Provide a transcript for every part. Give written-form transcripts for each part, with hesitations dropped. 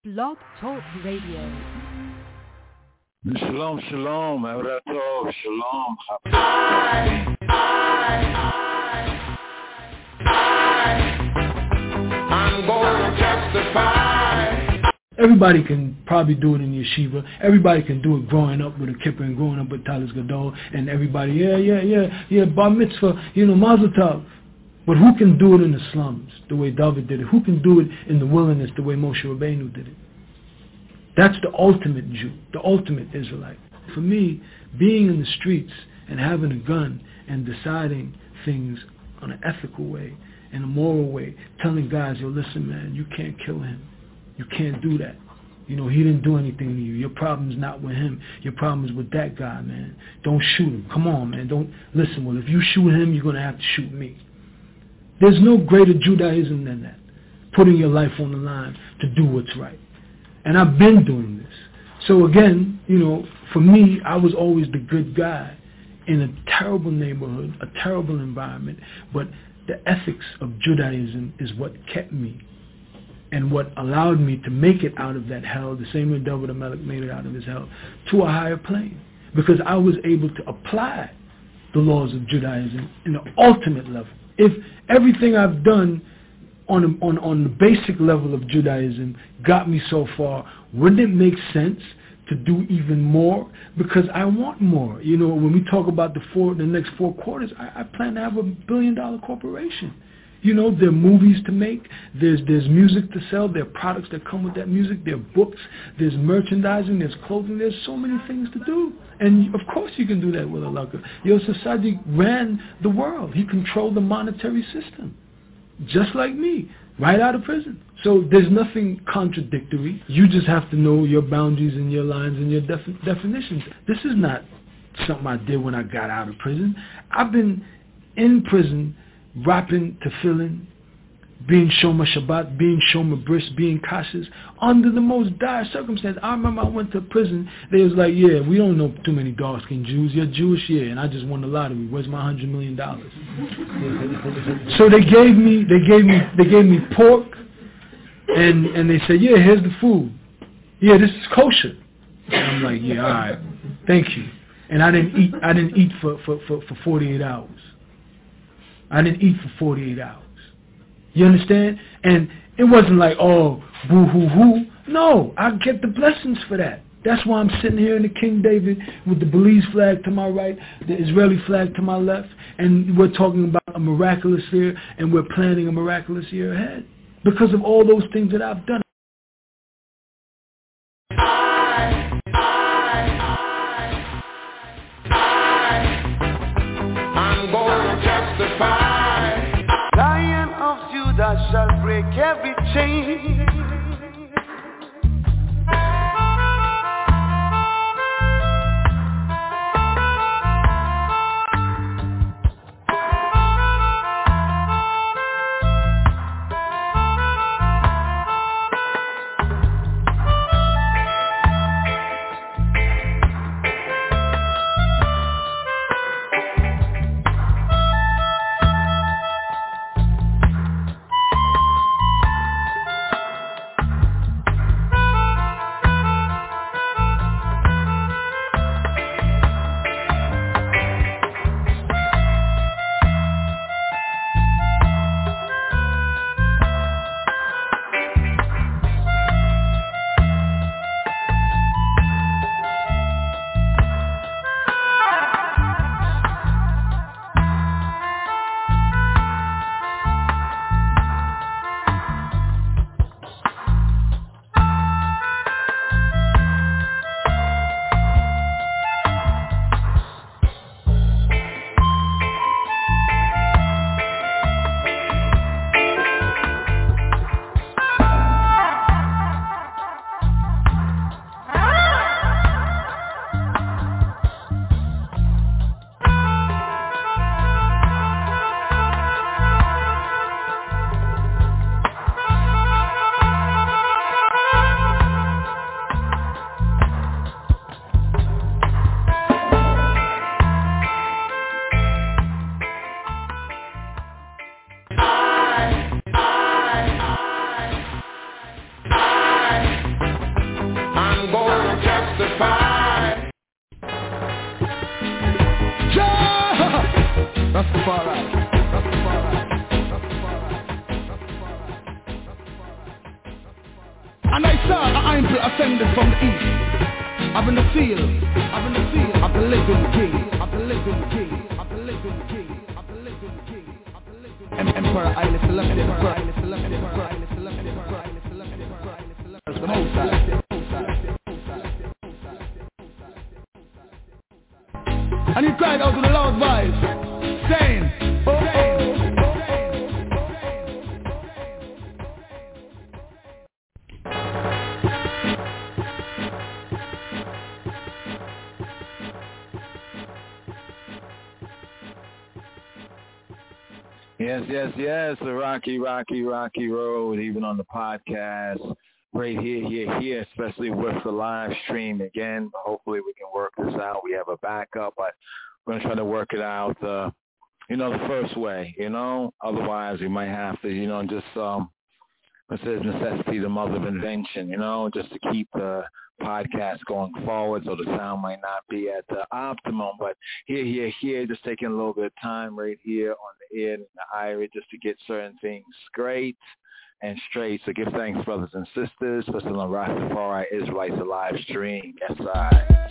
Blog Talk Radio. Shalom, shalom, Evrato, shalom. I'm going to testify. Everybody can probably do it in yeshiva. Everybody can do it growing up with a kippah and growing up with talis gadol. And everybody, yeah, bar mitzvah, mazel tov. But who can do it in the slums the way David did it? Who can do it in the wilderness the way Moshe Rabbeinu did it? That's the ultimate Jew, the ultimate Israelite. For me, being in the streets and having a gun and deciding things on an ethical way, in a moral way, telling guys, yo, listen, man, you can't kill him. You can't do that. He didn't do anything to you. Your problem's not with him. Your problem is with that guy, man. Don't shoot him. Come on, man. Don't listen. Well, if you shoot him, you're going to have to shoot me. There's no greater Judaism than that. Putting your life on the line to do what's right. And I've been doing this. So again, for me, I was always the good guy in a terrible neighborhood, a terrible environment. But the ethics of Judaism is what kept me and what allowed me to make it out of that hell, the same way David HaMelech made it out of his hell, to a higher plane. Because I was able to apply the laws of Judaism in the ultimate level. If everything I've done on the basic level of Judaism got me so far, wouldn't it make sense to do even more? Because I want more. When we talk about the next 4 quarters, I plan to have $1 billion corporation. There are movies to make, there's music to sell, there are products that come with that music, there are books, there's merchandising, there's clothing, there's so many things to do. And of course you can do that with Alaka. Yosef Sadi ran the world. He controlled the monetary system, just like me, right out of prison. So there's nothing contradictory. You just have to know your boundaries and your lines and your definitions. This is not something I did when I got out of prison. I've been in prison rapping tefillin, being Shomer Shabbat, being Shomer Bris, being Kashas, under the most dire circumstances. I remember I went to prison, they was like, yeah, we don't know too many dark-skinned Jews, you're Jewish, yeah, and I just won the lottery, where's my $100 million? So they gave me pork, and they said, yeah, here's the food. Yeah, this is kosher. And I'm like, yeah, all right, thank you. And I didn't eat for 48 hours. I didn't eat for 48 hours. You understand? And it wasn't like, oh, boo-hoo-hoo. No, I get the blessings for that. That's why I'm sitting here in the King David with the Belize flag to my right, the Israeli flag to my left, and we're talking about a miraculous year, and we're planning a miraculous year ahead because of all those things that I've done. I'm going to testify. Lion of Judah shall break every chain. And I saw an angel ascended from the east, having the seal of the living king, Emperor Haile Selassie, the Most High. And he cried out with a loud voice, saying, Yes, the rocky road, even on the podcast, right here, especially with the live stream. Again, hopefully we can work this out. We have a backup, but we're going to try to work it out, the first way, Otherwise, we might have to, just, it says necessity, the mother of invention, just to keep the podcast going forward, so the sound might not be at the optimum. But here, just taking a little bit of time right here on the air and the IRA just to get certain things straight. So give thanks, brothers and sisters, especially on Rastafari Israelites live stream. Yes, I.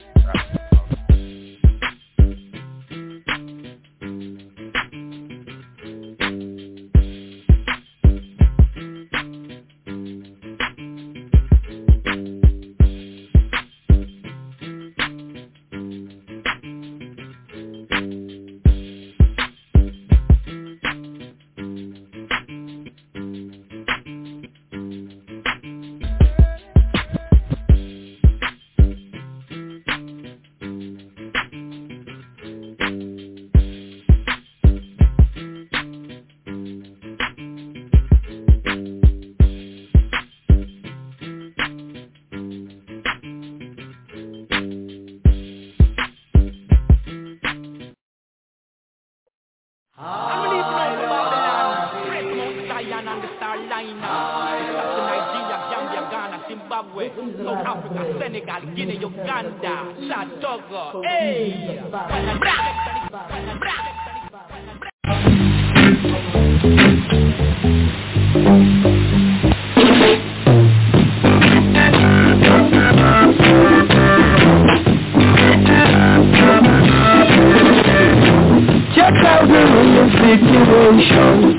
Guinea, Uganda, Togo, hey! Check out the real situation.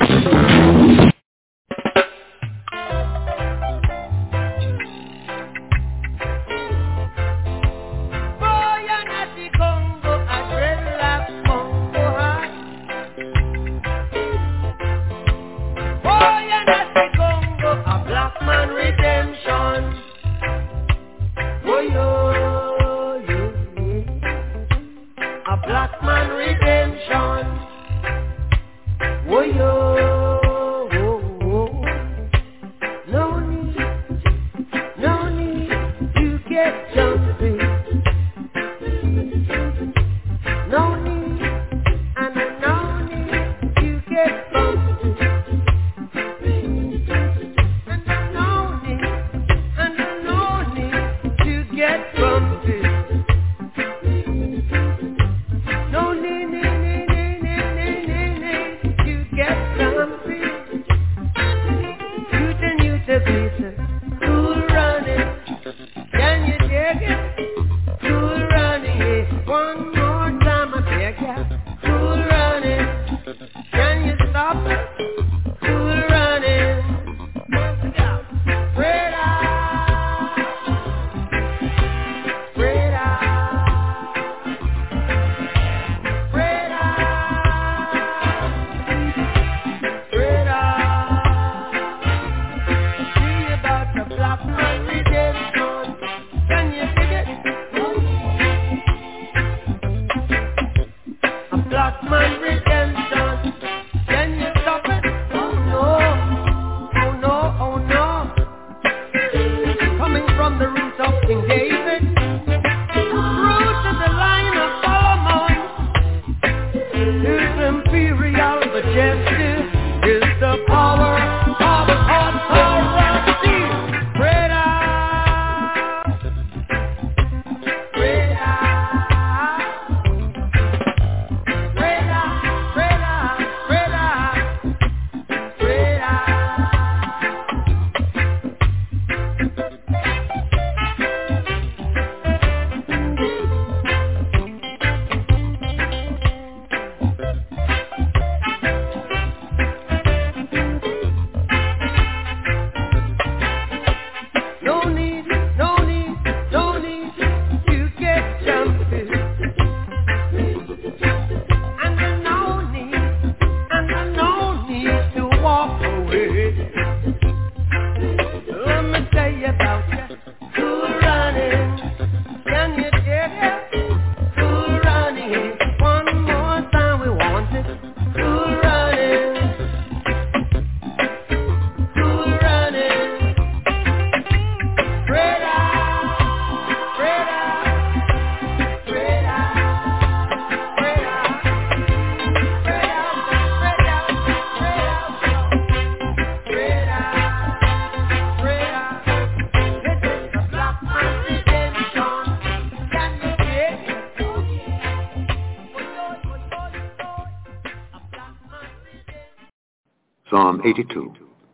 Psalm 82.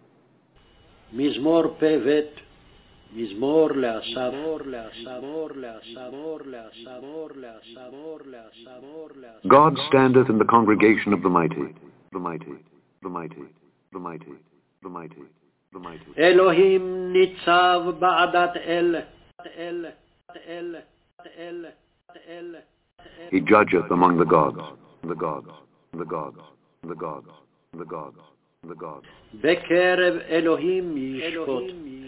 מזמור פ"ב, מזמור לאסף. God standeth in the congregation of the mighty, the mighty, the mighty, the mighty, the mighty, the mighty. אלוהים ניצב בעדת אל. He judgeth among the gods, the gods, the gods, the gods, the gods, the gods. בקרב אלוהים ישפוט.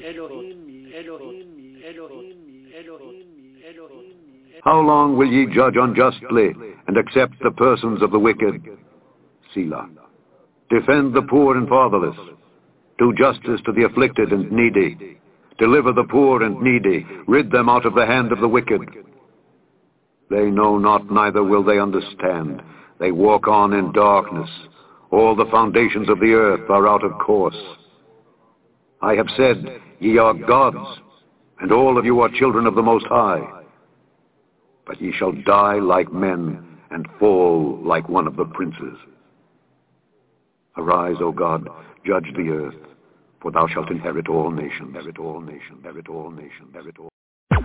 How long will ye judge unjustly and accept the persons of the wicked? Selah. Defend the poor and fatherless. Do justice to the afflicted and needy. Deliver the poor and needy. Rid them out of the hand of the wicked. They know not, neither will they understand. They walk on in darkness. All the foundations of the earth are out of course. I have said, ye are gods, and all of you are children of the Most High. But ye shall die like men, and fall like one of the princes. Arise, O God, judge the earth, for thou shalt inherit all nations. Inherit all nations. Inherit all nations. Inherit all.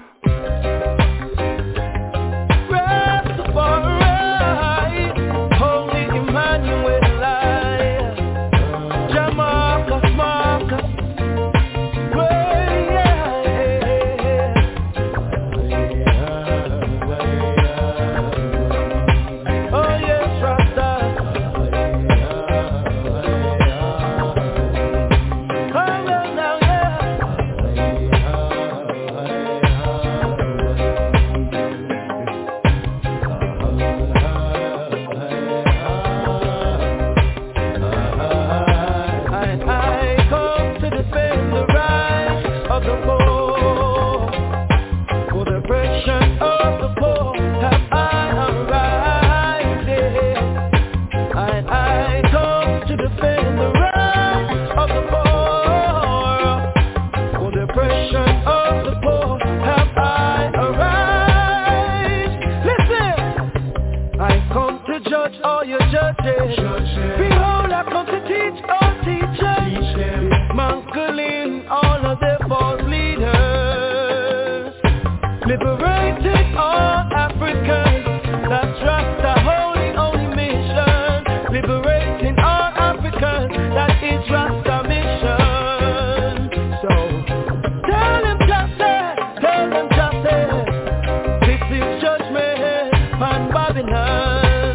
Holy Emmanuel, Jamaica, Marcus. Behold, I come to teach all teachers, dismantling all of their false leaders, liberating all Africans. That's Rasta holy only mission. Liberating all Africans. That is Rasta mission. So tell them justice. This is judgment on Babylon.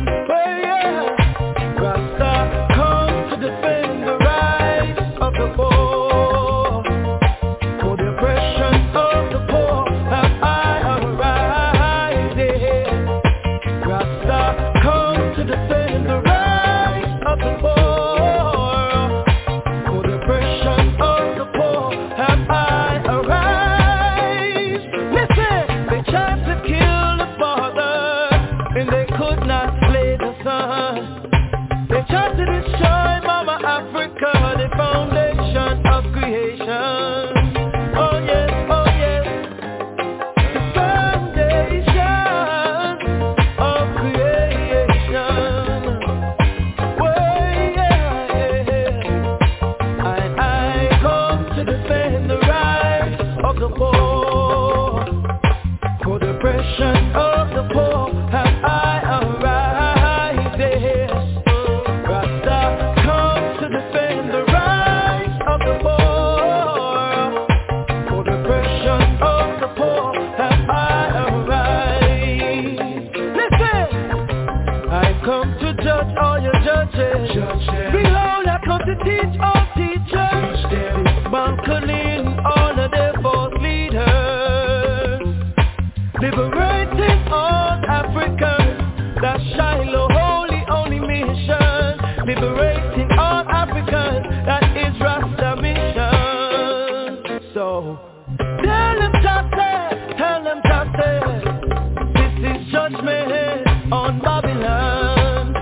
Behold, I come to teach all teachers, dismantling all of their false leaders, liberating all Africans. That's Shiloh holy only mission. Liberating all Africans. That is Rasta mission. So tell them justice. This is judgment on Babylon.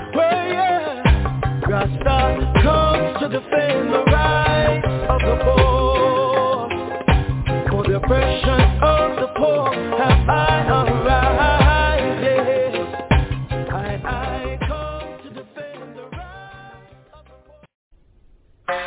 Rasta comes to defend the rights of the poor. For the oppression of the poor have I arise, yes. I come to defend the rights of the poor.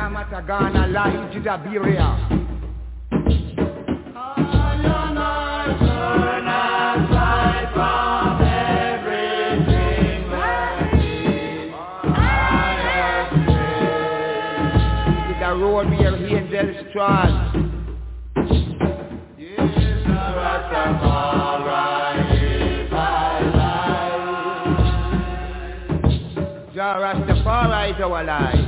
Matagana, Lai, Jizabiria. Road me here in Del Strand. Yes, Jah Rastafari is our life.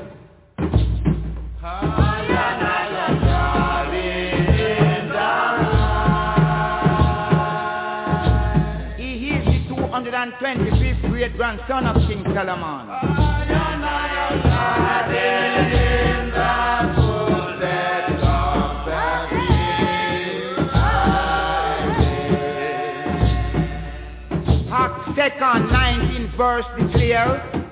He is the 225th great grandson of King Solomon. Second 19th verse declare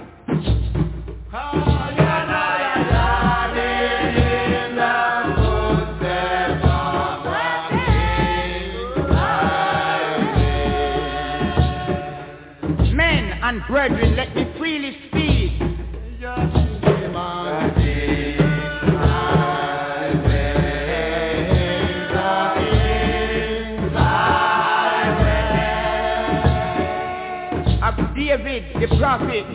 men and brethren, let me freely speak. David, the prophet.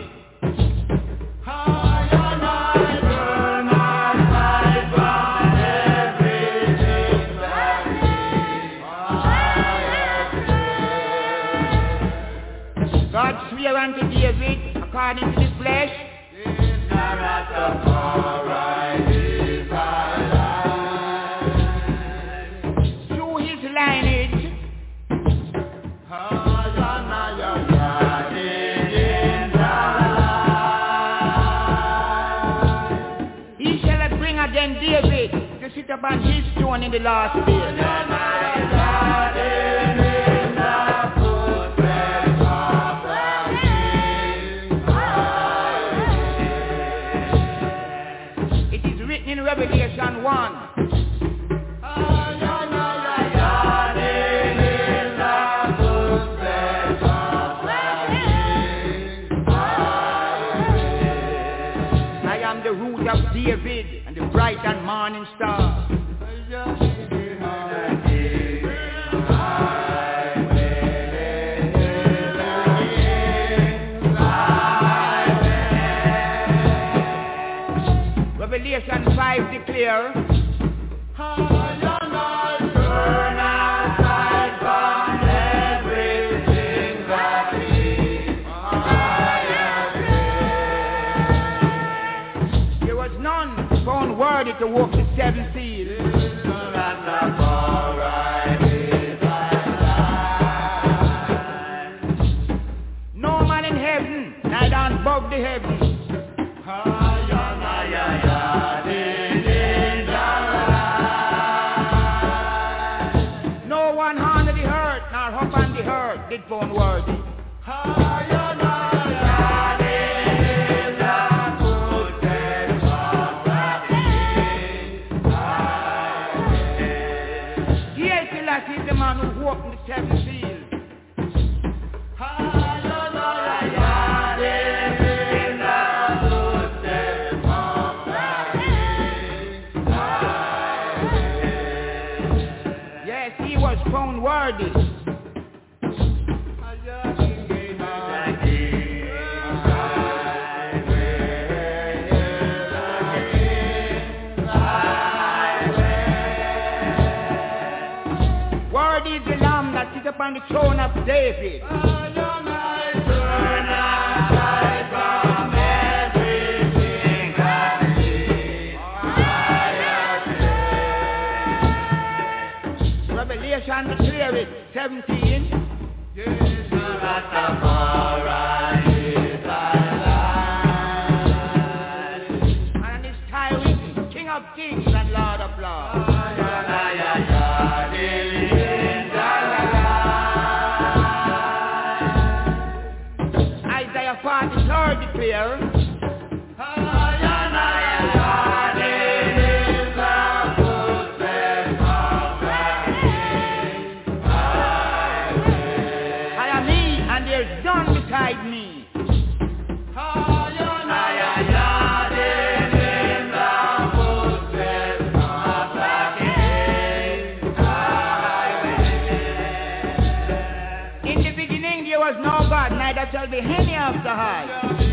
God swear unto David, according to the flesh, through his lineage, again David to sit upon his throne in the last days. It is written in Revelation 1. I am the root of David, the bright and morning star. Revelation 5 declare worthy to walk the seven seals. No man in heaven, neither above the heavens. No one under the earth, nor up on the earth, did found worthy. Who opened the seven seals. Yes, he was found worthy. Upon the throne of David. Revelation declare it, 17. And his title, King of Kings and Lord of Lords. Declare I am he, and there is none beside me. every henny of the heart.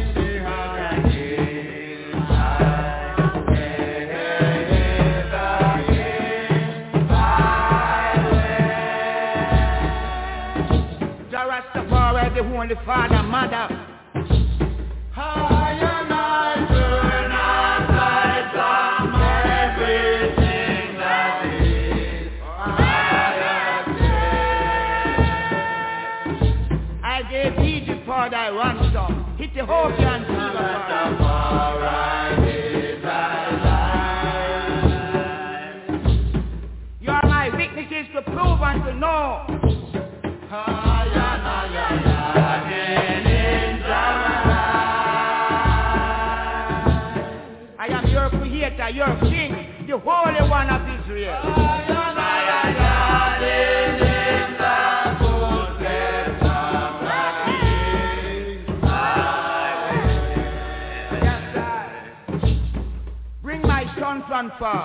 Jarastafari, the Holy Father, Mother. I run some, hit the whole can You are my witnesses to prove and to know. I am your creator, your king, the Holy One of Israel. From far.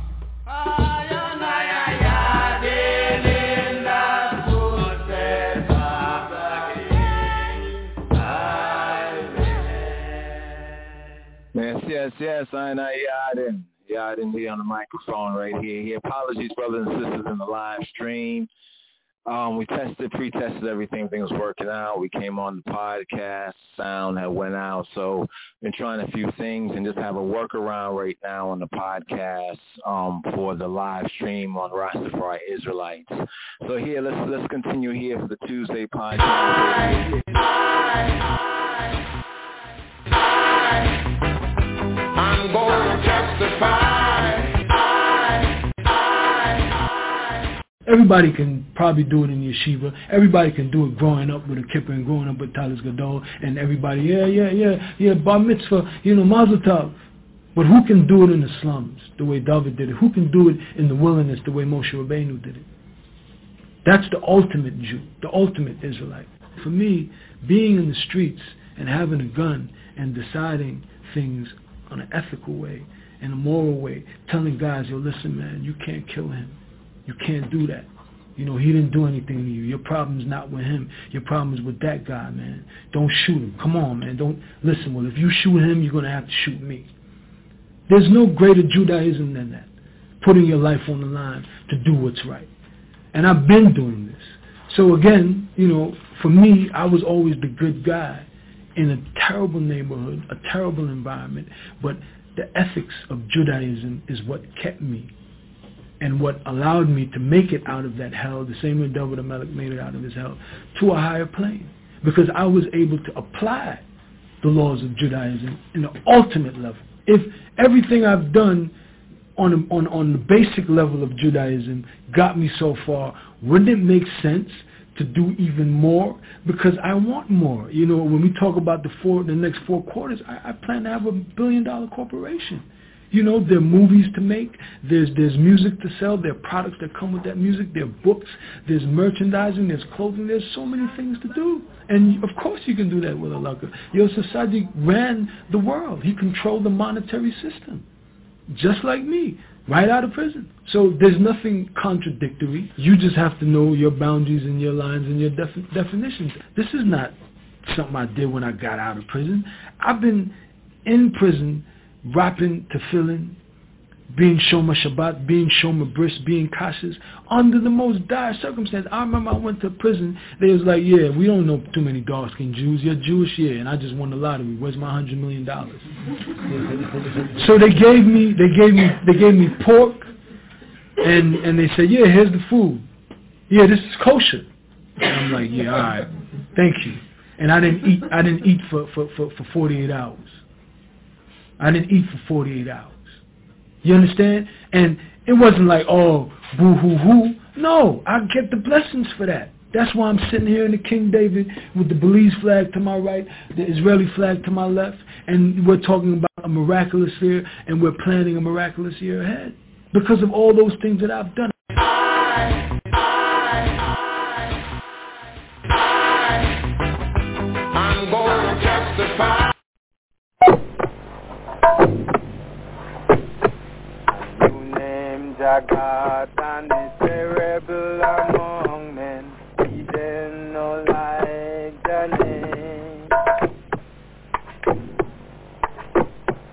Yes, I know Yadin be on the microphone right here. Apologies, brothers and sisters, in the live stream. We pre-tested everything was working out. We came on the podcast, sound had went out, so been trying a few things and just have a workaround right now on the podcast for the live stream on Rastafari Israelites. So here, let's continue here for the Tuesday podcast. I'm going to testify. Everybody can probably do it in yeshiva. Everybody can do it growing up with a kippah and growing up with Talis Gadol, and everybody, yeah, bar mitzvah, mazel tov. But who can do it in the slums the way David did it? Who can do it in the wilderness the way Moshe Rabbeinu did it? That's the ultimate Jew, the ultimate Israelite. For me, being in the streets and having a gun and deciding things on an ethical way, in a moral way, telling guys, yo, listen, man, you can't kill him. You can't do that. He didn't do anything to you. Your problem's not with him. Your problem is with that guy, man. Don't shoot him. Come on, man. Don't listen. Well, if you shoot him, you're going to have to shoot me. There's no greater Judaism than that. Putting your life on the line to do what's right. And I've been doing this. So again, for me, I was always the good guy in a terrible neighborhood, a terrible environment. But the ethics of Judaism is what kept me and what allowed me to make it out of that hell, the same way David HaMelech made it out of his hell, to a higher plane. Because I was able to apply the laws of Judaism in the ultimate level. If everything I've done on the basic level of Judaism got me so far, wouldn't it make sense to do even more? Because I want more. When we talk about the next 4 quarters, I plan to have a $1 billion corporation. There are movies to make, there's music to sell, there are products that come with that music, there are books, there's merchandising, there's clothing, there's so many things to do. And of course you can do that with Allah. Yosef Sadiq ran the world. He controlled the monetary system, just like me, right out of prison. So there's nothing contradictory. You just have to know your boundaries and your lines and your definitions. This is not something I did when I got out of prison. I've been in prison rapping, tefillin, being Shomer Shabbat, being Shomer Bris, being Kashas, under the most dire circumstances. I remember I went to prison, they was like, yeah, we don't know too many dark-skinned Jews, you're Jewish, yeah, and I just won the lottery, where's my $100 million? So they gave me pork, and they said, yeah, here's the food. Yeah, this is kosher. And I'm like, yeah, all right, thank you. And I didn't eat for 48 hours. I didn't eat for 48 hours. You understand? And it wasn't like, oh, boo-hoo-hoo. No, I get the blessings for that. That's why I'm sitting here in the King David with the Belize flag to my right, the Israeli flag to my left, and we're talking about a miraculous year, and we're planning a miraculous year ahead because of all those things that I've done. I'm going to testify. God and is terrible among men. He didn't know like the name.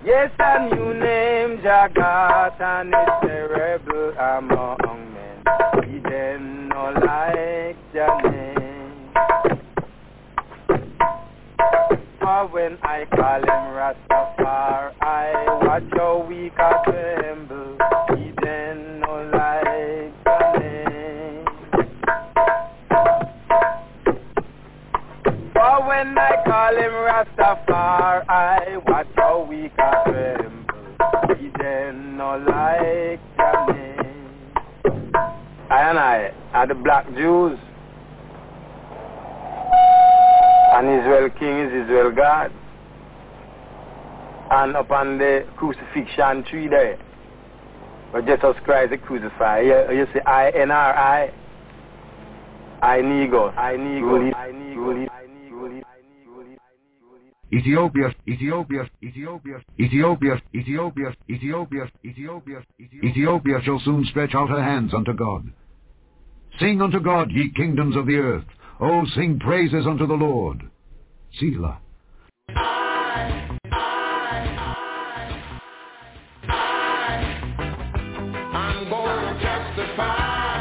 Yes, a new name, Jagat, and it's terrible among men. He them no like your name. For when I call him Rastafari, watch how we can tremble. He them no like your name. For when I call him Rastafari, watch how we can tremble. He them no like your name. I are the black Jews. And Israel King is Israel God. And upon the crucifixion tree there, where Jesus Christ is crucified, you see I-N-R-I, I-Negro, I-Negro, I-Negro. Ethiopia shall soon stretch out her hands unto God. Sing unto God, ye kingdoms of the earth. Oh, sing praises unto the Lord. Selah. I'm going to testify.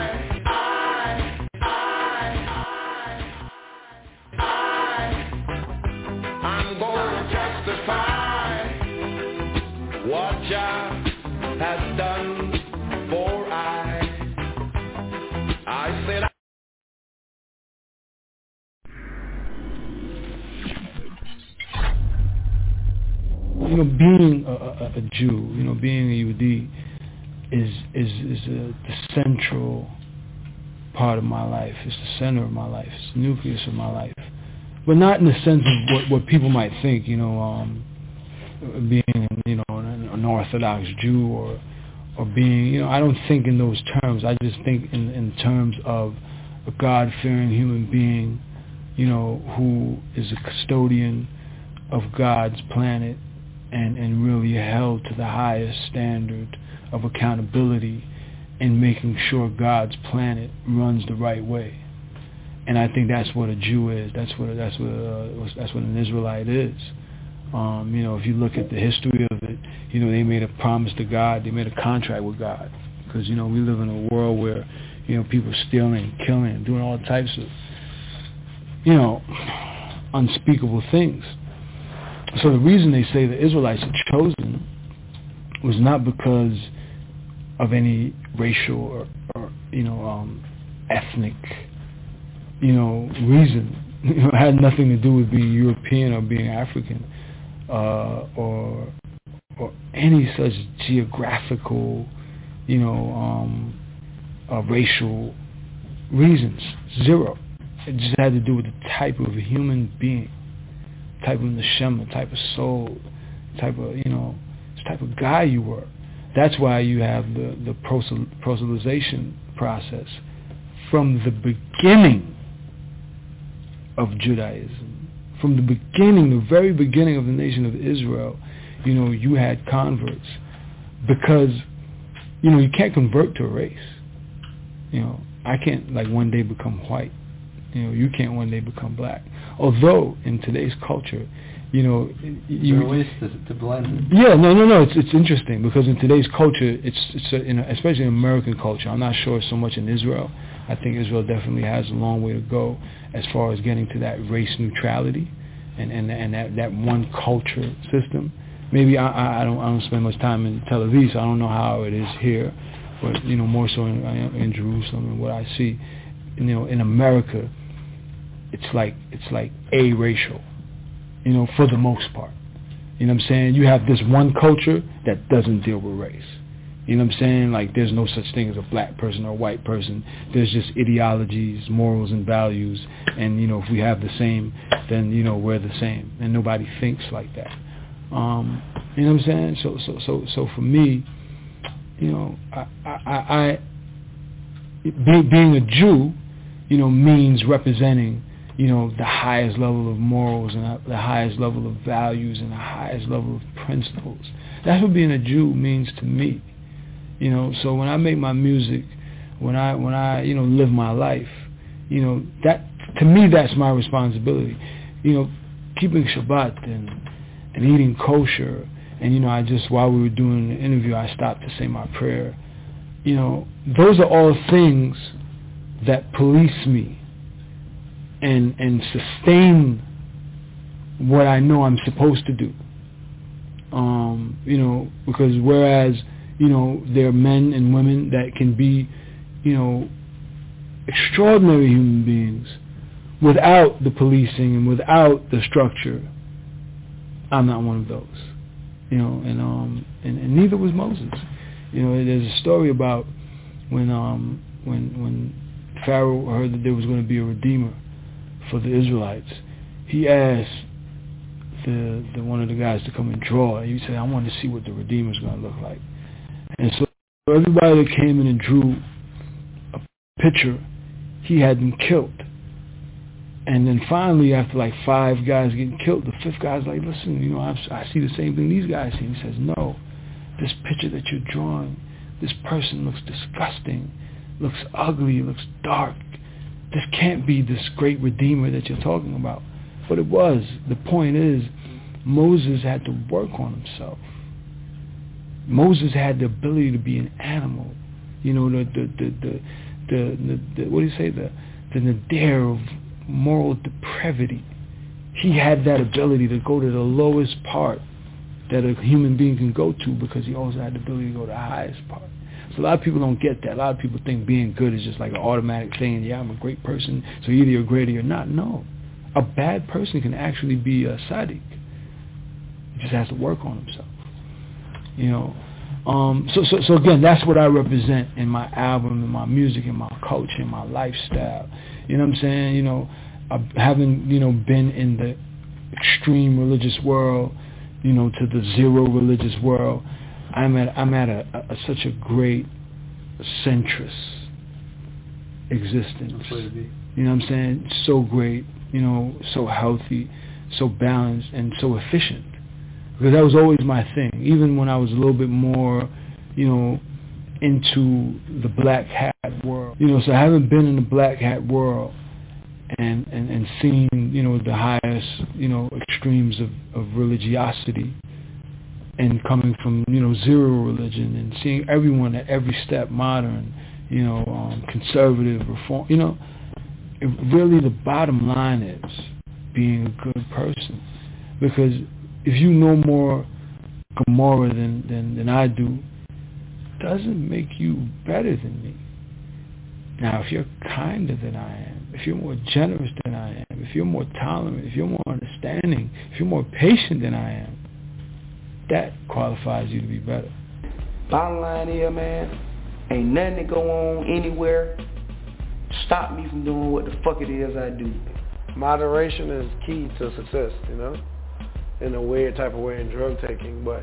I'm going to testify what Jah has done for I said being a Jew, being a Yehudi is the central part of my life. It's the center of my life. It's the nucleus of my life. But not in the sense of what people might think, being, an Orthodox Jew or being, I don't think in those terms. I just think in terms of a God-fearing human being, who is a custodian of God's planet and really held to the highest standard of accountability in making sure God's planet runs the right way. And I think that's what a Jew is. That's what an Israelite is. If you look at the history of it, they made a promise to God. They made a contract with God because we live in a world where people are stealing, killing, and doing all types of unspeakable things. So the reason they say the Israelites are chosen was not because of any racial or ethnic reason. It had nothing to do with being European or being African or any such geographical racial reasons. Zero. It just had to do with the type of human being, type of neshama, type of soul, type of type of guy you were. That's why you have the proselytization process from the beginning of Judaism, from the beginning, the very beginning of the nation of Israel. You had converts because you can't convert to a race. I can't one day become white. You can't one day become black. Although in today's culture, there are ways to blend. Yeah, no. It's interesting because in today's culture, it's especially in American culture. I'm not sure so much in Israel. I think Israel definitely has a long way to go as far as getting to that race neutrality and that one culture system. Maybe I don't spend much time in Tel Aviv, so I don't know how it is here, but more so in Jerusalem and what I see. In America, it's like a-racial, for the most part. You know what I'm saying? You have this one culture that doesn't deal with race. You know what I'm saying? There's no such thing as a black person or a white person. There's just ideologies, morals, and values. And, if we have the same, then, we're the same. And nobody thinks like that. You know what I'm saying? So for me, I being a Jew, means representing, the highest level of morals and the highest level of values and the highest level of principles. That's what being a Jew means to me. So when I make my music, when I live my life, that to me that's my responsibility. Keeping Shabbat and eating kosher And, I just, while we were doing the interview, I stopped to say my prayer. Those are all things that police me and sustain what I know I'm supposed to do. Because whereas, there are men and women that can be, extraordinary human beings without the policing and without the structure, I'm not one of those. And neither was Moses. There's a story about when Pharaoh heard that there was going to be a redeemer for the Israelites. He asked the one of the guys to come and draw. He said, I want to see what the redeemer's going to look like. And so everybody that came in and drew a picture, he had them killed. And then finally, after like 5 guys getting killed, the 5th guy's like, listen, I see the same thing these guys see. And he says, no, this picture that you're drawing, this person looks disgusting, looks ugly, looks dark. This can't be this great redeemer that you're talking about. But it was. The point is, Moses had to work on himself. Moses had the ability to be an animal. The what do you say? The nadir of moral depravity. He had that ability to go to the lowest part that a human being can go to, because he also had the ability to go to the highest part. So a lot of people don't get that. A lot of people think being good is just like an automatic thing. Yeah, I'm a great person, so either you're great or you're not. No. A bad person can actually be a tzaddik. He just has to work on himself. So again, that's what I represent in my album, in my music, in my culture, in my lifestyle. You know what I'm saying? Having, been in the extreme religious world, to the zero religious world, I'm at such a great centrist existence. You know what I'm saying? So great, so healthy, so balanced, and so efficient. Because that was always my thing. Even when I was a little bit more, into the black hat world. So I haven't been in the black hat world and seen, the highest, extremes of religiosity, and coming from, zero religion, and seeing everyone at every step, modern, conservative, reform, really the bottom line is being a good person. Because if you know more Gomorrah than I do, doesn't make you better than me. Now, if you're kinder than I am, if you're more generous than I am, if you're more tolerant, if you're more understanding, if you're more patient than I am, that qualifies you to be better. Bottom line here, man, ain't nothing to go on anywhere stop me from doing what the fuck it is I do. Moderation is key to success, in a weird type of way in drug taking, but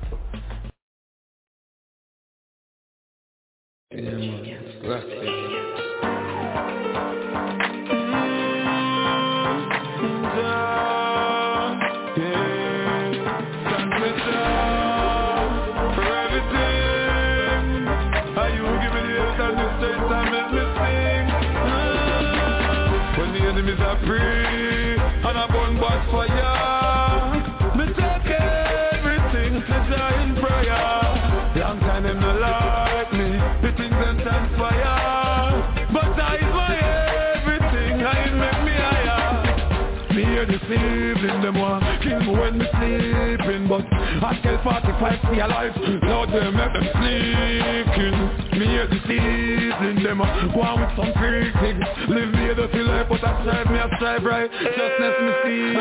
enemies are free, and I burn bad fire. Me take everything to die in prayer. Long time them no like me, the things them transpire. But I is my everything, I make me higher. Me hear this evening, them want kill me when me sleeping, but I tell 45 stay alive, Lord them make them sneaking. Me hear this evening, them go on with some critics. Live me the feel life, but I strive, me I strive right. Justness me seeking.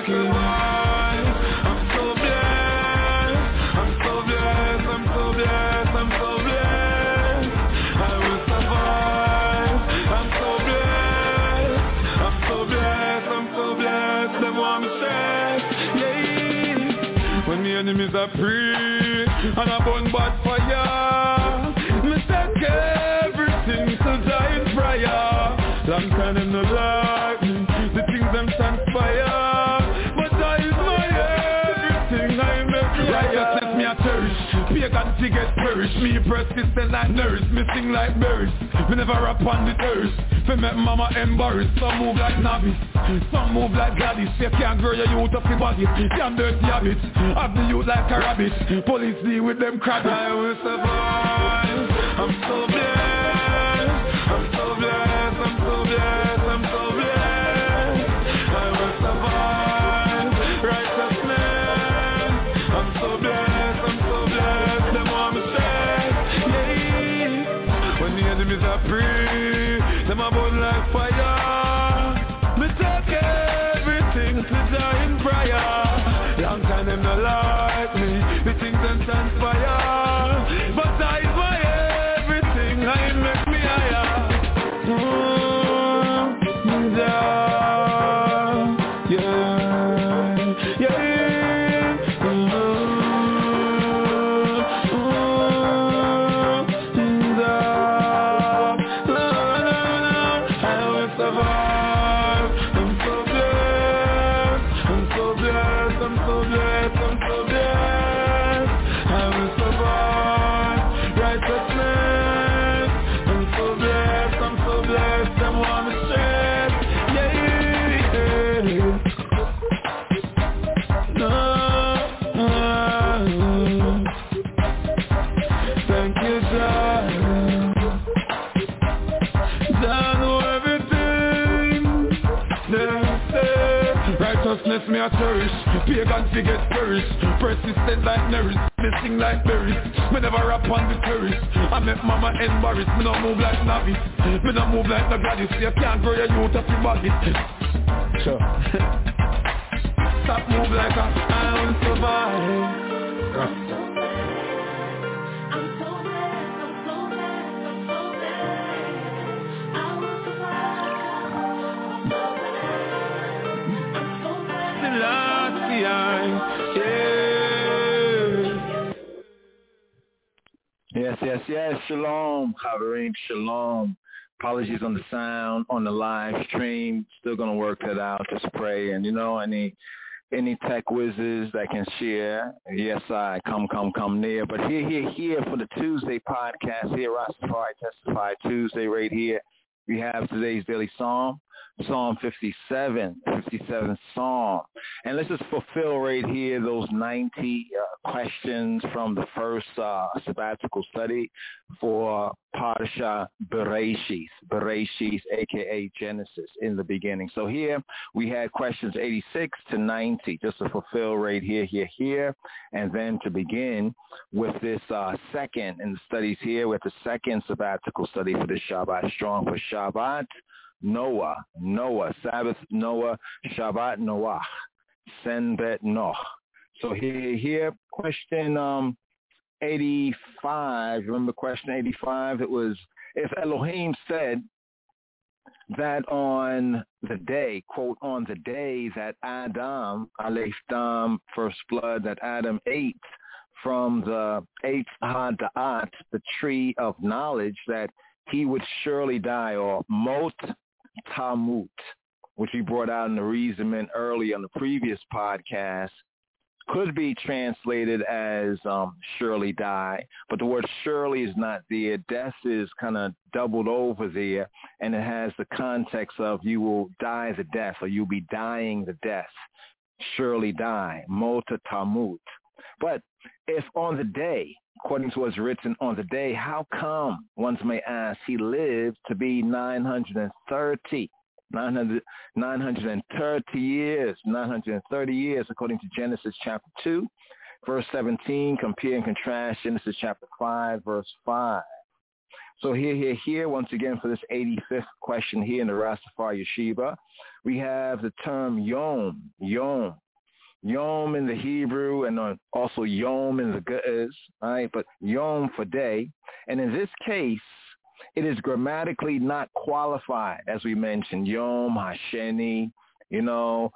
I'm so blessed, I'm so blessed, I'm so blessed, I'm so blessed. I will survive. I'm so blessed, I'm so blessed, I'm so blessed. Them want me stressed, yeah. When me enemies are free, and I burn bad fire. Me take everything to die in prayer. Long time them no like me, the things them transpire. But I is my everything, I make righteousness me a cherish. Pagan to get perished. Me persistent like nurse, me sing like berries. Me never rap on the earth. Fi make mama embarrassed. Some move like novice, some move like Gladys. You can't grow your youth up your body. Damn dirty habits, have the youth like a rabbit. Police deal with them crabby. I will survive. I'm so blessed. I'm so blessed. I'm so blessed. I'm so blessed. I will survive. Righteousness. I'm so blessed. I'm so blessed. Them want me stressed. Yeah. When the enemies are free, them a burn like fire. Me take everything to die in prayer. Long time them not like me. The things them transpire. But I is my everything. I make me higher. Me a cherish, pagan to get perished. Persistent like nurse, missing like berries. Me never rap on the terrace. I make mama embarrassed. Me no move like novice. Me no move like no Gladys. You can't grow your youth up your body. Sure. Stop move like I will survive. Yes. Shalom, Chaverim, shalom. Apologies on the sound, on the live stream. Still going to work that out. Just pray. And, any tech whizzes that can share, yes, I come near. But here for the Tuesday podcast, here, Rastafari Testify Tuesday right here. We have today's daily psalm, Psalm 57 Psalm. And let's just fulfill right here those 90 questions from the first sabbatical study for Parashah Bereshis, a.k.a. Genesis, in the beginning. So here we had questions 86 to 90, just to fulfill right here. And then to begin with this second in the studies here, with the second sabbatical study for the Shabbat Strong for Shabbat. Noah, Sabbath, Noah, Shabbat, Noah, Senbet, Noah. So here, question 85. Remember question 85? It was, if Elohim said that on the day, quote, on the day that Adam, Aleph Dam, first blood, that Adam ate from the Eitz HaDa'at, the tree of knowledge, that he would surely die, or Mot Tamut, which we brought out in the reasoning early on the previous podcast, could be translated as surely die, but the word surely is not there. Death is kind of doubled over there, and it has the context of you will die the death, or you'll be dying the death. Surely die, Mota Tamut. But if on the day, according to what's written on the day, how come, one may ask, he lived to be 930 years, according to Genesis chapter 2, verse 17, compare and contrast Genesis chapter 5, verse 5. So here, once again, for this 85th question here in the Rastafari Yeshiva, we have the term Yom in the Hebrew, and also Yom in the Ge'ez, right? But Yom for day. And in this case, it is grammatically not qualified, as we mentioned. Yom HaSheni, Yom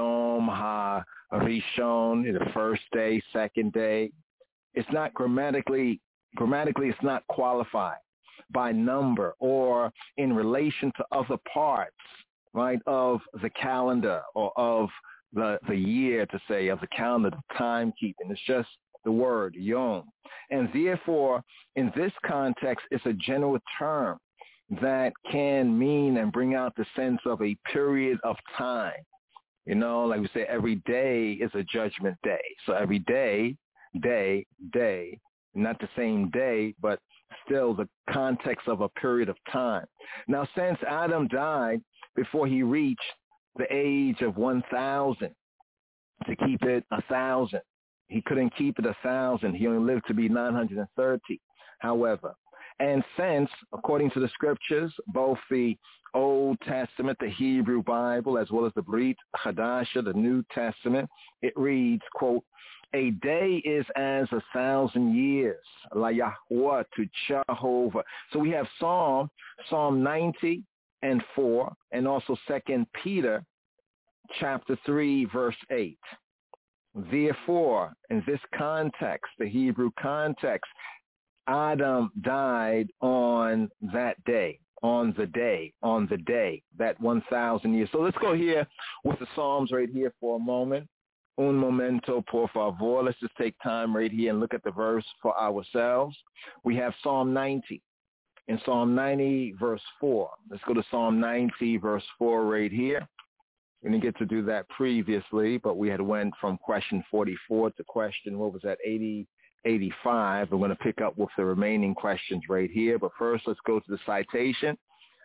HaRishon, the first day, second day. It's not grammatically it's not qualified by number or in relation to other parts, right, of the calendar or of the year, to say, of the calendar, the timekeeping. It's just the word, Yom. And therefore, in this context, it's a general term that can mean and bring out the sense of a period of time. You know, like we say, every day is a judgment day. So every day, not the same day, but still the context of a period of time. Now, since Adam died before he reached the age of 1,000, to keep it 1,000, he couldn't keep it 1,000. He only lived to be 930, however. And since, according to the scriptures, both the Old Testament, the Hebrew Bible, as well as the Brit Hadasha, the New Testament, it reads, quote, a day is as 1,000 years, la Yahweh to Jehovah. So we have Psalm 90 and 4, and also 2 Peter chapter 3, verse 8. Therefore, in this context, the Hebrew context, Adam died on that day, on the day, that 1,000 years. So let's go here with the Psalms right here for a moment. Un momento, por favor. Let's just take time right here and look at the verse for ourselves. We have Psalm 90. In Psalm 90, verse 4. Let's go to Psalm 90, verse 4 right here. We didn't get to do that previously, but we had went from question 44 to question, 85. We're going to pick up with the remaining questions right here. But first, let's go to the citation.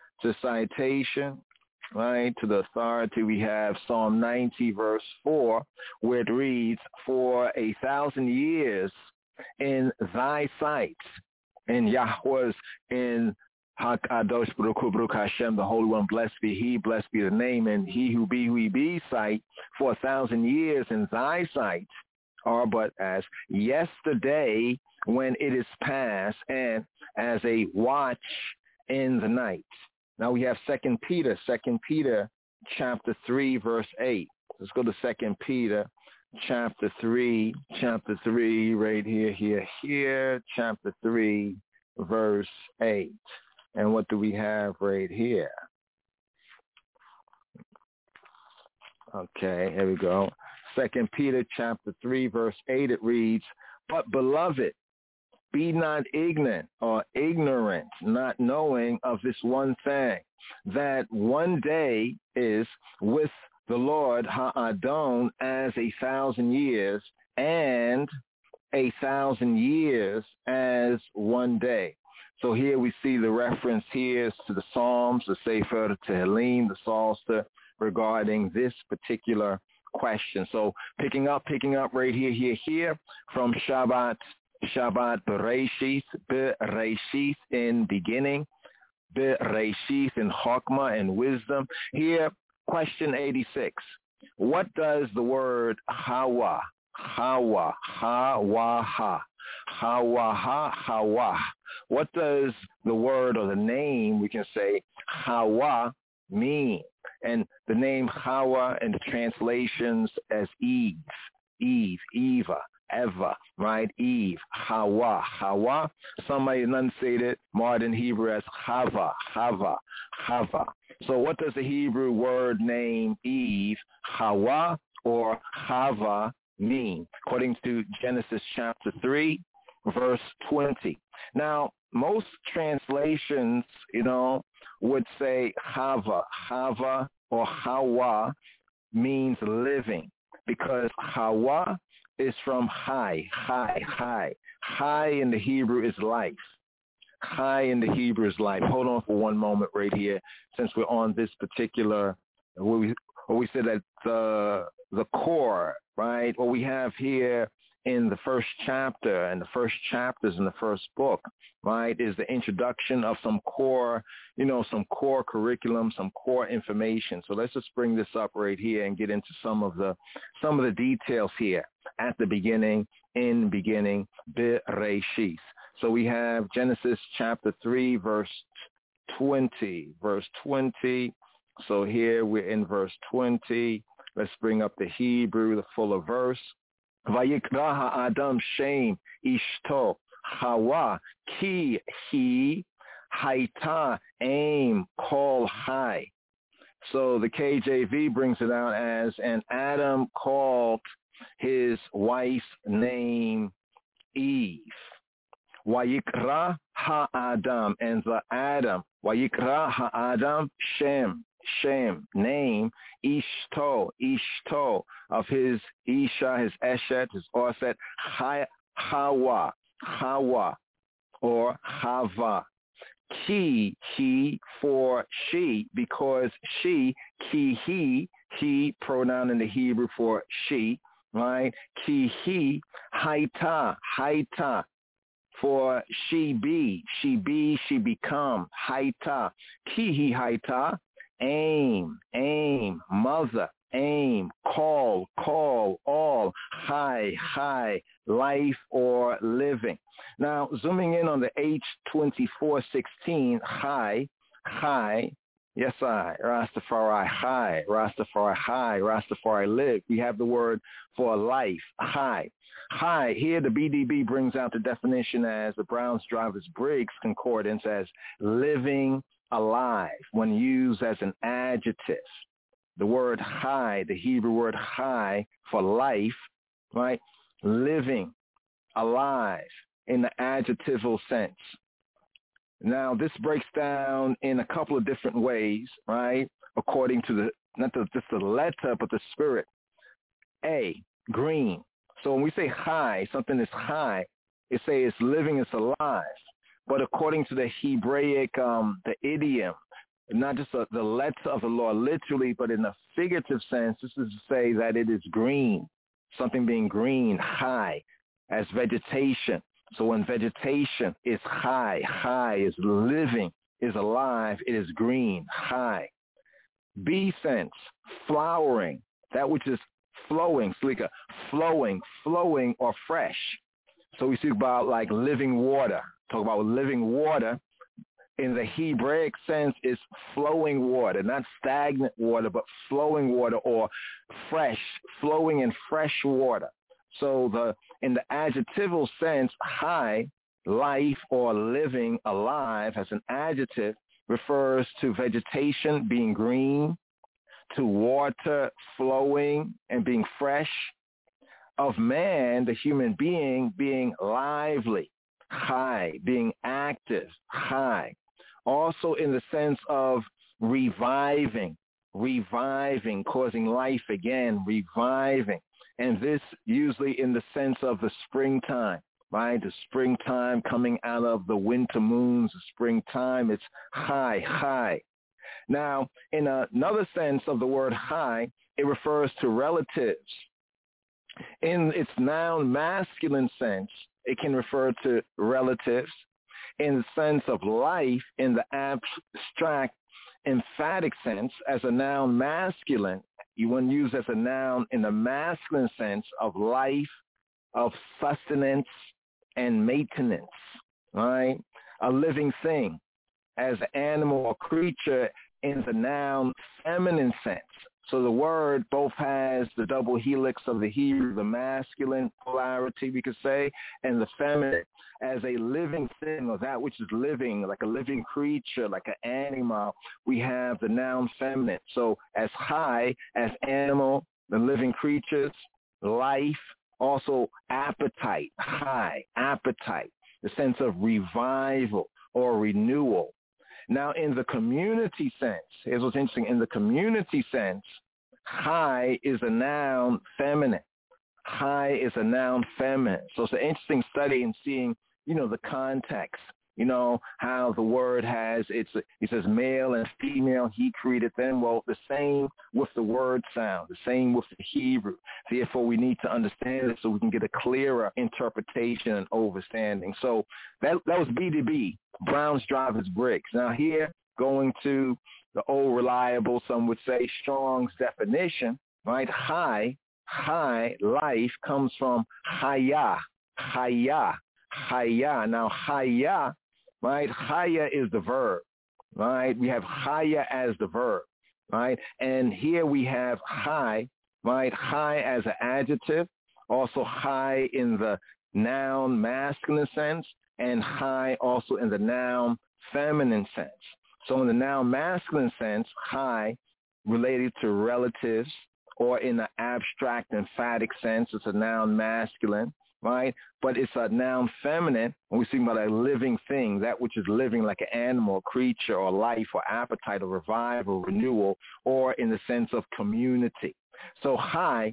Right, to the authority, we have Psalm 90, verse 4, where it reads, for 1,000 years in thy sight, in Yahweh's, in HaKadosh Baruch Hashem, the Holy One, blessed be he, blessed be the name, and he who be sight, for 1,000 years in thy sight are but as yesterday when it is past, and as a watch in the night. Now we have 2 Peter chapter 3, verse 8. Let's go to 2 Peter chapter 3, right here, chapter 3, verse 8. And what do we have right here? Okay, here we go. 2 Peter chapter 3, verse 8, it reads, but beloved, be not ignorant, not knowing of this one thing, that one day is with the Lord Ha'adon as 1,000 years, and 1,000 years as one day. So here we see the reference here to the Psalms, the Sefer Tehillim, the Psalter, regarding this particular question. So picking up right here from Shabbat Bereshith in beginning, Bereshith in Chokmah and wisdom. Here, question 86. What does the word Hawa, what does the word or the name, we can say, Hawa, mean? And the name Hawa in the translations as Eve, Eva, Eva, right? Eve, Hawa. Some might enunciate it modern Hebrew as Hava. So what does the Hebrew word name Eve, Hawa, or Hava mean? According to Genesis chapter 3, verse 20. Now, most translations, would say Hava or Hawa means living, because Hawa is from high. High in the Hebrew is life. Hold on for one moment right here, since we're on this particular, where we said that the core, right? What we have here in the first chapter and the first chapters in the first book, right, is the introduction of some core curriculum, some core information. So let's just bring this up right here and get into some of the details here at the beginning, in beginning, Bereshith. So we have Genesis chapter 3, verse 20. So here we're in verse 20. Let's bring up the Hebrew, the fuller verse. Vayikra ha'adam shem ishto Hawa ki hi haita aim kol hai. So the KJV brings it out as, and Adam called his wife's name Eve. Wayikra ha-Adam, and the Adam. Wayikra ha-Adam, Shem, name, Ishto, of his Isha, his Eshet, his Orset, Hawa, or Hava. Ki, he, for she, because she, ki, he, pronoun in the Hebrew for she, right? Ki, he, haita, for she be, she become, haita. Ki, he, haita, aim, mother, aim, call, all, high, life or living. Now, zooming in on the H2416, high, yes, Rastafari, high, Rastafari live. We have the word for life, high. Here the BDB brings out the definition as the Browns-Drivers-Briggs Concordance as living alive when used as an adjective. The word high, the Hebrew word high for life, right? Living, alive in the adjectival sense. Now, this breaks down in a couple of different ways, right? According to just the letter, but the spirit. A, green. So when we say high, something is high, it say it's living, it's alive. But according to the Hebraic, the idiom, not just the letter of the law literally, but in a figurative sense, this is to say that it is green, something being green, high, as vegetation. So when vegetation is high is living, is alive, it is green, high. B sense, flowering, that which is flowing, slika, flowing or fresh. So we speak about like living water. Talk about living water. In the Hebraic sense, is flowing water, not stagnant water, but flowing water or fresh, flowing and fresh water. So in the adjectival sense, high, life or living, alive, as an adjective, refers to vegetation being green, to water flowing and being fresh, of man, the human being, being lively, high, being active, high. Also in the sense of reviving, causing life again, reviving. And this usually in the sense of the springtime, right? The springtime coming out of the winter moons, the springtime, it's high. Now, in another sense of the word high, it refers to relatives. In its noun masculine sense, it can refer to relatives. In the sense of life, in the abstract emphatic sense, as a noun masculine, when used as a noun in the masculine sense of life, of sustenance and maintenance, right? A living thing as an animal or creature in the noun feminine sense. So the word both has the double helix of the Hebrew, the masculine polarity, we could say, and the feminine as a living thing or that which is living, like a living creature, like an animal. We have the noun feminine. So as high as animal, the living creatures, life, also appetite, high, appetite, the sense of revival or renewal. Now, in the community sense, here's what's interesting. In the community sense, high is a noun feminine. High is a noun feminine. So it's an interesting study in seeing, the context, how the word has, it says male and female, he created them. Well, the same with the word sound, the same with the Hebrew. Therefore, we need to understand it so we can get a clearer interpretation and understanding. So that was BDB, Browns-Drivers-Briggs. Now here, going to the old reliable, some would say Strong's definition, right? High, life comes from haya. Now haya, right? Haya is the verb, right? We have haya as the verb, right? And here we have high, right? High as an adjective, also high in the noun masculine sense, and high also in the noun feminine sense. So in the noun masculine sense, high related to relatives, or in the abstract emphatic sense, it's a noun masculine. right? But it's a noun feminine when we speak about a living thing, that which is living like an animal, creature, or life, or appetite, or revival, renewal, or in the sense of community. So high,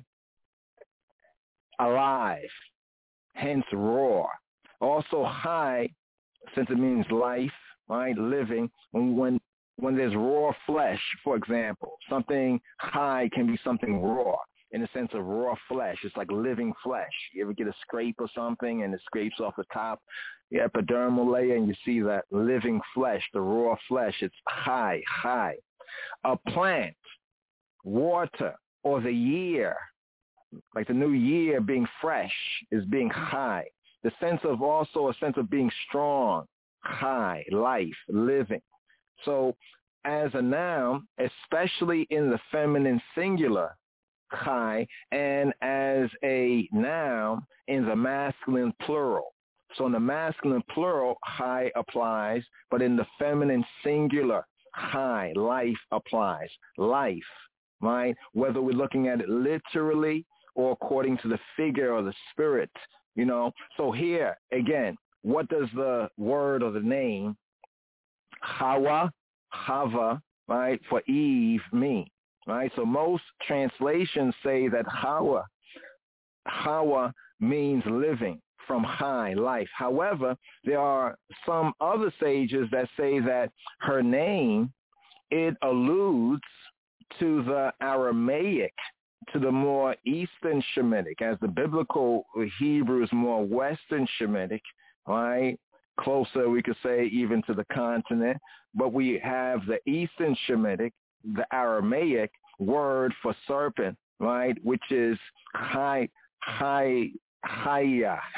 alive, hence roar. Also high, since it means life, right, living, when there's raw flesh, for example, something high can be something raw in the sense of raw flesh. It's like living flesh. You ever get a scrape or something and it scrapes off the top, the epidermal layer, and you see that living flesh, the raw flesh, it's high. A plant, water, or the year, like the new year being fresh, is being high. The sense of also a sense of being strong, high, life, living. So as a noun, especially in the feminine singular, high, and as a noun in the masculine plural. So in the masculine plural, high applies, but in the feminine singular, high, life applies. Life, right? Whether we're looking at it literally or according to the figure or the spirit, you know. So here, again, what does the word or the name Hawa, Hava, right, for Eve mean? Right? So most translations say that Hawa means living, from high, life. However, there are some other sages that say that her name, it alludes to the Aramaic, to the more Eastern Shemitic, as the biblical Hebrew is more Western Shemitic, right? Closer, we could say, even to the continent. But we have the Eastern Shemitic, the Aramaic word for serpent, right? Which is Haya, Havya,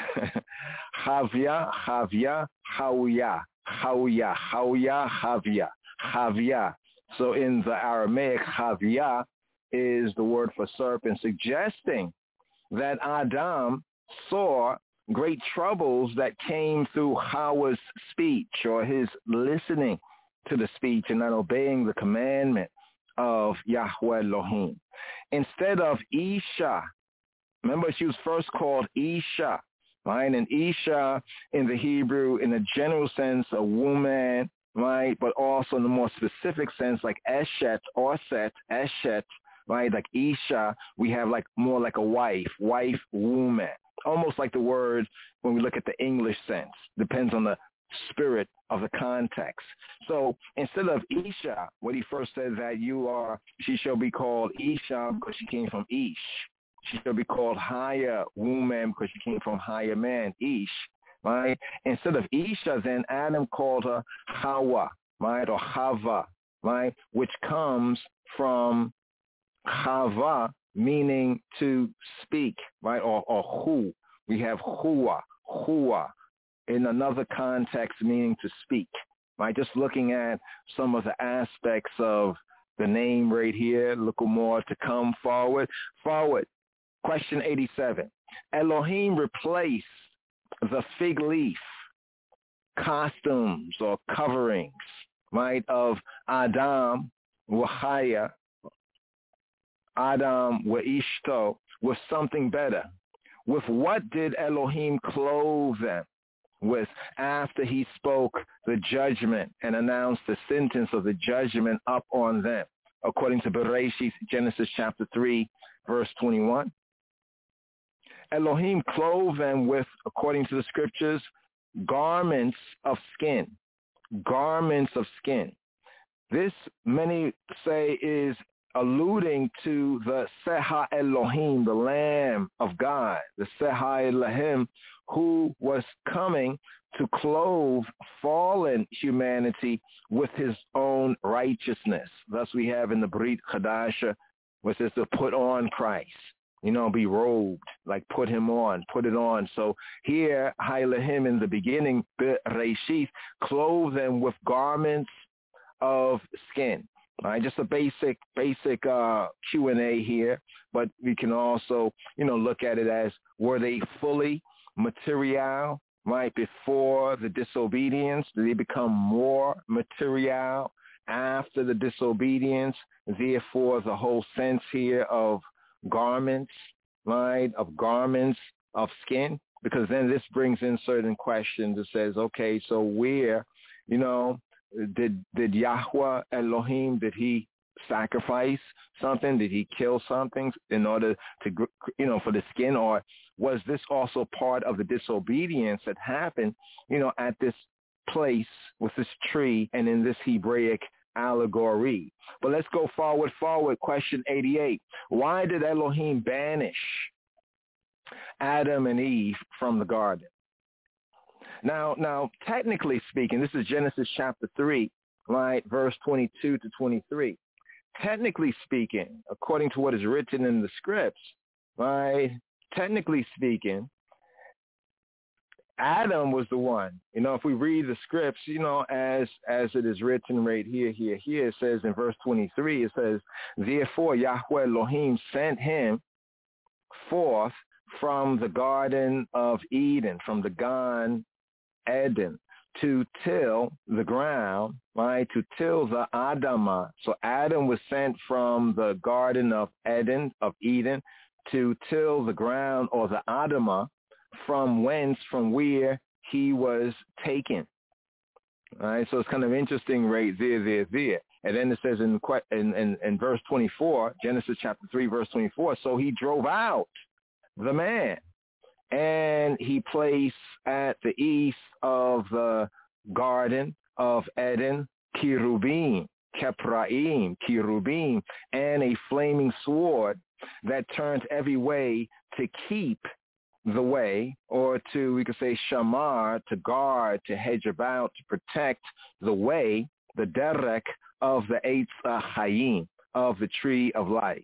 Havya. So in the Aramaic, Havya is the word for serpent, suggesting that Adam saw great troubles that came through Hawa's speech, or his listening to the speech and not obeying the commandment of Yahweh Elohim. Instead of Isha, remember she was first called Isha, right? And Isha in the Hebrew, in a general sense, a woman, right? But also in the more specific sense, like Eshet or Set, Eshet, right? Like Isha, we have like more like a wife, woman. Almost like the word when we look at the English sense. Depends on the spirit of the context. So instead of Isha, when he first said that she shall be called Isha because she came from Ish. She shall be called higher woman because she came from higher man, Ish, right? Instead of Isha, then Adam called her Hawa, right? Or Hava, right? Which comes from Hava, meaning to speak, right? Or hu. We have hua, in another context meaning to speak, right? Just looking at some of the aspects of the name right here, look more to come forward. Question 87. Elohim replaced the fig leaf, costumes or coverings, right, of Adam, Wahaya, Adam wa Ishto, with something better. With what did Elohim clothe them with after he spoke the judgment and announced the sentence of the judgment up on them? According to Bereshit, Genesis chapter 3, verse 21. Elohim clothed them with, according to the scriptures, garments of skin. Garments of skin. This, many say, is alluding to the Seha Elohim, the Lamb of God, the Seha Elohim, who was coming to clothe fallen humanity with his own righteousness. Thus we have in the Brit Chadasha, which is to put on Christ, be robed, like put him on, put it on. So here, Elohim in the beginning, Bereshit, clothe them with garments of skin. All right, just a basic Q&A here, but we can also, look at it as, were they fully material, right, before the disobedience? Did they become more material after the disobedience? Therefore, the whole sense here of garments, right, of garments of skin, because then this brings in certain questions. It says, okay, so where, did Yahweh Elohim, did he sacrifice something? Did he kill something in order to, for the skin? Or was this also part of the disobedience that happened, at this place with this tree and in this Hebraic allegory? But let's go forward. Question 88. Why did Elohim banish Adam and Eve from the garden? Now, technically speaking, this is Genesis chapter 3, right, verse 22 to 23. Technically speaking, according to what is written in the scripts, right, technically speaking, Adam was the one. If we read the scripts, as it is written right here, it says in verse 23, it says, therefore Yahweh Elohim sent him forth from the Garden of Eden, from the Gan Eden, to till the ground, right, to till the Adamah. So Adam was sent from the Garden of Eden, to till the ground, or the Adamah, from where he was taken. All right, so it's kind of interesting right there. And then it says in verse 24, Genesis chapter 3, verse 24, so he drove out the man, and he placed at the east of the Garden of Eden cherubim, and a flaming sword that turned every way to keep the way, or to, we could say, shamar, to guard, to hedge about, to protect the way, the derek of the Eitz HaChaim, of the tree of life.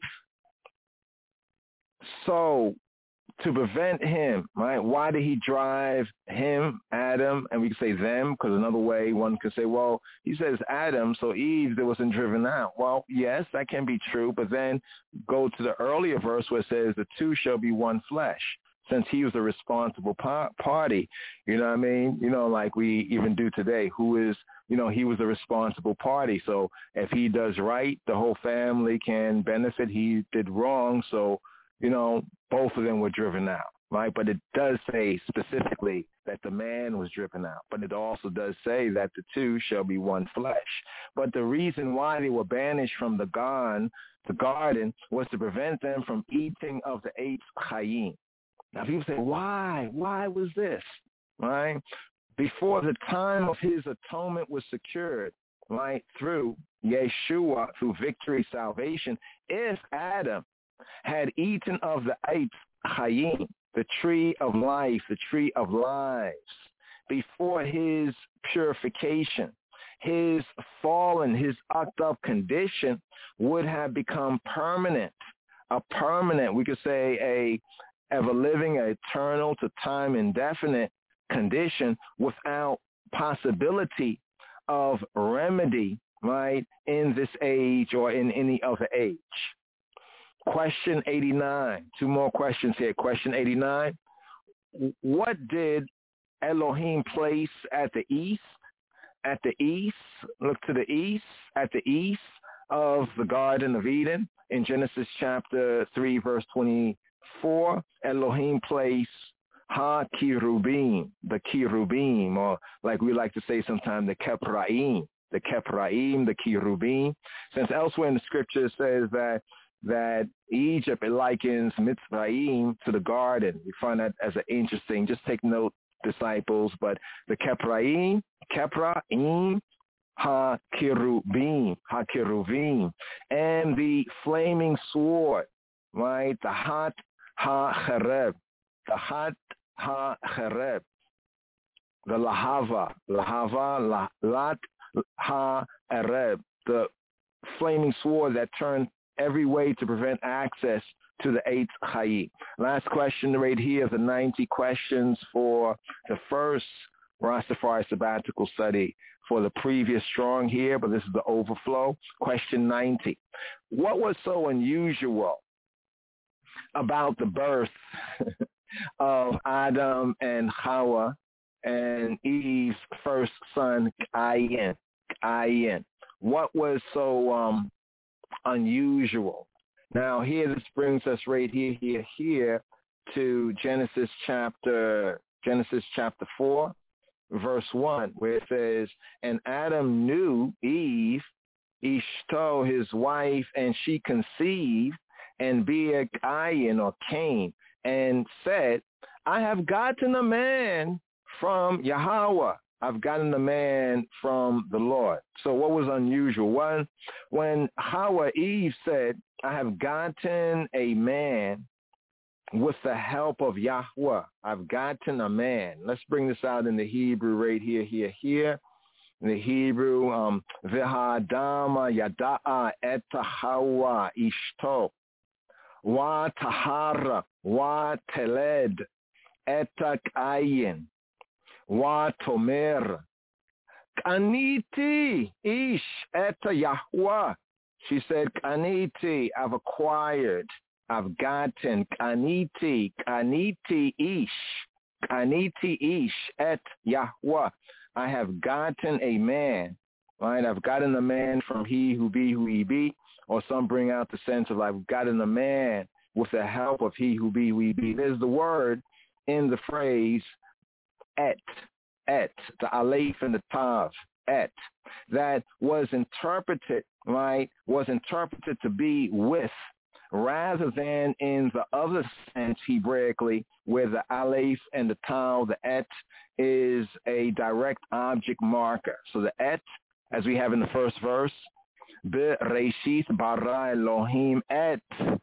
So, to prevent him, right? Why did he drive him, Adam, and we could say them, because another way one could say, well, he says Adam, so Eve that wasn't driven out. Well, yes, that can be true, but then go to the earlier verse where it says the two shall be one flesh, since he was the responsible party. You know what I mean? Like we even do today, who is, he was the responsible party. So if he does right, the whole family can benefit. He did wrong, so both of them were driven out, right? But it does say specifically that the man was driven out. But it also does say that the two shall be one flesh. But the reason why they were banished from the garden, was to prevent them from eating of the Eitz Chaim. Now people say, why? Why was this, right? Before the time of his atonement was secured, right, through Yeshua, through victory, salvation, if Adam had eaten of the Eitz Chaim, the tree of life, the tree of lives, before his purification, his fallen, his fucked up condition would have become permanent, we could say a ever living, eternal to time indefinite condition without possibility of remedy, right, in this age or in any other age. Question 89. Two more questions here. Question 89. What did Elohim place at the east? At the east, look to the east, at the east of the Garden of Eden. In Genesis chapter 3, verse 24, Elohim placed ha-cherubim, the cherubim, or like we like to say sometimes, the kepraim, the cherubim. Since elsewhere in the scripture it says that Egypt, it likens Mitzrayim to the garden. We find that as an interesting, just take note, disciples, but the kepraim, ha-cherubim, and the flaming sword, right, the hat ha-chereb, the lahava, lat ha-ereb, the flaming sword that turned every way to prevent access to the Eitz Chaim. Last question right here of the 90 questions for the first Rastafari sabbatical study for the previous strong here, but this is the overflow. Question 90. What was so unusual about the birth of Adam and Hawa and Eve's first son, Cain? What was so unusual? Now here, this brings us right here to Genesis chapter 4, verse 1, where it says, and Adam knew Eve, Ishto, his wife, and she conceived, and bare Cain, or Cain, and said, I have gotten a man from Yahweh. I've gotten a man from the Lord. So what was unusual? One, when Eve said, I have gotten a man with the help of Yahweh. I've gotten a man. Let's bring this out in the Hebrew right here. In the Hebrew, V'ha'adama yada'a et Hawa ishto, wa tahara, wa teled, et Cain, wa tomer, kaniti ish et Yahweh. She said, kaniti, I've acquired, I've gotten, kaniti ish et Yahweh. I have gotten a man, right? I've gotten a man from he who be who he be, or some bring out the sense of I've gotten a man with the help of he who be who he be. There's the word in the phrase et, the aleph and the tav, et, that was interpreted, right, was interpreted to be with, rather than in the other sense Hebraically, where the aleph and the tav, the et, is a direct object marker. So the et, as we have in the first verse, Bereshith bara Elohim et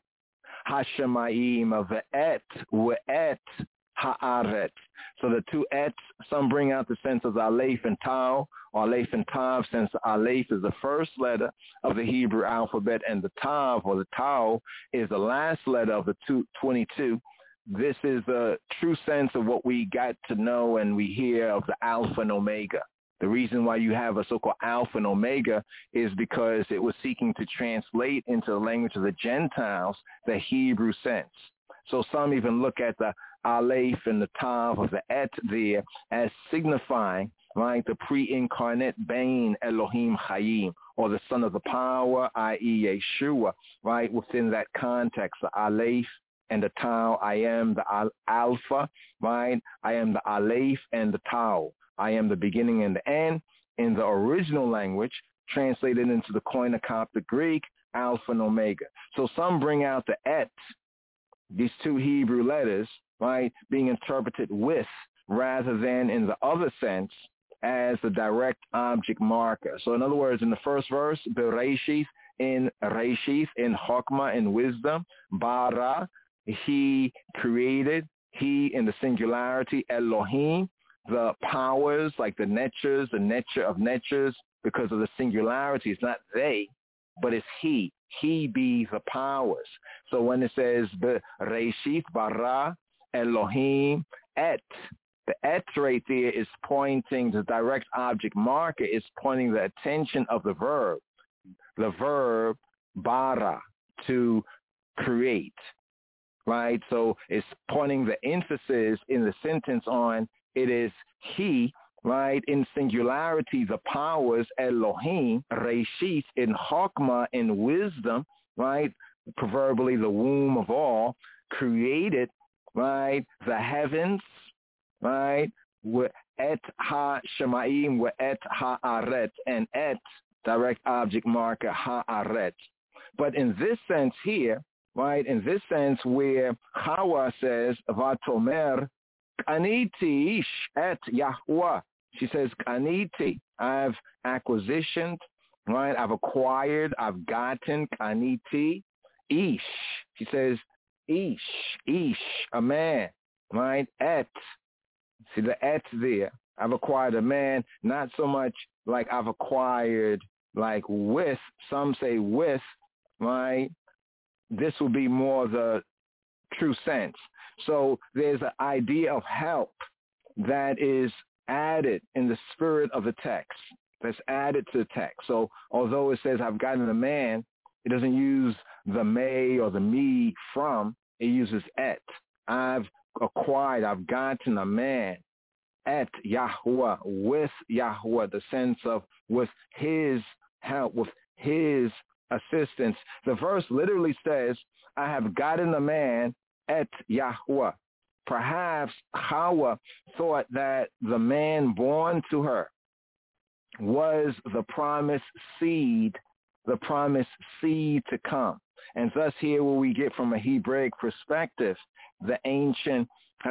hashemayim, ve'et ve'et ha'aret. So the two ets, some bring out the sense of aleph and tav, or aleph and tav, since aleph is the first letter of the Hebrew alphabet, and the tav, or the tav, is the last letter of the 22. This is the true sense of what we got to know and we hear of the Alpha and Omega. The reason why you have a so-called Alpha and Omega is because it was seeking to translate into the language of the Gentiles the Hebrew sense. So some even look at the aleph and the tav of the et there as signifying, right, the pre-incarnate Bain Elohim Chayim, or the son of the power, i.e. Yeshua, right, within that context, the aleph and the tav. I am the alpha, right? I am the aleph and the tav. I am the beginning and the end. In the original language, translated into the Koine Coptic Greek, Alpha and Omega. So some bring out the et, these two Hebrew letters, right, being interpreted with, rather than in the other sense as the direct object marker. So in other words, in the first verse, Bereshith, in Reshith, in Chokmah, in wisdom, bara, he created, he in the singularity, Elohim, the powers, like the netchers, the netcher of netchers, because of the singularity. It's not they, but it's he. He be the powers. So when it says Reshith bara Elohim et, the et right there is pointing, the direct object marker is pointing the attention of the verb bara, to create, right? So it's pointing the emphasis in the sentence on it is he, right? In singularity, the powers, Elohim, Reshith, in Chokmah, in wisdom, right? Proverbially the womb of all, created, right? The heavens, right? Et ha-shemaim, et ha-aret, and et, direct object marker, ha-aret. But in this sense here, right, in this sense where Hawa says, Vatomer, Kaniti ish et Yahweh. She says, Kaniti, I've acquisitioned, right? I've acquired, I've gotten, Kaniti ish. She says, ish, a man, right? Et. See the et there. I've acquired a man, not so much like I've acquired like with, some say with, right? This will be more the true sense. So there's an idea of help that is added in the spirit of the text, that's added to the text. So although it says I've gotten a man, it doesn't use the may or the me from, it uses et. I've acquired, I've gotten a man, et Yahweh, with Yahweh, the sense of with his help, with his assistance. The verse literally says, I have gotten a man et Yahuwah. Perhaps Hawa thought that the man born to her was the promised seed to come. And thus here where we get from a Hebraic perspective, the ancient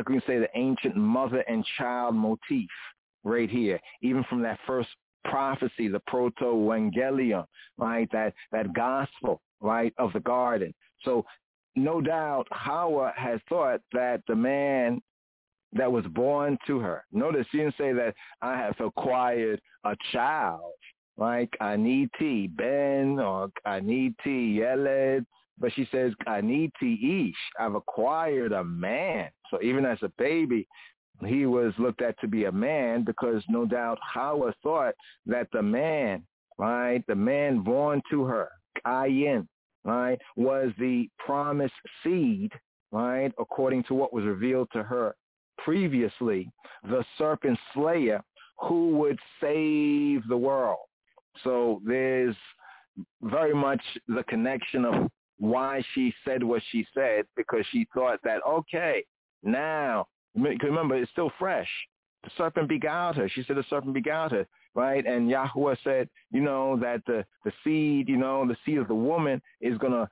mother and child motif right here, even from that first prophecy, the proto-evangelion, right, that gospel, right, of the garden. So no doubt Hawa has thought that the man that was born to her, notice she didn't say that I have acquired a child, like Aniti Ben or Aniti Yeled, but she says Aniti Ish, I've acquired a man. So even as a baby, he was looked at to be a man, because no doubt Hawa thought that the man, right, the man born to her, Ayin, right, was the promised seed, right, according to what was revealed to her previously, the serpent slayer who would save the world. So there's very much the connection of why she said what she said, because she thought that, okay, now, remember, it's still fresh. The serpent beguiled her. She said the serpent beguiled her, right? And Yahuwah said, that the seed, the seed of the woman is gonna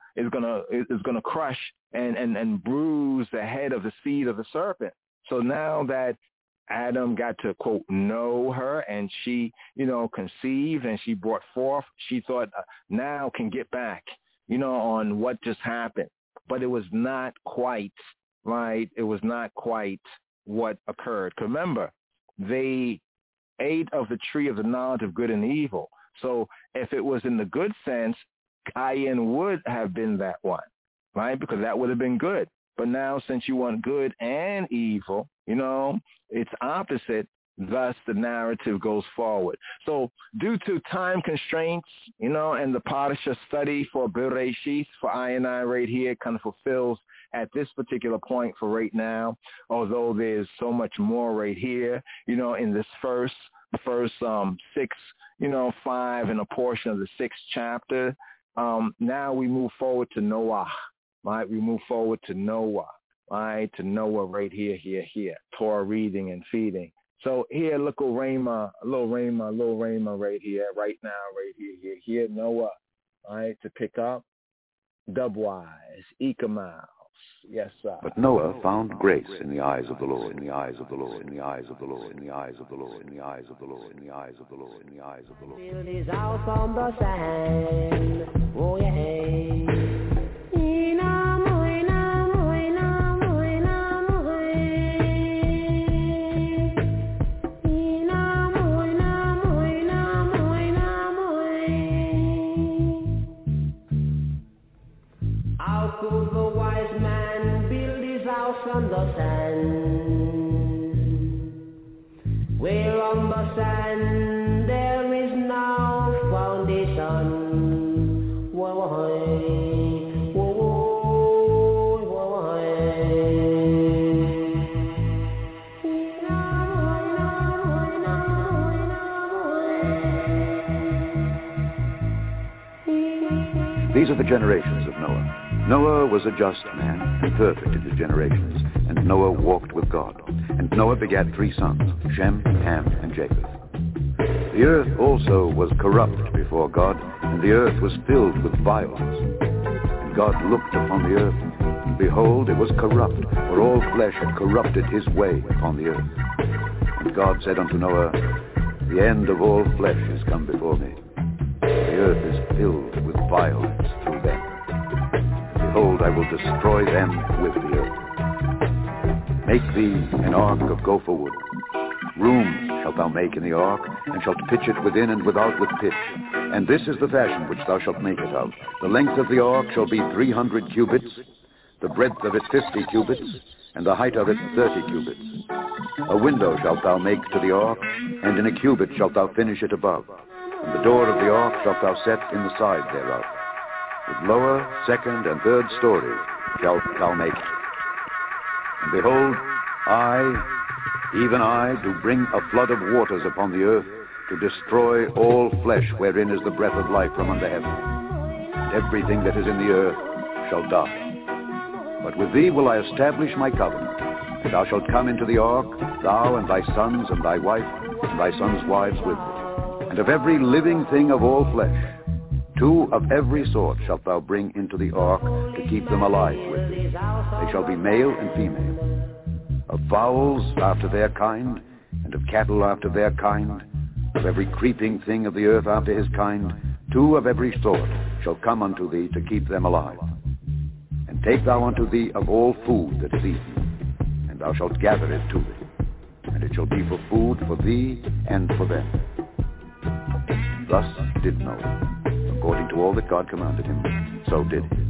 crush and bruise the head of the seed of the serpent. So now that Adam got to, quote, know her, and she, conceived and she brought forth, she thought now can get back, on what just happened. But it was not quite, right? It was not quite what occurred. Remember, they ate of the tree of the knowledge of good and evil. So if it was in the good sense, Cain would have been that one, right? Because that would have been good. But now since you want good and evil, it's opposite. Thus, the narrative goes forward. So due to time constraints, and the Parsha study for Bereshith, for I and I right here, kind of fulfills at this particular point for right now, although there's so much more right here, in this first 6, 5 and a portion of the 6th chapter. Now we move forward to Noah, right? We move forward to Noah, right? To Noah right here, Torah reading and feeding. So here, little Rhema right here, right now, right here, Noah, right, to pick up, Dubwise, Ekamouse. Yes, sir. But Noah found grace in the eyes of the Lord, in the eyes of the Lord, in the eyes of the Lord, in the eyes of the Lord, in the eyes of the Lord, in the eyes of the Lord, in the eyes of the Lord. Build his house on the sand, oh yeah. Could the wise man build his house on the sand? Where on the sand there is no foundation. These are the generations of Noah. Noah was a just man and perfect in his generations, and Noah walked with God. And Noah begat 3 sons, Shem, Ham, and Japheth. The earth also was corrupt before God, and the earth was filled with violence. And God looked upon the earth, and behold, it was corrupt, for all flesh had corrupted his way upon the earth. And God said unto Noah, the end of all flesh is come before me. The earth is filled with violence through them. Behold, I will destroy them with the earth. Make thee an ark of gopher wood. Room shalt thou make in the ark, and shalt pitch it within and without with pitch. And this is the fashion which thou shalt make it of. The length of the ark shall be 300 cubits, the breadth of it 50 cubits, and the height of it 30 cubits. A window shalt thou make to the ark, and in a cubit shalt thou finish it above. And the door of the ark shalt thou set in the side thereof. With lower, second, and third story shalt thou make it. And behold, I, even I, do bring a flood of waters upon the earth, to destroy all flesh wherein is the breath of life from under heaven. And everything that is in the earth shall die. But with thee will I establish my covenant. And thou shalt come into the ark, thou and thy sons and thy wife, and thy sons' wives with thee. And of every living thing of all flesh, 2 of every sort shalt thou bring into the ark to keep them alive with thee. They shall be male and female. Of fowls after their kind, and of cattle after their kind, of every creeping thing of the earth after his kind, 2 of every sort shall come unto thee to keep them alive. And take thou unto thee of all food that is eaten, and thou shalt gather it to thee, and it shall be for food for thee and for them. Thus did Noah, according to all that God commanded him, so did he.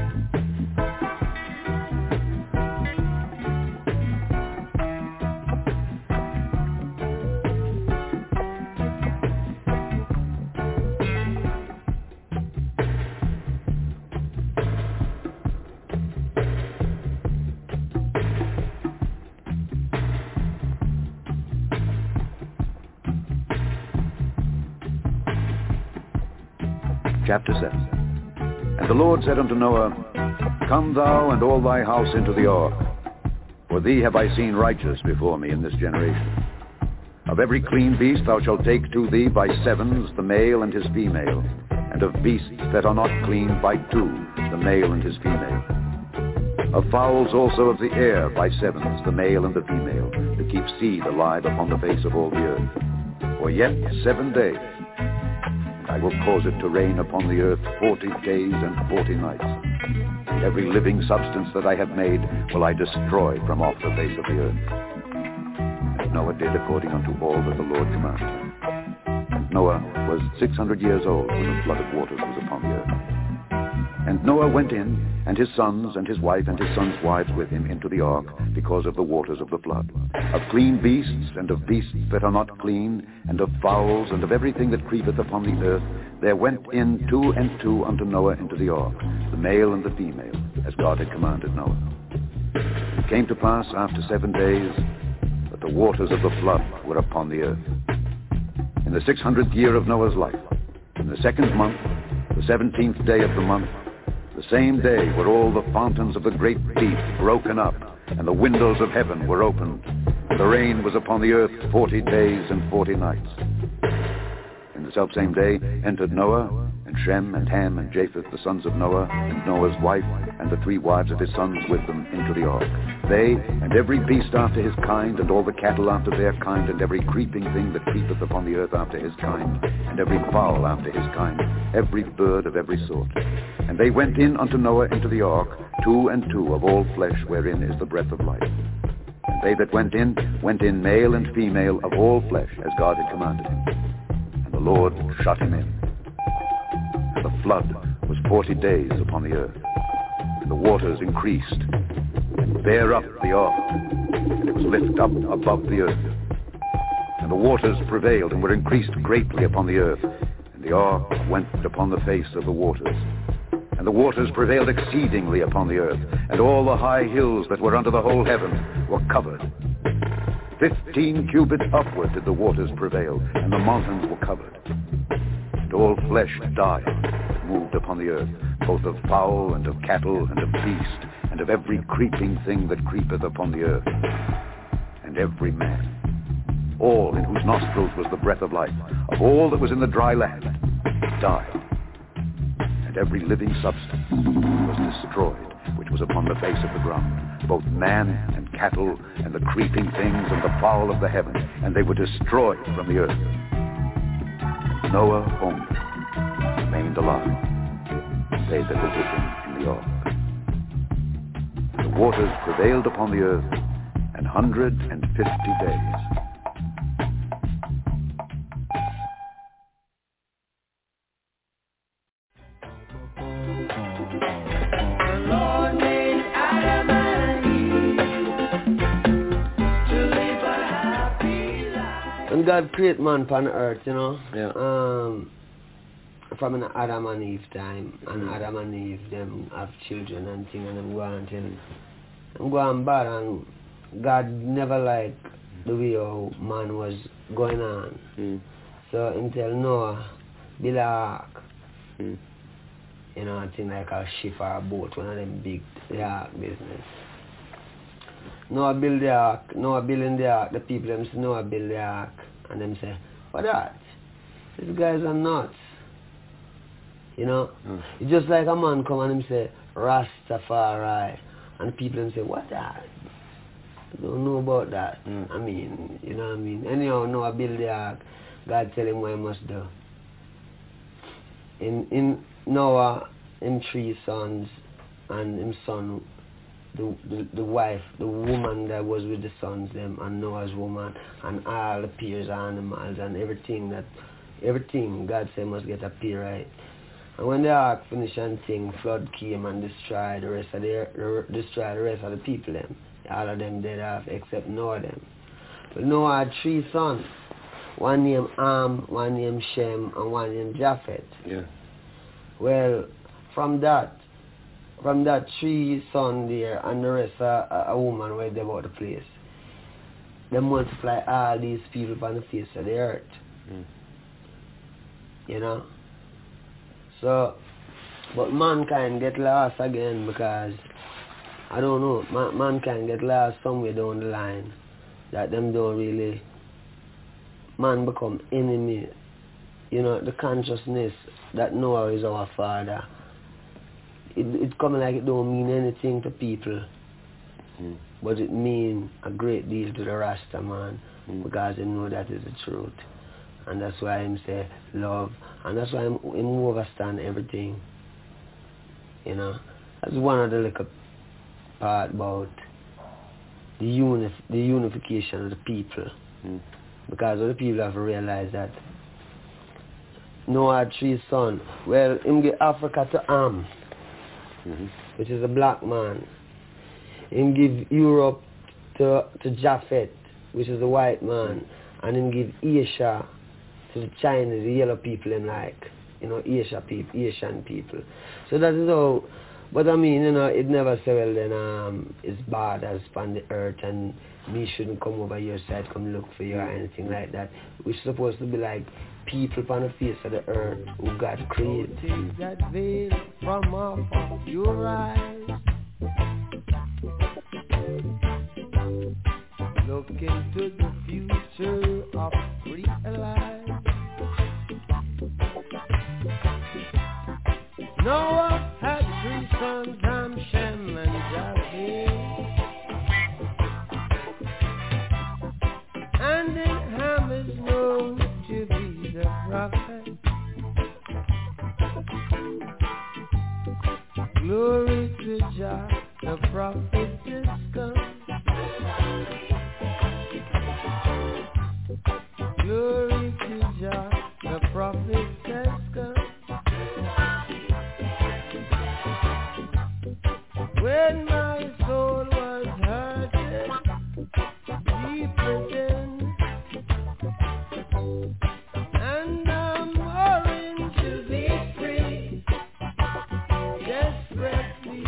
Chapter 7. And the Lord said unto Noah, Come thou and all thy house into the ark, for thee have I seen righteous before me in this generation. Of every clean beast thou shalt take to thee by 7s the male and his female, and of beasts that are not clean by 2 the male and his female. Of fowls also of the air by 7s the male and the female, to keep seed alive upon the face of all the earth. For yet 7 days, I will cause it to rain upon the earth 40 days and 40 nights. And every living substance that I have made will I destroy from off the face of the earth. And Noah did according unto all that the Lord commanded him. And Noah was 600 years old when the flood of waters was upon the earth. And Noah went in, and his sons and his wife and his sons' wives with him into the ark, because of the waters of the flood. Of clean beasts and of beasts that are not clean, and of fowls and of everything that creepeth upon the earth, there went in 2 and 2 unto Noah into the ark, the male and the female, as God had commanded Noah. It came to pass after 7 days that the waters of the flood were upon the earth. In the 600th year of Noah's life, in the 2nd month, the 17th day of the month, the same day were all the fountains of the great deep broken up, and the windows of heaven were opened, and the rain was upon the earth 40 days and 40 nights. In the selfsame day entered Noah, and Shem, and Ham, and Japheth, the sons of Noah, and Noah's wife, and the 3 wives of his sons with them into the ark. They, and every beast after his kind, and all the cattle after their kind, and every creeping thing that creepeth upon the earth after his kind, and every fowl after his kind, every bird of every sort. And they went in unto Noah into the ark, 2 and 2 of all flesh, wherein is the breath of life. And they that went in male and female of all flesh, as God had commanded him. And the Lord shut him in. And the flood was 40 days upon the earth. And the waters increased, and bare up the ark, and it was lifted up above the earth. And the waters prevailed, and were increased greatly upon the earth. And the ark went upon the face of the waters. And the waters prevailed exceedingly upon the earth, and all the high hills that were under the whole heaven were covered. 15 cubits upward did the waters prevail, and the mountains were covered. And all flesh died that moved upon the earth, both of fowl and of cattle and of beast, and of every creeping thing that creepeth upon the earth. And every man, all in whose nostrils was the breath of life, of all that was in the dry land, died. And every living substance was destroyed, which was upon the face of the ground, both man and cattle, and the creeping things, and the fowl of the heaven, and they were destroyed from the earth. And Noah only remained alive, they that were with him in the ark. And the waters prevailed upon the earth 150 days. When God create man upon earth, you know, from an Adam and Eve time, and Adam and Eve, them have children and things, and them go on till them go on bad, and God never liked the way how man was going on. So until Noah built an ark, You know, a thing like a ship or a boat, one of them big ark business. Noah build the ark, Noah building the ark, the people them say Noah build the ark, and them say, what that? These guys are nuts. You know? It's just like a man come and him say, Rastafari, and people them say, what that? I don't know about that. I mean, you know what I mean? Anyhow, Noah build the ark, God tell him what he must do. In Noah, him 3 sons, and him son, the wife, the woman that was with the sons, them, and Noah's woman, and all the peers, animals, and everything, God said must get a peer right. And when the ark finished and thing, flood came and destroyed the rest of the people, them. All of them dead off, except Noah, them. But Noah had 3 sons. One named Ham, one named Shem, and one named Japheth. Yeah. Well, from that 3 sons there, and the rest a woman were there about the place. They multiply all these people on the face of the earth. You know? So, but mankind get lost again because, I don't know, mankind get lost somewhere down the line that them don't really, man become enemy. You know, the consciousness that Noah is our father, it come like it don't mean anything to people, but it mean a great deal to the Rasta man, because they know that is the truth. And that's why him say love, and that's why him understand everything. You know, that's one of the little part about the unification of the people. Because all the people have realized that Noah had 3 sons. Well, him give Africa to Ham, which is a black man. Him give Europe to Japheth, which is a white man. And him give Asia to the Chinese, the yellow people, and like, you know, Asian people. So that is how, but I mean, you know, it never say, well, then it's bad as on the earth and me shouldn't come over your side, come look for you or anything like that. We're supposed to be like people on the face of the earth who God created. Take that veil from off of your eyes. Look into the future of realize. Noah had 3 sons, Ham, Shem, and Japheth. And then Ham is known to be the prophet. Glory to Jah, the prophet is come. Glory to Jah, the prophet has come. When my soul was hurted deep within, and I'm warring to be free, desperately.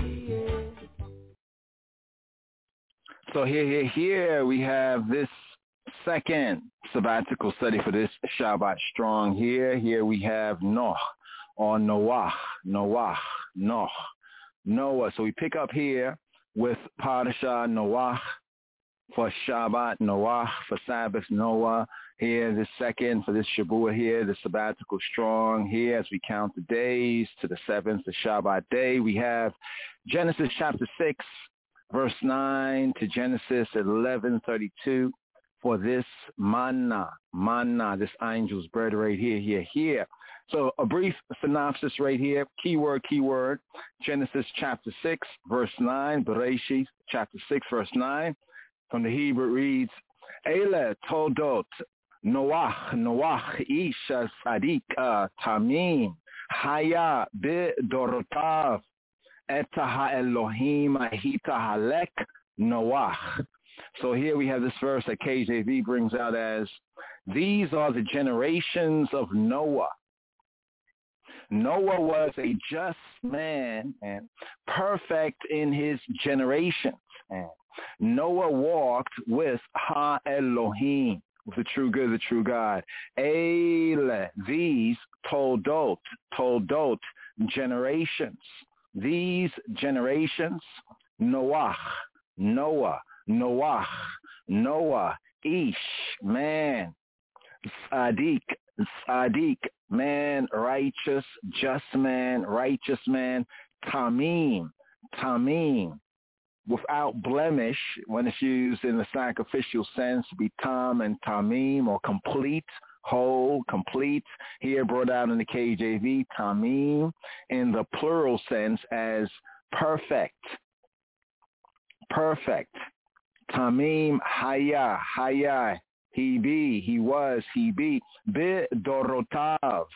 So here we have this second sabbatical study for this Shabbat Strong here. Here we have Noah, or Noah. So we pick up here with Parashah Noah for Shabbat, Noah for Sabbath, Noah. Here, the second for this Shabbat here, the sabbatical strong here as we count the days to the 7th, the Shabbat day. We have Genesis chapter 6, verse 9 to Genesis 11:32 for this manna, this angel's bread right here. So a brief synopsis right here, keyword, Genesis chapter 6, verse 9, Bereshit chapter 6, verse 9. From the Hebrew reads, Ele toldot Noach ish sadik tamim haya b'dorotav et ha'elohim ahita halek Noach. So here we have this verse that KJV brings out as, these are the generations of Noah. Noah was a just man and perfect in his generations. And Noah walked with Ha-Elohim, with the true good, the true God. Eile, these, toldot, generations. These generations, Noah, Ish, man, Sadiq, man, righteous man, Tamim, without blemish, when it's used in the sacrificial sense, to be tam and tamim, or complete, whole, complete. Here brought out in the KJV, tamim, in the plural sense as perfect. Tamim, haya, he be, he was, he be, bidorotav,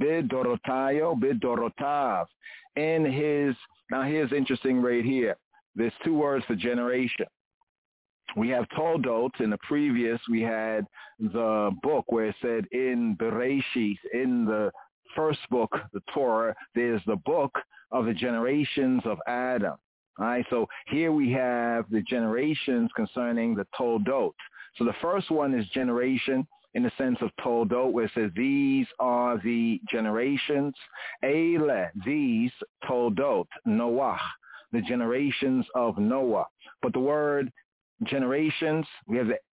in his, now here's interesting right here. There's two words for generation. We have Toldot. In the previous, we had the book where it said in Bereshit, in the first book, the Torah, there's the book of the generations of Adam. All right, so here we have the generations concerning the Toldot. So the first one is generation in the sense of Toldot, where it says these are the generations. Eile, these, Toldot, Noah, the generations of Noah. But the word generations, we have the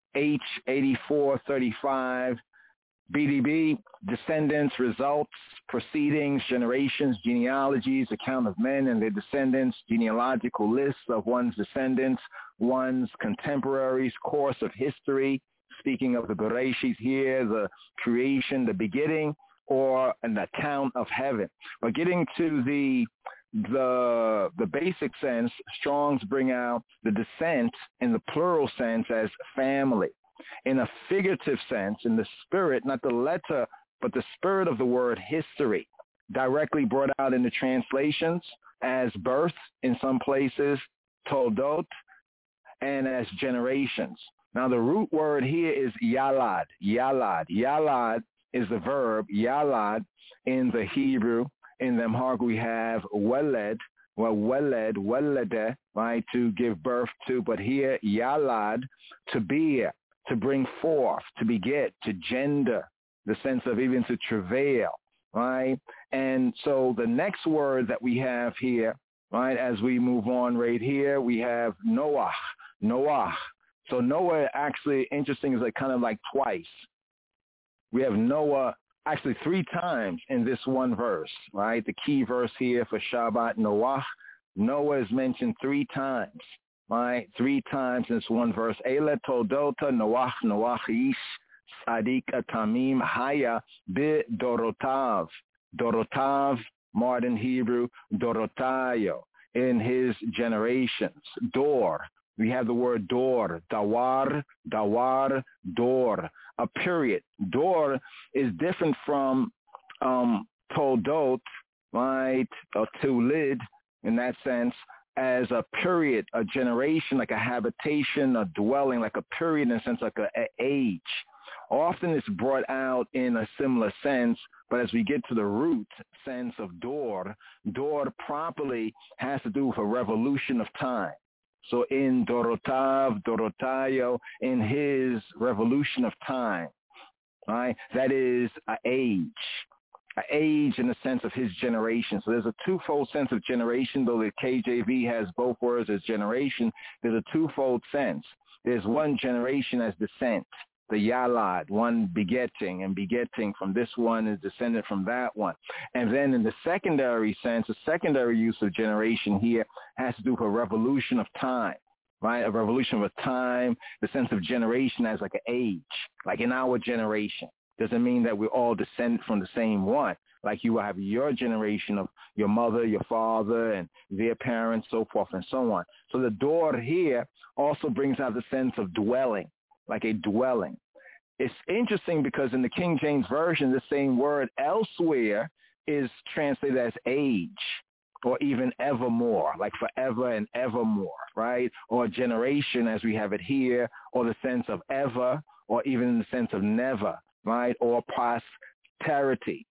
H8435, BDB, descendants, results, proceedings, generations, genealogies, account of men and their descendants, genealogical lists of one's descendants, one's contemporaries, course of history, speaking of the Bereshit here, the creation, the beginning, or an account of heaven. But getting to the basic sense, Strong's bring out the descent in the plural sense as family. In a figurative sense, in the spirit, not the letter, but the spirit of the word history, directly brought out in the translations as birth in some places, Toldot, and as generations. Now the root word here is yalad. Yalad is the verb, yalad, in the Hebrew. In the Amharic we have weled, right, to give birth to. But here, yalad, to bear, to bring forth, to beget, to gender, the sense of even to travail, right? And so the next word that we have here, right, as we move on right here, we have Noah. So Noah, actually, interesting, is like kind of like twice. We have Noah actually three times in this one verse, right? The key verse here for Shabbat, Noah. Noah is mentioned three times, right? Three times in this one verse. Eile Toldota, Noah, Ish, Sadiq, Tamim, Haya, Bidorotav. Dorotav, modern Hebrew, Dorotayo, in his generations. Dor. We have the word dor, dawar, dor, a period. Dor is different from toldot, right, or tulid in that sense, as a period, a generation, like a habitation, a dwelling, like a period in a sense, like an age. Often it's brought out in a similar sense, but as we get to the root sense of dor properly has to do with a revolution of time. So in Dorotav, Dorotayo, in his revolution of time, right, that is an age in the sense of his generation. So there's a twofold sense of generation, though the KJV has both words as generation. There's a twofold sense. There's one generation as descent, the Yalad, one begetting, and begetting from this one is descended from that one. And then in the secondary sense, the secondary use of generation here has to do with a revolution of time, right? A revolution of time, the sense of generation as like an age, like in our generation. Doesn't mean that we all descend from the same one. Like you will have your generation of your mother, your father, and their parents, so forth and so on. So the door here also brings out the sense of dwelling, like a dwelling. It's interesting because in the King James Version, the same word elsewhere is translated as age or even evermore, like forever and evermore, right? Or generation as we have it here, or the sense of ever, or even in the sense of never, right? Or posterity.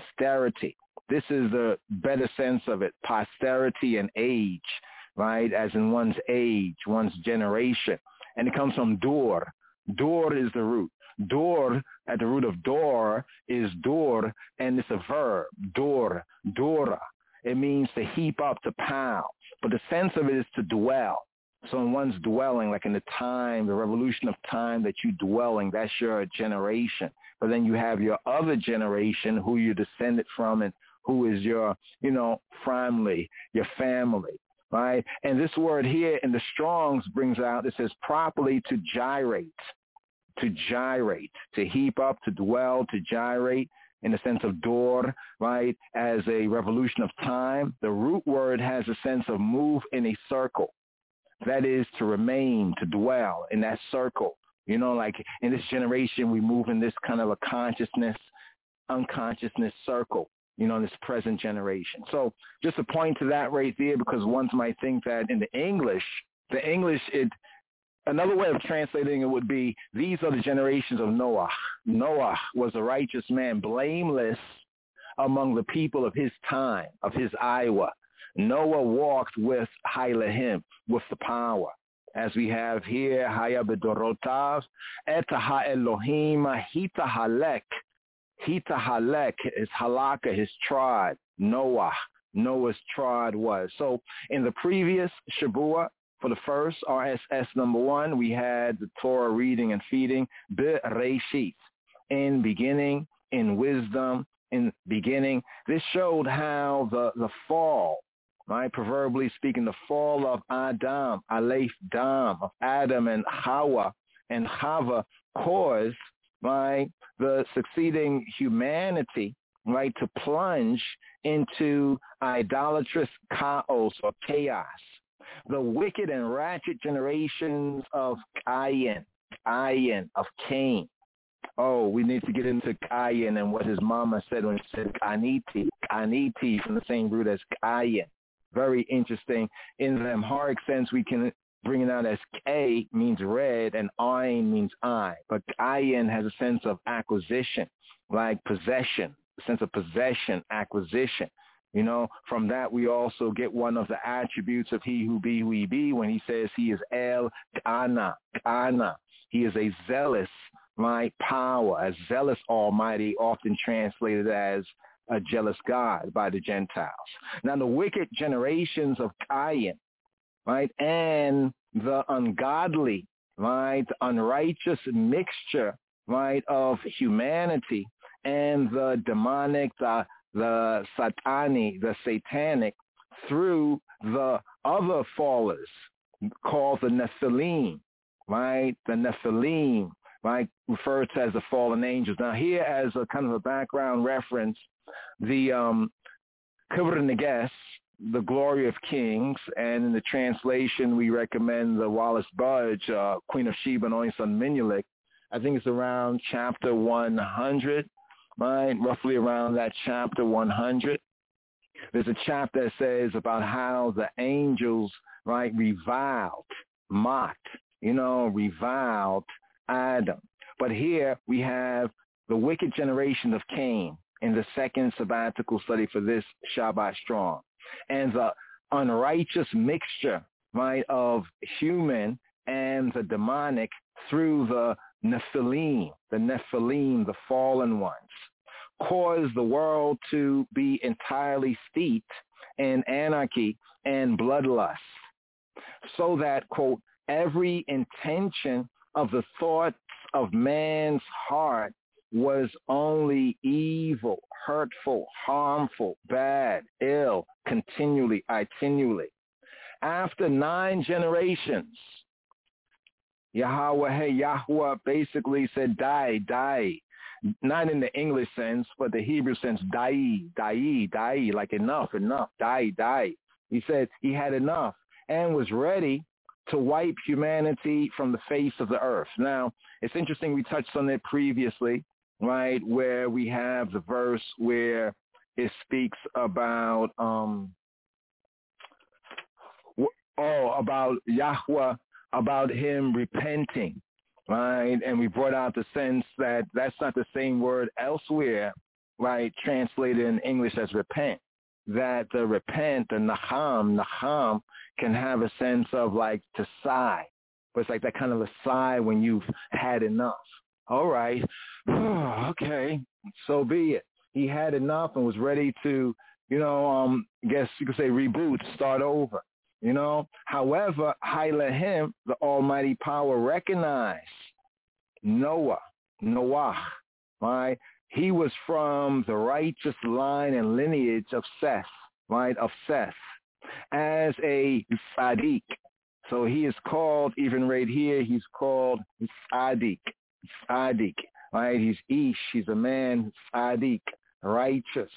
This is the better sense of it, posterity and age, right? As in one's age, one's generation. And it comes from dor. Dor is the root. Dor, at the root of dor, is dor, and it's a verb, dor, dora. it means to heap up, to pile. But the sense of it is to dwell. So in one's dwelling, like in the time, the revolution of time that you dwelling, that's your generation. But then you have your other generation who you're descended from and who is your, family, your family, right? And this word here in the Strong's brings out, it says properly to gyrate, to heap up, to dwell, to gyrate, in the sense of dor, right, as a revolution of time. The root word has a sense of move in a circle. That is to remain, to dwell in that circle. Like in this generation, we move in this kind of a consciousness, unconsciousness circle, in this present generation. So just a point to that right there, because one might think that in the English, another way of translating it would be, these are the generations of Noah. Noah was a righteous man, blameless among the people of his time, of his Iowa. Noah walked with Hailahim, with the power. As we have here, Haya Bedorotav, Eta HaElohim, Hita Halek. Hita Halek is Halaka, his tribe. Noah's tribe was. So in the previous Shabua, for the first RSS number 1, we had the Torah reading and feeding, Bereshit, in beginning, in wisdom, in beginning. This showed how the fall, right, proverbially speaking, the fall of Adam, Aleph Dam, of Adam and Hawa and Chava caused, right, the succeeding humanity, right, to plunge into idolatrous chaos or chaos. The wicked and ratchet generations of Cain, of Cain. Oh, we need to get into Cain and what his mama said when she said Kaniti, from the same root as Cain. Very interesting. In the Amharic sense, we can bring it out as K means red and Ain means I. But Cain has a sense of acquisition, like possession, a sense of possession, acquisition. From that we also get one of the attributes of he who be who he be when he says he is El Kana. He is a zealous, right, power, a zealous almighty, often translated as a jealous God by the Gentiles. Now the wicked generations of Cain, right, and the ungodly, right, the unrighteous mixture, right, of humanity and the demonic, the satanic, through the other fallers called the Nephilim, right? The Nephilim, right, referred to as the fallen angels. Now here, as a kind of a background reference, the Kibur Neges, the Glory of Kings, and in the translation we recommend the Wallace Budge, Queen of Sheba and Only Son Menelik. I think it's around chapter 100. Right, roughly around that chapter 100. There's a chapter that says about how the angels, right, reviled, mocked, reviled Adam. But here we have the wicked generation of Cain in the second sabbatical study for this Shabbat Strong. And the unrighteous mixture, right, of human and the demonic through the Nephilim, the fallen ones, caused the world to be entirely steeped in anarchy and bloodlust, so that, quote, every intention of the thoughts of man's heart was only evil, hurtful, harmful, bad, ill, continually. After 9 generations, Yahweh basically said, die. Not in the English sense, but the Hebrew sense, die, like enough, die. He said he had enough and was ready to wipe humanity from the face of the earth. Now, it's interesting, we touched on it previously, right, where we have the verse where it speaks about, about Yahweh, about him repenting, right? And we brought out the sense that that's not the same word elsewhere, right, translated in English as repent. That the repent, the naham can have a sense of like to sigh. But it's like that kind of a sigh when you've had enough. All right, okay, so be it. He had enough and was ready to, guess you could say reboot, start over. However, Elohim, the Almighty Power, recognized Noah, right? He was from the righteous line and lineage of Seth, right? Of Seth, as a Tzaddik. So he is called, even right here, he's called Tzaddik, right? He's Ish, he's a man, Tzaddik, righteous.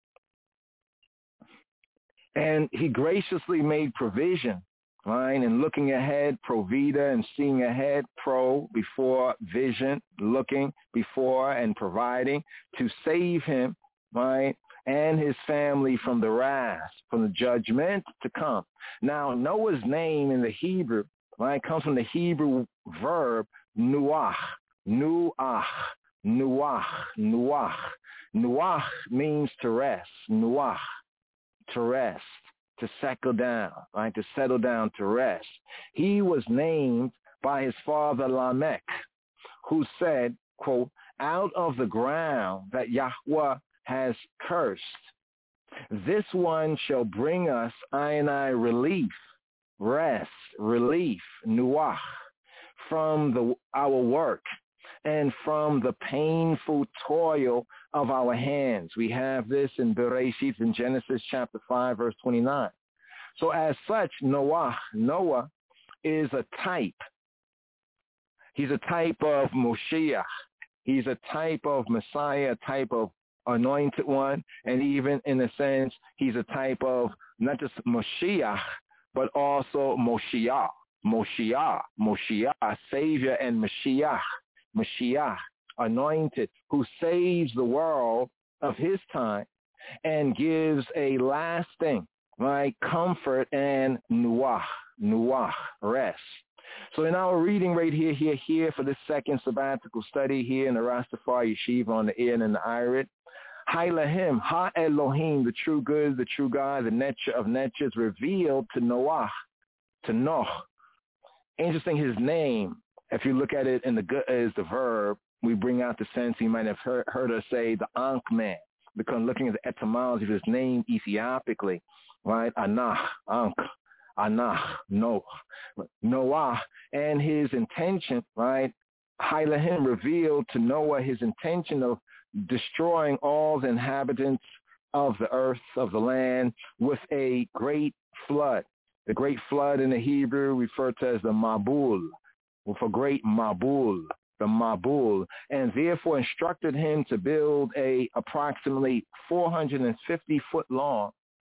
And he graciously made provision, right? And looking ahead, provida, and seeing ahead, before vision, looking before and providing to save him, right? And his family from the wrath, from the judgment to come. Now, Noah's name in the Hebrew, right, comes from the Hebrew verb nuach. Nuach means to rest. Nuach, to rest, to settle down, right, to settle down, to rest. He was named by his father Lamech, who said, quote, out of the ground that Yahweh has cursed, this one shall bring us, relief, rest, relief, nuach, from our work and from the painful toil of our hands. We have this in Bereshit, in Genesis chapter 5, verse 29. So as such, Noah is a type. He's a type of Moshiach. He's a type of Messiah, a type of anointed one, and even in a sense, he's a type of not just Moshiach, but also Moshiach, Savior, and Mashiach, anointed, who saves the world of his time and gives a lasting, right, comfort and nuach, rest. So in our reading right here for this second sabbatical study here in the Rastafari Yeshiva on the Ear and the Irit, Elohim, Ha Elohim, the true good, the true God, the nature of natures, revealed to Noah, to Noah. Interesting, his name, if you look at it in the good as the verb, we bring out the sense you might have heard us say, the Ankh man, because looking at the etymology of his name Ethiopically, right, Ankh, Noah, and his intention, right, Elohim revealed to Noah his intention of destroying all the inhabitants of the earth, of the land, with a great flood. The great flood in the Hebrew referred to as the Mabul, with a great Mabul, the Mabul, and therefore instructed him to build a approximately 450 foot long,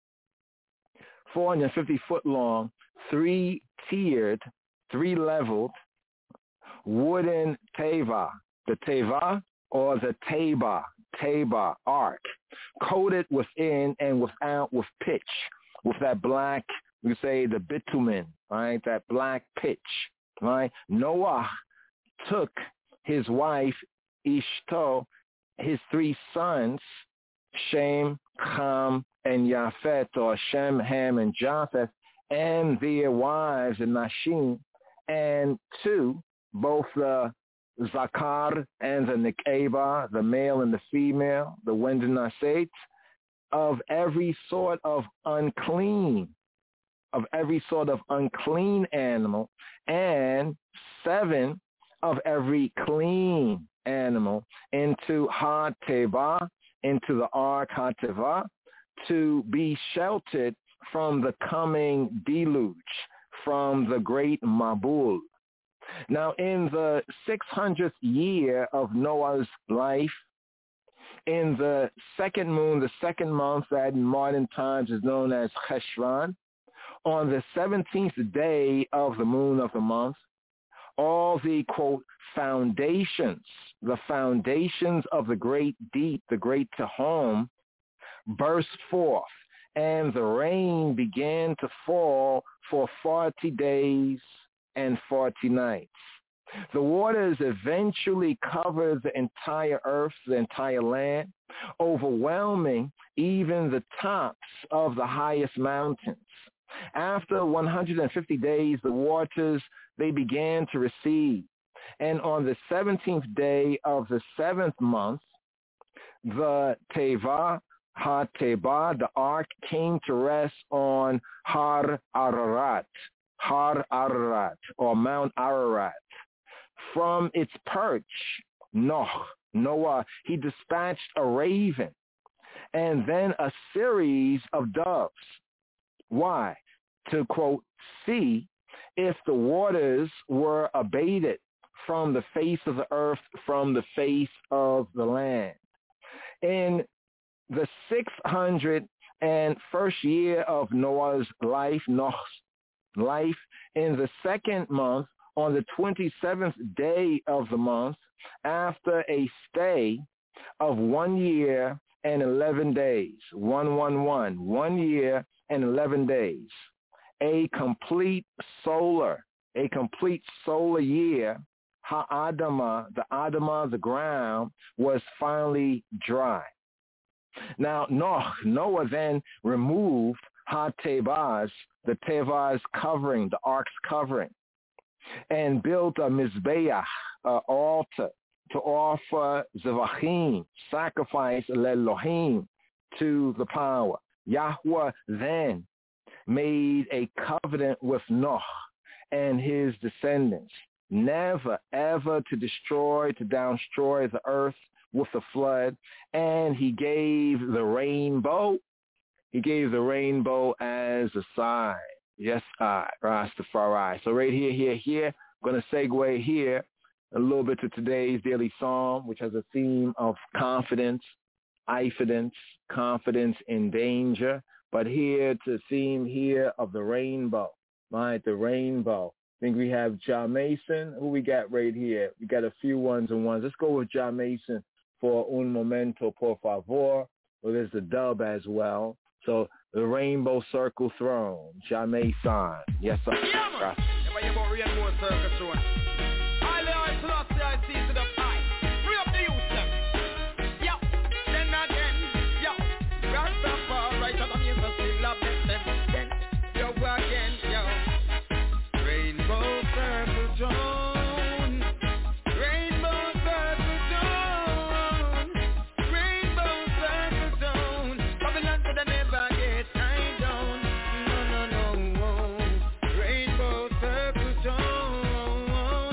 three-tiered, three-leveled wooden teva, the teva or the teba ark, coated within and without with pitch, with that black, we say the bitumen, right, that black pitch, right? Noah took his wife Ishto, his three sons, Shem, Ham, and Japheth, or Shem, Ham, and Japheth, and their wives and Nashim, and two, both the Zakar and the Nekeba, the male and the female, the Wendenasate, of every sort of unclean animal, and 7 of every clean animal into Ha-Teva, into the Ark Ha-Teva, to be sheltered from the coming deluge, from the great Mabul. Now, in the 600th year of Noah's life, in the second moon, the second month that in modern times is known as Cheshvan, on the 17th day of the moon of the month, all the, quote, foundations of the great deep, the great Tehom, burst forth, and the rain began to fall for 40 days and 40 nights. The waters eventually covered the entire earth, the entire land, overwhelming even the tops of the highest mountains. After 150 days, the waters, they began to recede. And on the 17th day of the 7th month, the Teva Ha-Tebah, the ark, came to rest on Har Ararat, or Mount Ararat. From its perch, Noah, he dispatched a raven and then a series of doves. Why? To, quote, see if the waters were abated from the face of the earth, from the face of the land. In the 601st year of Noah's life, in the second month, on the 27th day of the month, after a stay of 1 year and 11 days, 1 year and 11 days, a complete solar year, Ha'adamah, the ground, was finally dry. Now, Noah then removed Ha-Tebah's, the Tevah's covering, the ark's covering, and built a Mizbeach, altar, to offer Zevachim, sacrifice Lelohim, to the power. Yahweh then made a covenant with Noah and his descendants, never, ever to destroy the earth with the flood, and he gave the rainbow as a sign. Yes, I, Rastafari. So right here, I'm going to segue here a little bit to today's daily psalm, which has a theme of confidence in danger. But here, the theme here of the rainbow, right? The rainbow. I think we have Ja Mason. Who we got right here? We got a few ones and ones. Let's go with Ja Mason for Un Momento, Por Favor. Well, there's the dub as well. So the Rainbow Circle Throne, Ja Mason. Yes, sir. Yeah, man. Rainbow Circle Throne. I see to the pie. Free up the youth, them. Yo, then again, yo. Rastafari, right out of me, so still up them. Then, yo, again, yo. Rainbow Circle Throne. Rainbow Circle Throne. Rainbow Circle Throne. Babylon to the never get tied down. No. Rainbow Circle Throne.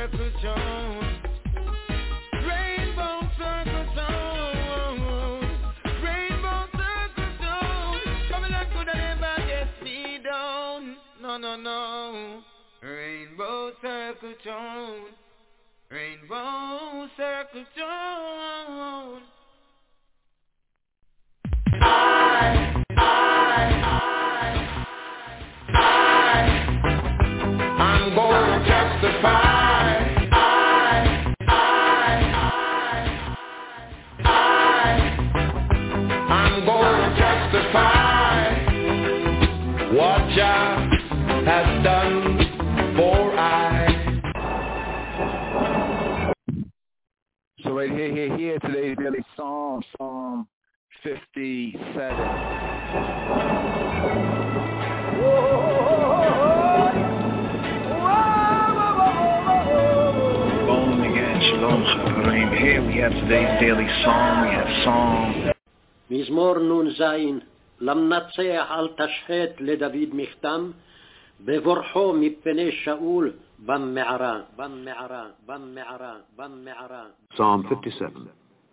circle zone. Rainbow circle zone. Rainbow circle zone. Babylon could never get me down. No, no, no. Rainbow circle zone. Rainbow circle zone. I'm gonna testify. I'm gonna testify what Jah has done for I. So right here, today's daily Psalm 57. Bowling again, Shalom Chaverim. Here we have today's daily Psalm. We have Psalm. מזמור נ"ז, למנצח אל תשחט לדוד מכתם, בבורחו מפני שאול במערה, במערה, במערה, במערה. Psalm 57.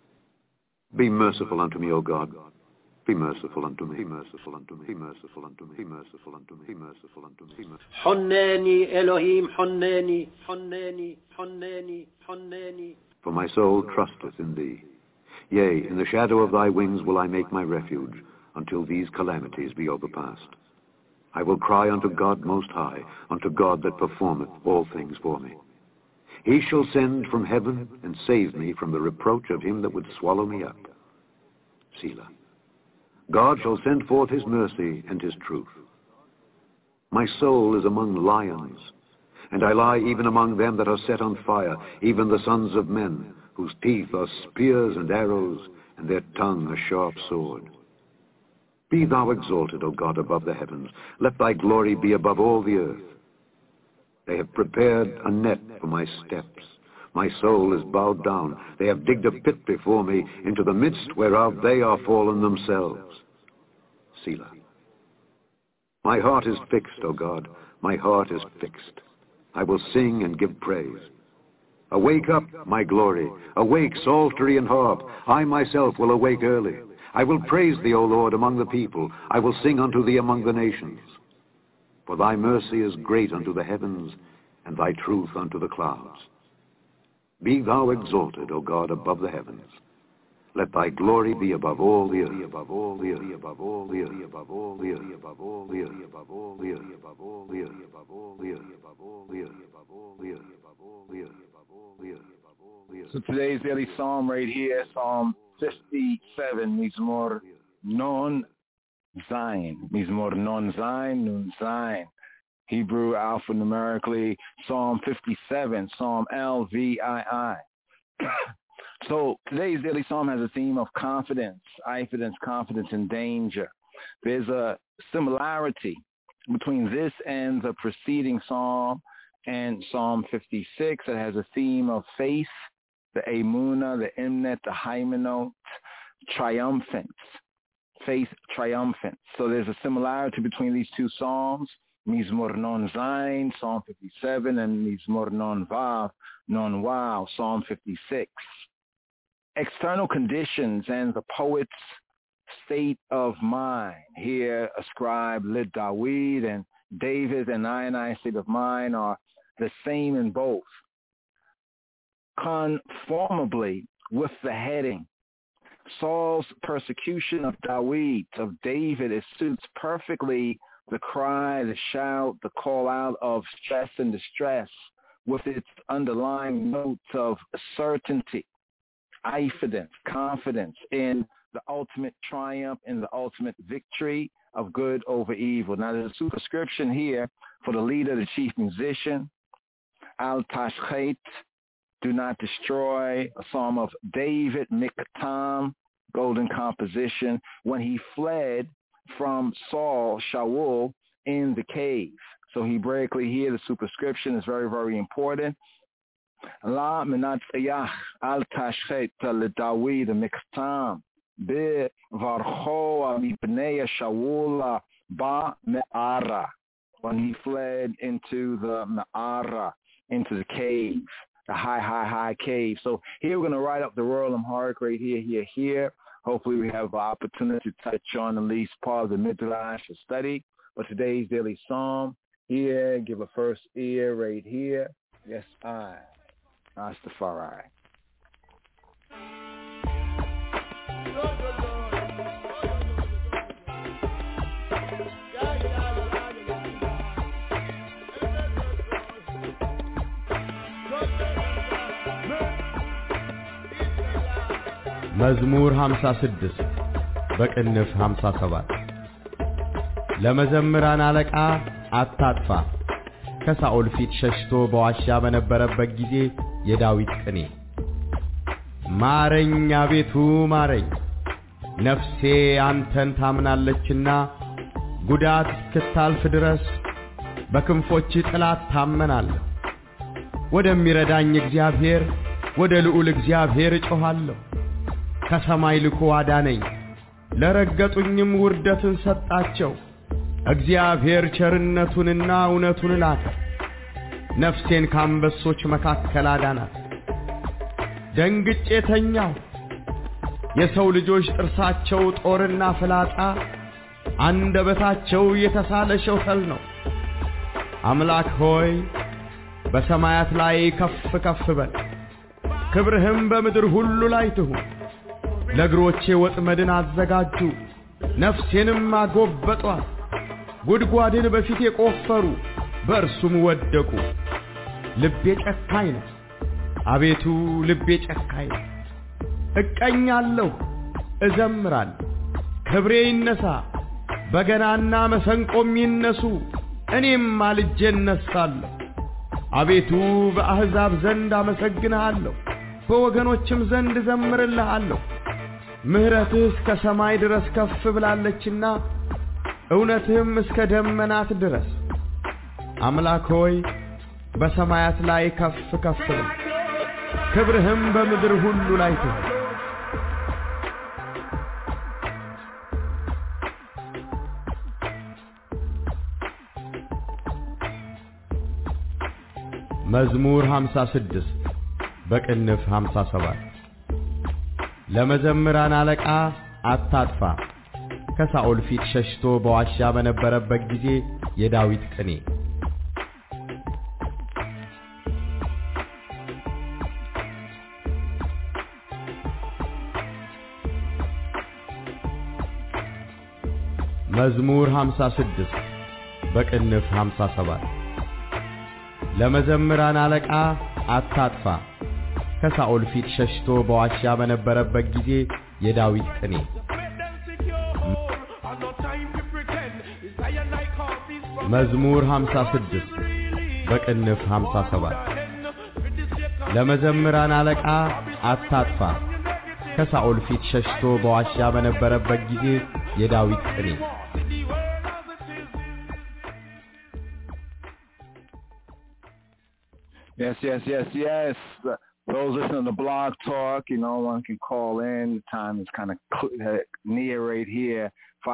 Be merciful unto me, O God. Be merciful unto me. Be merciful unto me. Be merciful unto me. Be merciful unto me. Be merciful unto me. حناني إلهيم حناني حناني حناني حناني. For my soul trusteth in thee. Yea, in the shadow of thy wings will I make my refuge, until these calamities be overpast. I will cry unto God most high, unto God that performeth all things for me. He shall send from heaven and save me from the reproach of him that would swallow me up. Selah. God shall send forth his mercy and his truth. My soul is among lions, and I lie even among them that are set on fire, even the sons of men, whose teeth are spears and arrows, and their tongue a sharp sword. Be thou exalted, O God, above the heavens. Let thy glory be above all the earth. They have prepared a net for my steps. My soul is bowed down. They have digged a pit before me, into the midst whereof they are fallen themselves. Selah. My heart is fixed, O God. My heart is fixed. I will sing and give praise. Awake up, my glory. Awake, psaltery and harp. I myself will awake early. I will praise thee, O Lord, among the people. I will sing unto thee among the nations. For thy mercy is great unto the heavens, and thy truth unto the clouds. Be thou exalted, O God, above the heavens. Let thy glory be above all the earth, above all the earth, above all the earth, above all the earth, above all the earth, above all the earth, above all the earth, above all the earth, above all the earth, above all the earth, above all the earth, above all the earth, above all the earth. So today's daily Psalm right here, Psalm 57, Mizmor Non Zayin. Mizmor Non Zayin, Nun Zayin. Hebrew alphanumerically, Psalm 57, Psalm LVII. So today's daily Psalm has a theme of confidence, confidence in danger. There's a similarity between this and the preceding Psalm and Psalm 56 that has a theme of faith, the Emunah, the Emnet, the Hymenot, triumphant, faith triumphant. So there's a similarity between these two Psalms, Mizmor Non Zayin, Psalm 57, and Mizmor Non Vav, Non Wow, Psalm 56. External conditions and the poet's state of mind here ascribed Lid Dawid and David and I state of mind are the same in both. Conformably with the heading, Saul's persecution of Dawid, of David, it suits perfectly the cry, the shout, the call out of stress and distress with its underlying notes of certainty, confidence in the ultimate triumph, in the ultimate victory of good over evil. Now, there's a superscription here for the leader, the chief musician, Al Tashchet, do not destroy, a psalm of David, Miktam, golden composition, when he fled from Saul, Shaul, in the cave. So Hebraically here, the superscription is very, very important. La menatzayach al tashchet leDawid miktam bevarcho mipnei Shaul ba me'ara, when he fled into the Me'ara. into the cave, the high cave. So here we're going to ride up the Royal Amharic right here. Hopefully we have an opportunity to touch on at least part of the Midrash to study. But today's daily psalm here, give a first ear right here. Yes, I, Rastafari. መዝሙር 56 በቅንፍ 57 ለመዘምራን አለቃ አታጥፋ ከሳኦል ፊት ሸሽቶ በዋሻ በነበረበት ጊዜ የዳዊት ቅኔ ማረኝ አቤቱ ማረኝ ነፍሴ አንተን ታምናለችና ጉዳት እስክታልፍ ድረስ በክንፎች ጥላት ታመናለሁ ወደሚረዳኝ እግዚአብሔር ወደ ልዑል እግዚአብሔር እጮሃለሁ ከሰማይ ልኮ አዳነኝ ለረገጡኝም ውርደትን ሰጣቸው እግዚአብሔር ቸርነቱንና እውነቱን ላከ ነፍሴን ካንበሶች መካከል አዳናት ደንግጬ ተኛሁ የሰው ልጆች ጥርሳቸው ጦርና ፍላጻ አንደበታቸው የተሳለ ሸውተል ነው አምላክ ሆይ በሰማያት ላይ ከፍ ከፍ በል ክብርህም በምድር ሁሉ ላይ ትሁን ለእግሮቼ ወጥመድን አዘጋጁ ነፍሴንም አጎበጧት ጉድጓድን በፊቴ ቆፈሩ በእርሱም ወደቁ ልቤ ጨካኝ ነው አቤቱ ልቤ ጨካኝ ነው እቀኛለሁ እዘምራለሁ ክብሬ ይነሳ በገናና መሰንቆም ይነሱ እኔም ማልጄ እነሳለሁ አቤቱ በአሕዛብ ዘንድ አመሰግንሃለሁ በወገኖችም ዘንድ ዘምርልሃለሁ ምህረትህ እስከ ሰማይ ድረስ ከፍ ብላለችና እውነትህም እስከ ደመናት ድረስ አምላክ ሆይ በሰማያት ላይ ከፍ ከፍ በል ክብርህም በምድር ሁሉ ላይ ትሁን መዝሙር 56 በቅንፍ 57 ለመዘምራን አለቃ አታጥፋ ከሳኦል ፊት ሸሽቶ በዋሻ በነበረበት ጊዜ የዳዊት ቅኔ መዝሙር 56 በቅንፍ 57 ለመዘምራን አለቃ አታጥፋ ከሳኦል ፊት ሸሽቶ በዋሻ በነበረበት ጊዜ የዳዊት ቅኔ መዝሙር 56 በቅንፍ 57 ለመዘምራን አለቃ አታጥፋ ከሳኦል ፊት ሸሽቶ በዋሻ በነበረበት ጊዜ የዳዊት ቅኔ Yes. Those listening to Blog Talk, one can call in. Time is kind of near right here.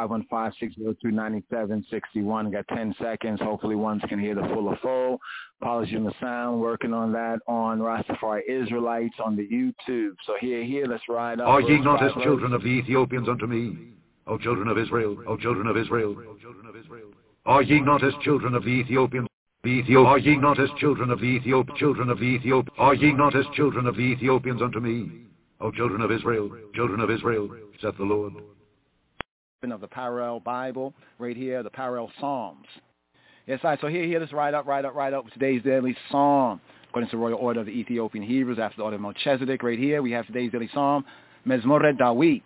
515-602-9761. Got 10 seconds. Hopefully ones can hear the full. Apologies on the sound. Working on that on Rastafari Israelites on the YouTube. So here, let's ride up. Are ye not as children of the Ethiopians unto me, O children of Israel, O children of Israel? Are ye not as children of the Ethiopians? Are ye not as children of the children of the Ethiopians? Are ye not as children of the Ethiopians unto me, O children of Israel, saith the Lord. Of the parallel Bible, right here, the parallel Psalms. Yes, so here, let's ride up with today's daily Psalm. According to the royal order of the Ethiopian Hebrews, after the order of Melchizedek, right here, we have today's daily Psalm, Mezmore Dawit.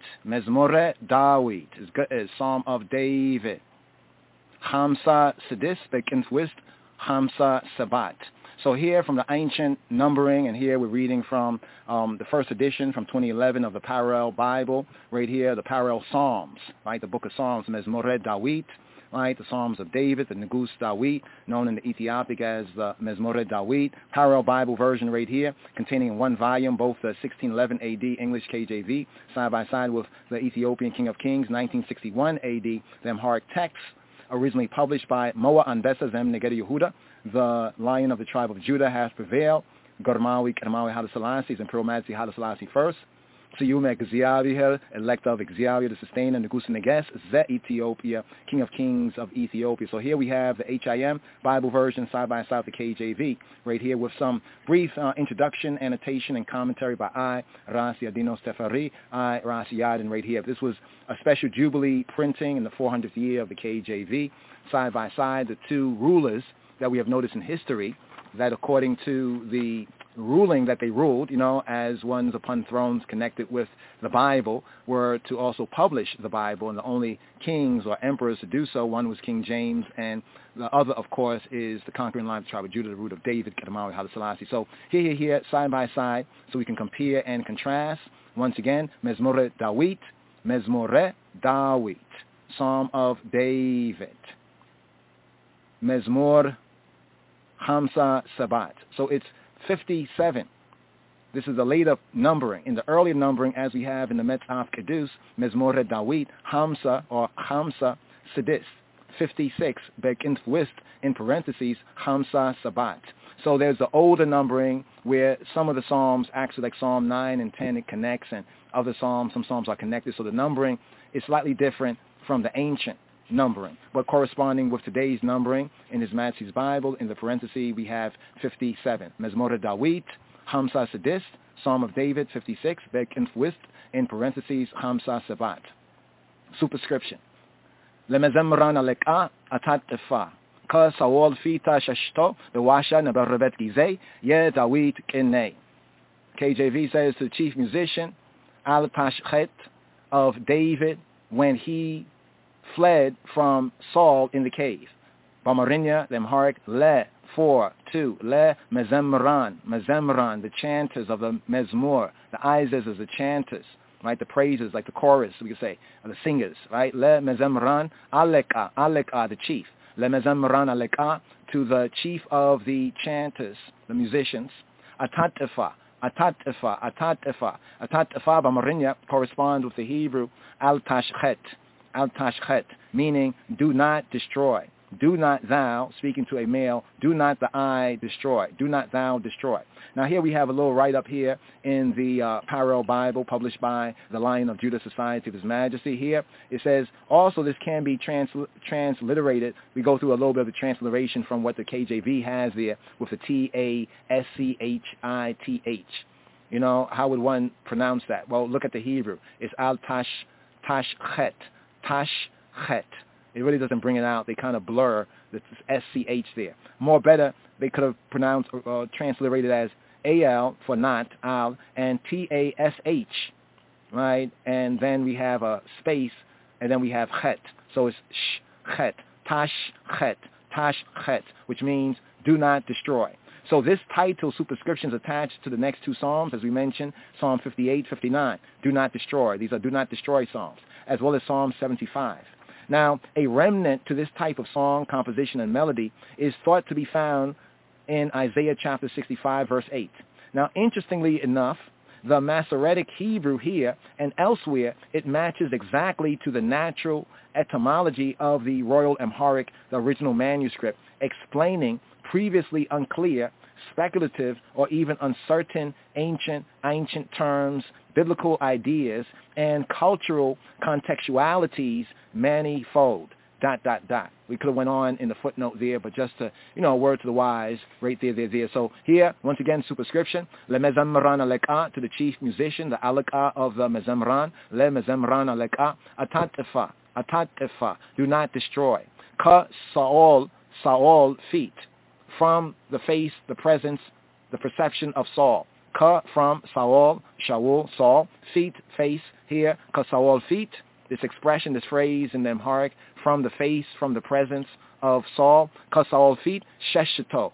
Is Psalm of David. Hamsa Sedis, begins with Hamsa Sabat. So here from the ancient numbering, and here we're reading from the first edition from 2011 of the Parallel Bible, right here, the Parallel Psalms, right, the book of Psalms, Mezmore Dawit, right, the Psalms of David, the Negus Dawit, known in the Ethiopic as the Mezmore Dawit, Parallel Bible version right here, containing in one volume both the 1611 AD English KJV, side by side with the Ethiopian King of Kings, 1961 AD, the Amharic text, originally published by Moa Andesa Zem Negeri Yehuda. The Lion of the tribe of Judah has prevailed. Gormawi Kermawi Haile Selassie, Imperial Majesty Haile Selassie first. Siyume Gziaviel, elect of Gziavia, the sustainer, Negus Neges, Ze Ethiopia, King of Kings of Ethiopia. So here we have the HIM Bible version side by side with the KJV, right here with some brief introduction, annotation, and commentary by I, Rasi Adino Stefari, I, Rasi Yadin, right here. This was a special Jubilee printing in the 400th year of the KJV. Side by side, the two rulers that we have noticed in history, that according to the ruling that they ruled, as ones upon thrones connected with the Bible, were to also publish the Bible, and the only kings or emperors to do so, one was King James, and the other, of course, is the conquering line of the tribe of Judah, the root of David, Kedemawi Haile Selassie. So here, side by side, so we can compare and contrast. Once again, Mezmore Dawit, Psalm of David. Mezmor Hamsa Sabat. So it's 57. This is the later numbering. In the earlier numbering, as we have in the Metzaf Kedus, Mezmor Dawit, Hamsa or Hamsa Sedis, 56, Bekintwist, in parentheses, Hamsa Sabat. So there's the older numbering where some of the Psalms, actually like Psalm 9 and 10, it connects, and other Psalms, some Psalms are connected. So the numbering is slightly different from the ancient numbering, but corresponding with today's numbering in His Majesty's Bible, in the parentheses, we have 57. Mezmor Dawit, Hamsa Sedis, Psalm of David, 56, Bekintwist, in parentheses, Hamsa Sabat. Superscription. Lemezemran aleka atat efa. Ka sawol fita shashto, the washa nebarrebet gizeh, ye Dawit kinei. KJV says to the chief musician, Al Tashchet of David, when he fled from Saul in the cave. Bamarinya, the Amharic, le, 4, 2, le, mezemran, the chanters of the mezmor, the Izes is the chanters, right, the praises, like the chorus, we could say, the singers, right, le, mezemran, aleka, the chief, le, mezemran, aleka, to the chief of the chanters, the musicians, atatefa, Bamarinya corresponds with the Hebrew, al-tashchet, meaning do not destroy. Do not thou, speaking to a male, do not the I destroy. Do not thou destroy. Now here we have a little write-up here in the Parallel Bible published by the Lion of Judah Society of His Majesty. Here it says, also this can be transliterated. We go through a little bit of the transliteration from what the KJV has there with the T-A-S-C-H-I-T-H. How would one pronounce that? Well, look at the Hebrew. It's al-tashchet. Tashchet. It really doesn't bring it out. They kind of blur the SCH there. More better, they could have pronounced or transliterated as AL for not, al, and TASH, right? And then we have a space, and then we have chet. So it's chet, tashchet, which means do not destroy. So this title superscription is attached to the next two Psalms, as we mentioned, Psalm 58, 59, do not destroy. These are do not destroy Psalms, as well as Psalm 75. Now, a remnant to this type of song, composition, and melody is thought to be found in Isaiah chapter 65, verse 8. Now, interestingly enough, the Masoretic Hebrew here and elsewhere, it matches exactly to the natural etymology of the Royal Amharic, the original manuscript, explaining previously unclear, speculative, or even uncertain ancient terms, biblical ideas, and cultural contextualities manifold, ... We could have went on in the footnote there, but just to, a word to the wise, right there. So here, once again, superscription, le mezemran aleka, to the chief musician, the aleka of the mezemran, le mezemran aleka, atatefa, do not destroy. Ka Saul, feet, from the face, the presence, the perception of Saul. Ka, from Saul, Shaul, Saul, feet, face, here, ka Saul, feet. This expression, this phrase in the Amharic, from the face, from the presence of Saul. Ka Saul, feet, shesheto,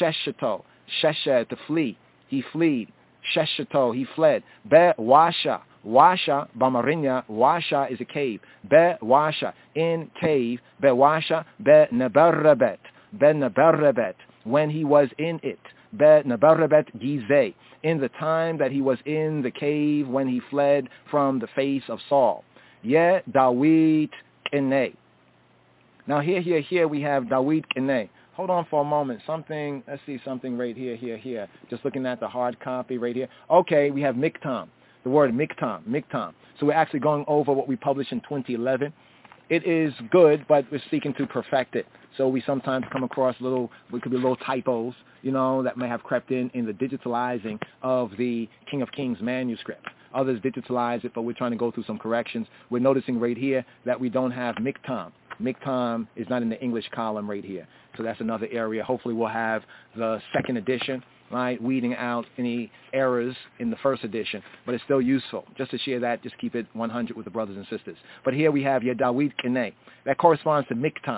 to flee, he fled. Shesheto, he fled. Be washa, Bamarinya, washa is a cave. Be washa, in cave. Be washa, be nebarrebet, when he was in it. Be nebarrebet gizeh, in the time that he was in the cave when he fled from the face of Saul. Ye Dawit kinei. Now here we have Dawid Kene. Hold on for a moment. Let's see something right here. Just looking at the hard copy right here. Okay, we have Miktam. The word Miktam. So we're actually going over what we published in 2011. It is good, but we're seeking to perfect it. So we sometimes come across little typos, that may have crept in the digitalizing of the King of Kings manuscript. Others digitalize it, but we're trying to go through some corrections. We're noticing right here that we don't have Miktam. Miktam is not in the English column right here. So that's another area. Hopefully we'll have the second edition, right, weeding out any errors in the first edition. But it's still useful. Just to share that, just keep it 100 with the brothers and sisters. But here we have Dawid Kene. That corresponds to Miktam.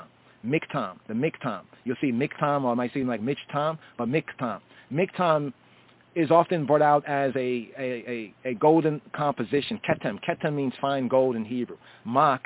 The Miktam. You'll see Miktam, or it might seem like Michtam, but Miktam. Miktam is often brought out as a golden composition. Ketem. Ketem means fine gold in Hebrew. Mak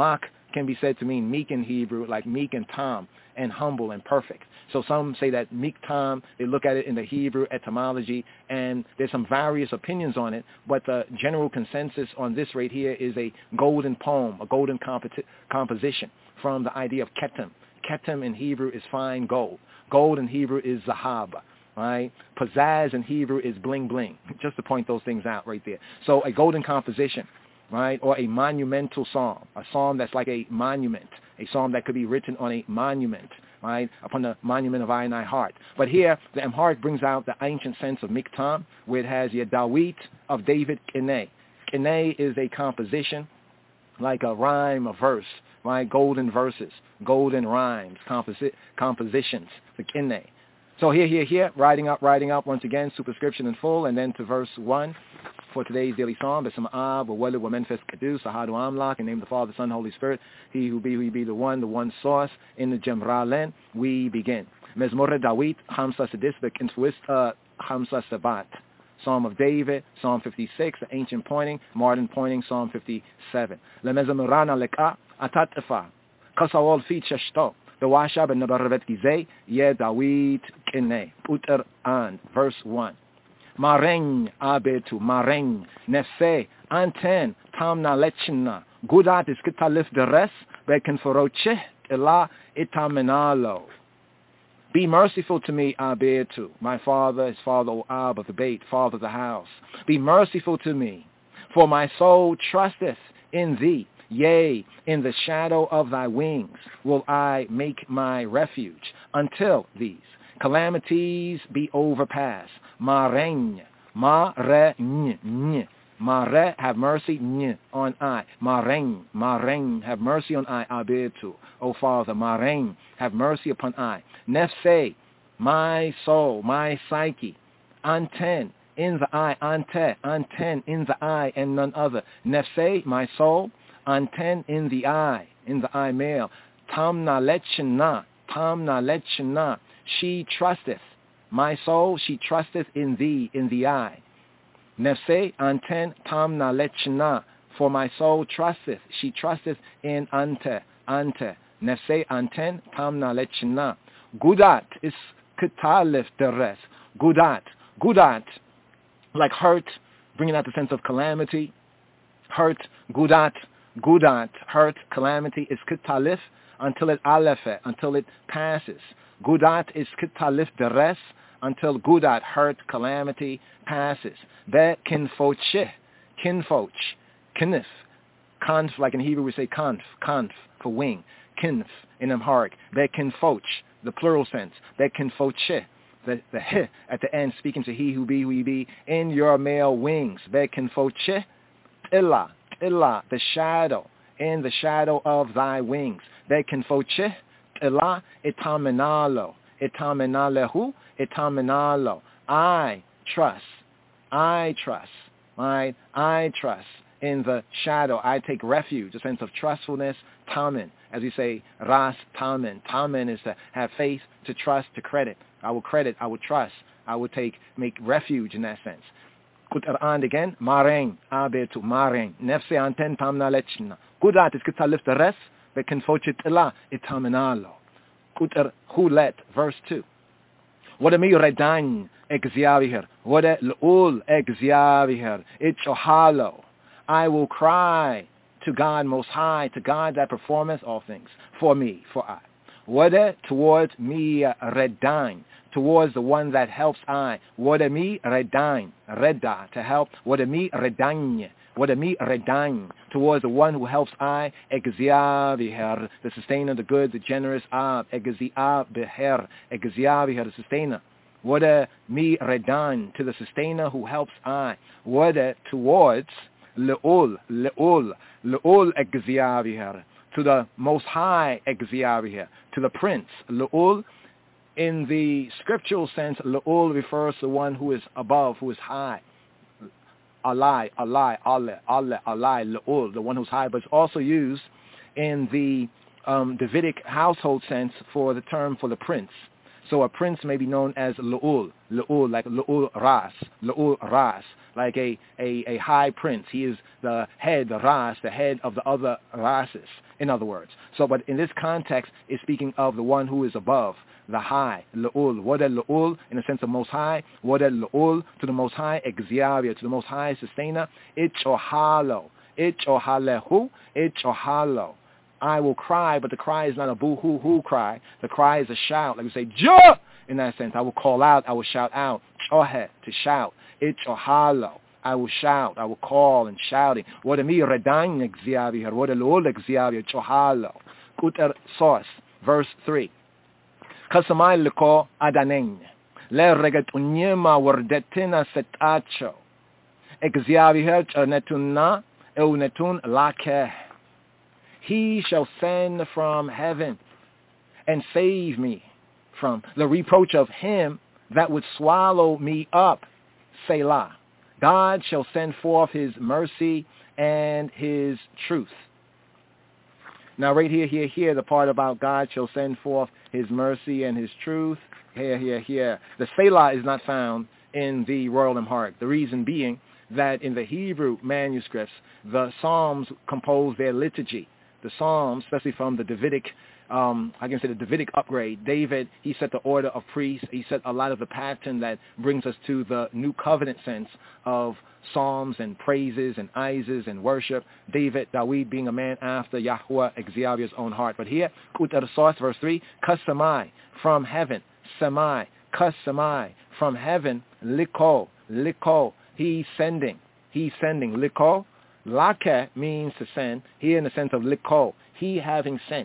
can be said to mean meek in Hebrew, like meek and tam, and humble and perfect. So some say that Miktam, they look at it in the Hebrew etymology, and there's some various opinions on it, but the general consensus on this right here is a golden poem, a golden composition from the idea of Ketem. Ketem in Hebrew is fine gold. Gold in Hebrew is zahab. Right? Pizzazz in Hebrew is bling bling, just to point those things out right there. So a golden composition, right, or a monumental psalm, a psalm that's like a monument, a psalm that could be written on a monument, right, upon the monument of I and I heart. But here, the Amharic brings out the ancient sense of Miktam, where it has Dawid of David Kene. Kene is a composition, like a rhyme, a verse, right, golden verses, golden rhymes, compositions, the Kene. So here, writing up once again, superscription in full, and then to verse 1 for today's daily psalm. B'Shem Ab, Wa'Weled, Wa'Menfes Kedus, Ahadu Amlak, in the name of the Father, Son, Holy Spirit, He who be the one source, in the Jemralen, we begin. Mezmor Dawid, Hamsa Sedisbek, in Twist, Hamsa Sabat. Psalm of David, Psalm 56, the ancient pointing, modern pointing, Psalm 57. Lemezamurana Leka, Atatifa, Kasawol Fit Sheshto. The Washab and Nabarvet Gizeh, Dawid Kene, Uter and verse 1. Mareng abetu, Mareng, Nefse, Anten, Tamna Lechna, Gudat is Kitalif the rest, Beken Foroche, Ela Itamenalo. Be merciful to me, Abetu, my father, his father, O Ab of the Beit, father of the house. Be merciful to me, for my soul trusteth in thee. Yea, in the shadow of thy wings will I make my refuge until these calamities be overpassed. Mareng, Mare, have mercy, on I. Mareng, have mercy on I, Abetu. O Father, Mareng, have mercy upon I. Nefse, my soul, my psyche. Anten, in the eye, anten, in the eye, and none other. Nefse, my soul. Anten, in the eye male. Tamna lechna, she trusteth. My soul, she trusteth in thee, in the eye. Nefse, anten, tamna lechna, for my soul trusteth, she trusteth in ante. Nefse, anten, tamna lechna. Gudat is ketalef deres. Gudat, like hurt, bringing out the sense of calamity. Hurt, Gudat, hurt, calamity is kitalif until it alefe, until it passes. Gudat is kitalif deres until Gudat, hurt, calamity, passes. Be kinfoche, kinf, kanf, like in Hebrew we say kanf for wing, kinf in Amharic. Be kinfoch, the plural sense. Be kinfoche, the he at the end speaking to he who be, in your male wings. Be kinfoche, illa, the shadow, in the shadow of thy wings. Bekenfoche, illa, itamenalo, itamenalo. I trust, right? I trust in the shadow. I take refuge, a sense of trustfulness, tamen. As we say, ras tamen. Tamen is to have faith, to trust, to credit. I will trust, I will make refuge in that sense. And again, Mareng, Abetu, Mareng, Nefse anten tamna lechna. Gudat is kitalif the rest, but can fochit ila itamenalo. Kuter hulet, verse 2. What a mi redan exyaviher, what a l'ul exyaviher, it ohalo. I will cry to God Most High, to God that performeth all things, for me, for I. Wada towards me redain, towards the one that helps I. Wada me redain, reda, to help. Wada me redain, wada me redain, towards the one who helps I. Egziaviher, the sustainer, the good, the generous Ab. Egziaviher, Egziaviher, the sustainer. Wada me redain, to the sustainer who helps I. Wada towards le'ul, le'ul, le'ul Egziaviher, to the Most High Egziaviher, to the Prince, Le'ul. In the scriptural sense, Le'ul refers to one who is above, who is high. Alai, Alai, Ale, Ale, Alai, Le'ul, the one who's high, but it's also used in the Davidic household sense for the term for the prince. So a prince may be known as Le'ul, Le'ul, like Le'ul Ras, Le'ul Ras, like a high prince. He is the head, the Ras, the head of the other Rases, in other words. So, but in this context, it's speaking of the one who is above, the high, Le'ul. Wada Le'ul, in the sense of Most High. Wada Le'ul, to the Most High, Egziavia, to the Most High Sustainer. Ich-ohalo, Ich-ohalehu, Ich-ohalo. I will cry, but the cry is not a boo-hoo-hoo cry. The cry is a shout. Like we say, Jah! In that sense, I will call out, I will shout out. Chohe, to shout. Ich-ohalo. I will shout, I will call and shouting. Wada mi redain Egziavia, wada Le'ul Egziavia, Chohalo. Uter Sos, verse 3. Kasamai liko adanen. Le regat unyema wardetina setacho. Egziavia netuna eunetun lake. He shall send from heaven and save me from the reproach of him that would swallow me up. Selah. God shall send forth his mercy and his truth. Now right here, the part about God shall send forth his mercy and his truth. Here. The Selah is not found in the Royal Amharic. The reason being that in the Hebrew manuscripts, the Psalms compose their liturgy. The Psalms, especially from the Davidic, the Davidic upgrade, David, he set the order of priests. He set a lot of the pattern that brings us to the New Covenant sense of psalms and praises and ises and worship. Dawid being a man after Yahweh, Egziavia's own heart. But here, Utar Sos, verse 3, Kasamai, from heaven, Samai, Kasamai, from heaven, Liko, he's sending, Liko. Lake means to send, here in the sense of Liko, he having sent,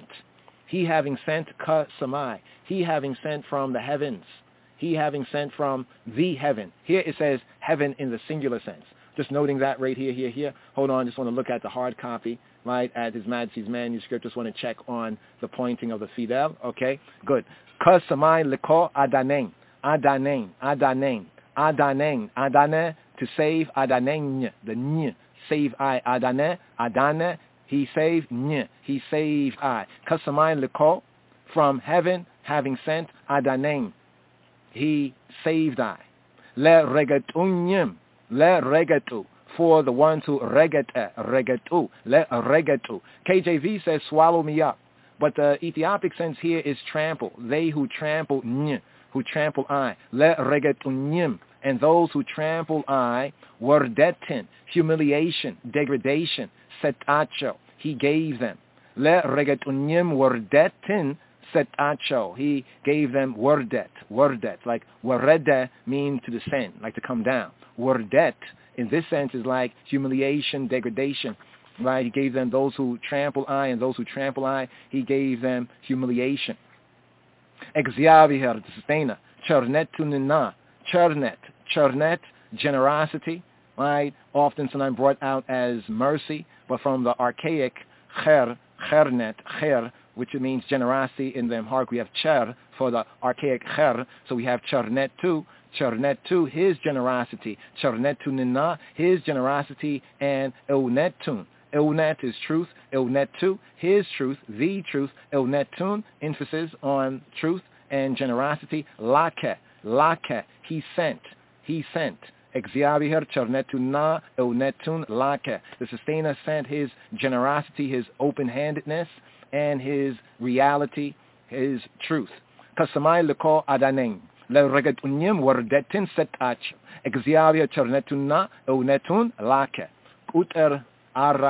ka samai, he having sent from the heavens, he having sent from the heaven. Here it says heaven in the singular sense. Just noting that right here. Hold on, just want to look at the hard copy, right, at His Majesty's manuscript. Just want to check on the pointing of the fidel. Okay, good. Ka samai liko adanen, to save, adanen, the ny. Save I, Adane, he saved, he saved I. Kasamai liko, from heaven, having sent, Adanen, he saved I. Le regatunyim, le regatu, for the ones who regatu, le regatu. KJV says, swallow me up. But the Ethiopic sense here is trample. They who trample, who trample I. Le regatunyim. And those who trample I were detin, humiliation, degradation, setacho, he gave them. Le regatunyim were detin, setacho, he gave them wordet, like warede means to descend, like to come down. Wordet, in this sense, is like humiliation, degradation, right? He gave them those who trample I, and those who trample I, he gave them humiliation. Egziavihar, the sustainer, chernet tunina, Chernet, generosity, right? Often sometimes brought out as mercy, but from the archaic cher, which means generosity. In the Amharic we have cher for the archaic cher, so we have Chernet too, his generosity, Chernetu nina, his generosity, and Eunetun. Eunet is truth, Eunetu, his truth, the truth, Eunetun, emphasis on truth and generosity, Lake, he sent. Egziavihar charnetuna eunetun lake. The sustainer sent his generosity, his open-handedness, and his reality, his truth. Kasamai leko adanen. Le regat unyim wardetin setach. Egziavihar charnetuna eunetun lake. Uter arat.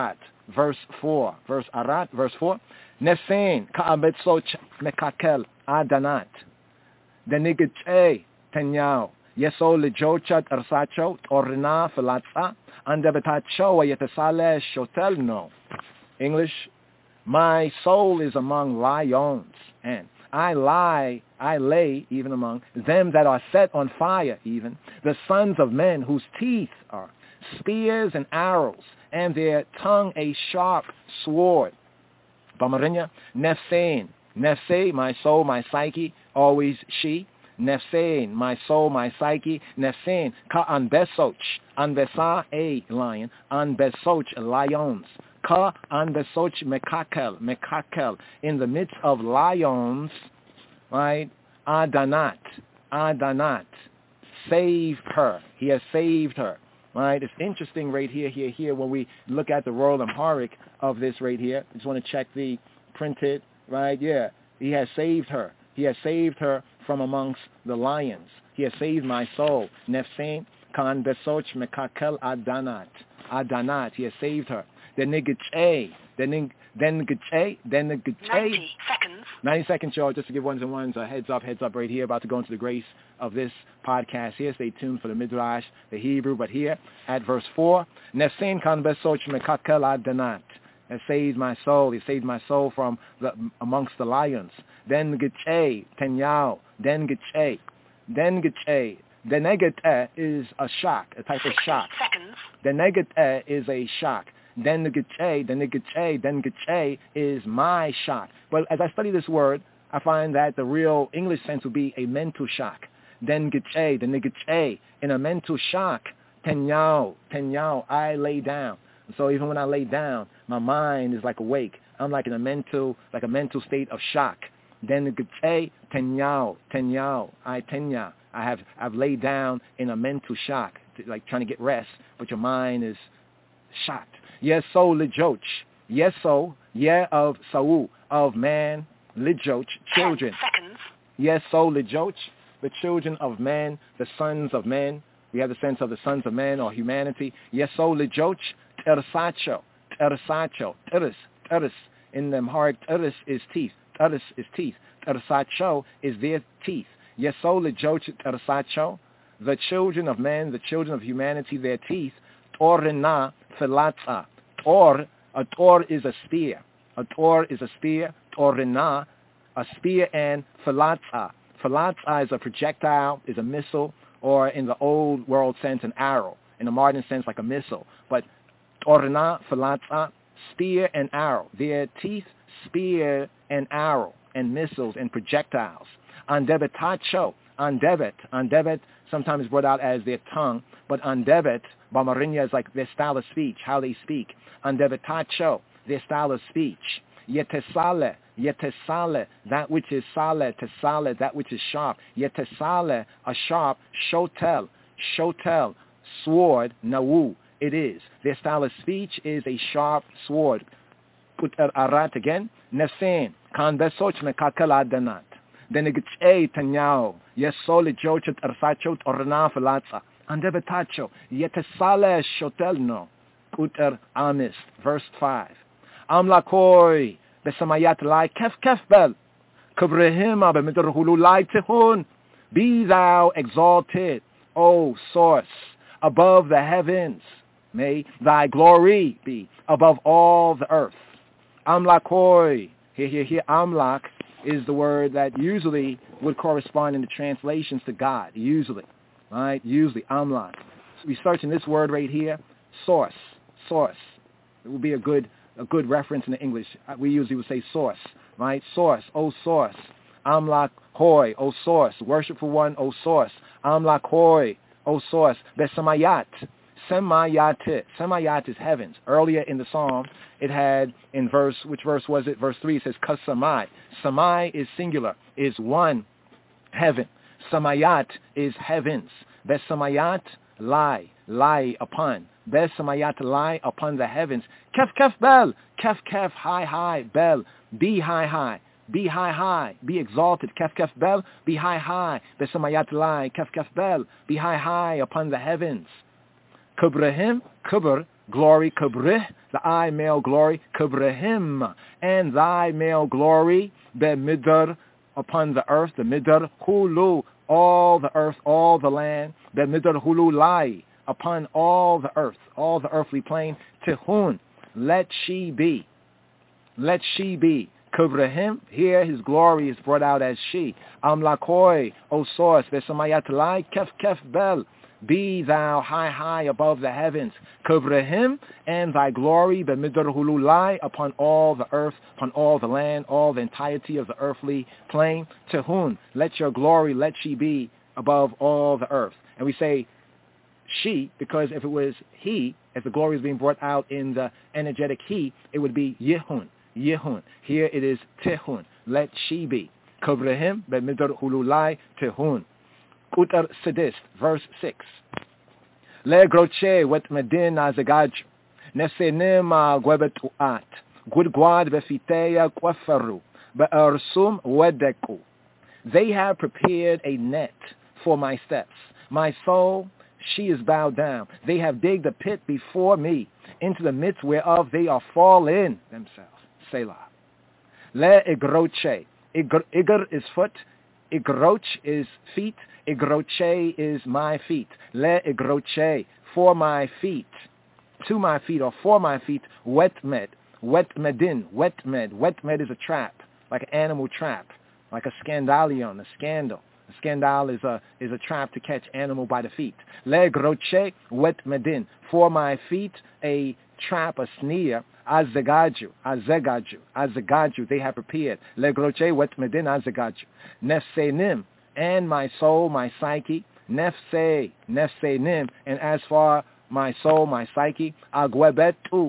verse 4. Verse 4. Nefein ka'abetsoch mekakel adanat. Denigche tenyao. Yeso lejochat arsacho orna filatza. Andebetacho ayetesale shotel no. English, my soul is among lions, and I lay even among them that are set on fire, even the sons of men whose teeth are spears and arrows, and their tongue a sharp sword. Bamarinya, nefsein, nefse, my soul, my psyche, always she. Nefsein, my soul, my psyche. Nefsein, ka anbesoch, anbesa, a lion, anbesoch, lions. Ka anbesoch mekakel, mekakel, in the midst of lions, right? Adanat, Adanat, save her. He has saved her, right? It's interesting right here, when we look at the Royal Amharic of this right here. I just want to check the printed, right? Yeah, he has saved her. He has saved her from amongst the lions. He has saved my soul. Nefsein, kan besoch mekakel adanat. Adanat, he has saved her. Then 90 seconds. 90 seconds, y'all, just to give ones and ones a heads up right here. About to go into the grace of this podcast here. Stay tuned for the Midrash, the Hebrew. But here at verse 4, Nefsein kan besoch mekakel adanat. Has saved my soul. He saved my soul from amongst the lions. Then G'che, Tenyao, then G'che. The negate is a shock, a type of shock. The negate is a shock. Then the G'che is my shock. But as I study this word, I find that the real English sense would be a mental shock. Then G'che, the negate, in a mental shock. Tenyao, I lay down. So even when I lay down, my mind is like awake. I'm like in a mental state of shock. Then the G'che, tenyao, I've laid down in a mental shock, like trying to get rest, but your mind is shocked. Yeso lijoch, yeso, of Saul, of man, lijoch, children. 10 seconds. Yeso lijoch, the children of men, the sons of men. We have the sense of the sons of men or humanity. Yeso lijoch, tersacho, teres. In the Amharic, teres is teeth. Tersacho is their teeth. Yeso lijoch tersacho, the children of men, the children of humanity, their teeth. Torina filatza. A tor is a spear. Torina, a spear, and filatza. Filatza is a projectile, is a missile, or in the old world sense, an arrow. In the modern sense, like a missile. But Orna, filatza, spear and arrow. Their teeth, spear and arrow, and missiles and projectiles. Andebetacho, andebet, sometimes brought out as their tongue, but andebet, Bamarinya, is like their style of speech, how they speak. Andebetacho, their style of speech. Yetesale, that which is sale, tesale, that which is sharp. Yetesale, a sharp, shotel, sword, nawu, it is. Their style of speech is a sharp sword. Put arat again. Nefein, kan besoch mekakel adanat. Denigche tanyao, yesole jochet arsachot orna filatza. Andebetacho, yetesale shotelno. Put amis. Verse 5. Amlakoi, besamayat lai kef bel. Kubrehim abemidrhulu lai tehun. Be thou exalted, O source, above the heavens. May thy glory be above all the earth. Amlakoi. Here, Amlak is the word that usually would correspond in the translations to God. Usually, right? Usually, Amlak. So we search in this word right here, source. It would be a good reference in the English. We usually would say source, right? Source, O source. Amlak hoi, O source. Worshipful one, O source. Amlak hoi, O source. Besamayat. Semayat is heavens. Earlier in the psalm, it had in which verse was it? Verse 3, it says kasamai. Samai is singular, is one heaven. Samayat is heavens. Besamayat, lie upon. Besamayat, lie upon the heavens. Kef bel. Kef high bel. Be high. Be high, be exalted. Kef bel, be high. Besamayat lie. Kef bel, be high upon the heavens. Kubrahim, kubr, glory, kibrih, thy male glory, kibrihim, and thy male glory, bemidr, upon the earth, the midr, hulu, all the earth, all the land, bemidr hulu lai, upon all the earth, all the earthly plane, tihun, let she be, kibrihim, here his glory is brought out as she, amlakoi, O source, vesamayat lai, kef bel, be thou high above the heavens, kibrihim, and thy glory, bemidr hulu lai, upon all the earth, upon all the land, all the entirety of the earthly plane, tihun, let your glory, let she be above all the earth. And we say she, because if it was he, if the glory is being brought out in the energetic he, it would be yehun. Here it is tihun, let she be. Kibrihim, bemidr hulu lai, tihun. Utar Sadist, verse 6. Le groche wet medin azagaj, nesenema gwebetuat, gudgwad befiteya kwafaru, be'ersum wedeku. They have prepared a net for my steps. My soul, she is bowed down. They have digged a pit before me, into the midst whereof they are fallen themselves. Selah. Le igroche. Igr is foot. Igroch is feet. Igroche is my feet. Le igroche, for my feet. To my feet or for my feet. Wet med. Wet medin. Wet med. Wet med is a trap, like an animal trap, like a scandalion, a scandal. A scandal is a trap to catch animal by the feet. Le groche, wet medin. For my feet, a trap, a snare. Azegaju, they have prepared. Le groche, wet medin, azegaju. Nefsenim, and my soul, my psyche. Nefsenim, and as for my soul, my psyche. Agwebetu,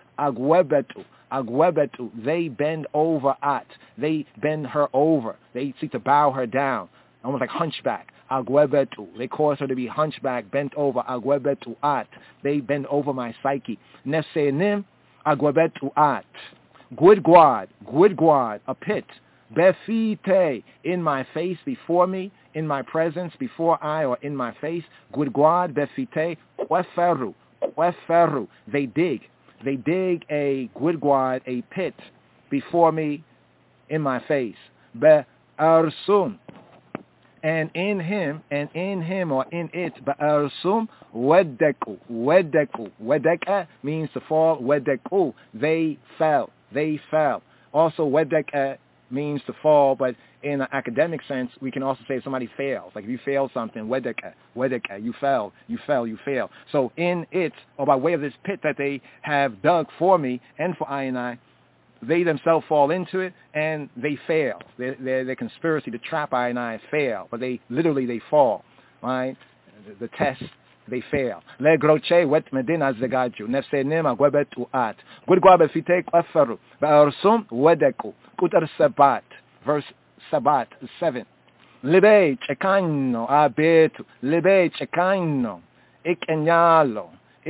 they bend over at. They bend her over. They seek to bow her down, almost like hunchback. Agwebetu, they cause her to be hunchback, bent over. Agwebetu at, they bend over my psyche. Nefsenim, agwebetu at. Gudgwad, a pit. Befite, in my face, before me, in my presence, before I, or in my face. Gudgwad, befite, kweferu, they dig a gudgwad, a pit, before me, in my face. Be'ersum, and in him or in it, be'ersum, wedeku. Wedeka means to fall. Wedeku, they fell. Also, wedeka means to fall, but in an academic sense, we can also say somebody fails. Like if you fail something, wedeka, you fell. So in it, or by way of this pit that they have dug for me and for I and I, they themselves fall into it and they fail. Their conspiracy to trap I and I fail, but they fall. Right? The test, they fail. Le groche wet medina zegaju nefse nema gwebet uat gudgwabe fite kwafaru ba'arsum wedeku kutar sabat, verse sabat 7. Libe chekano abetu libe chekano ikenyalo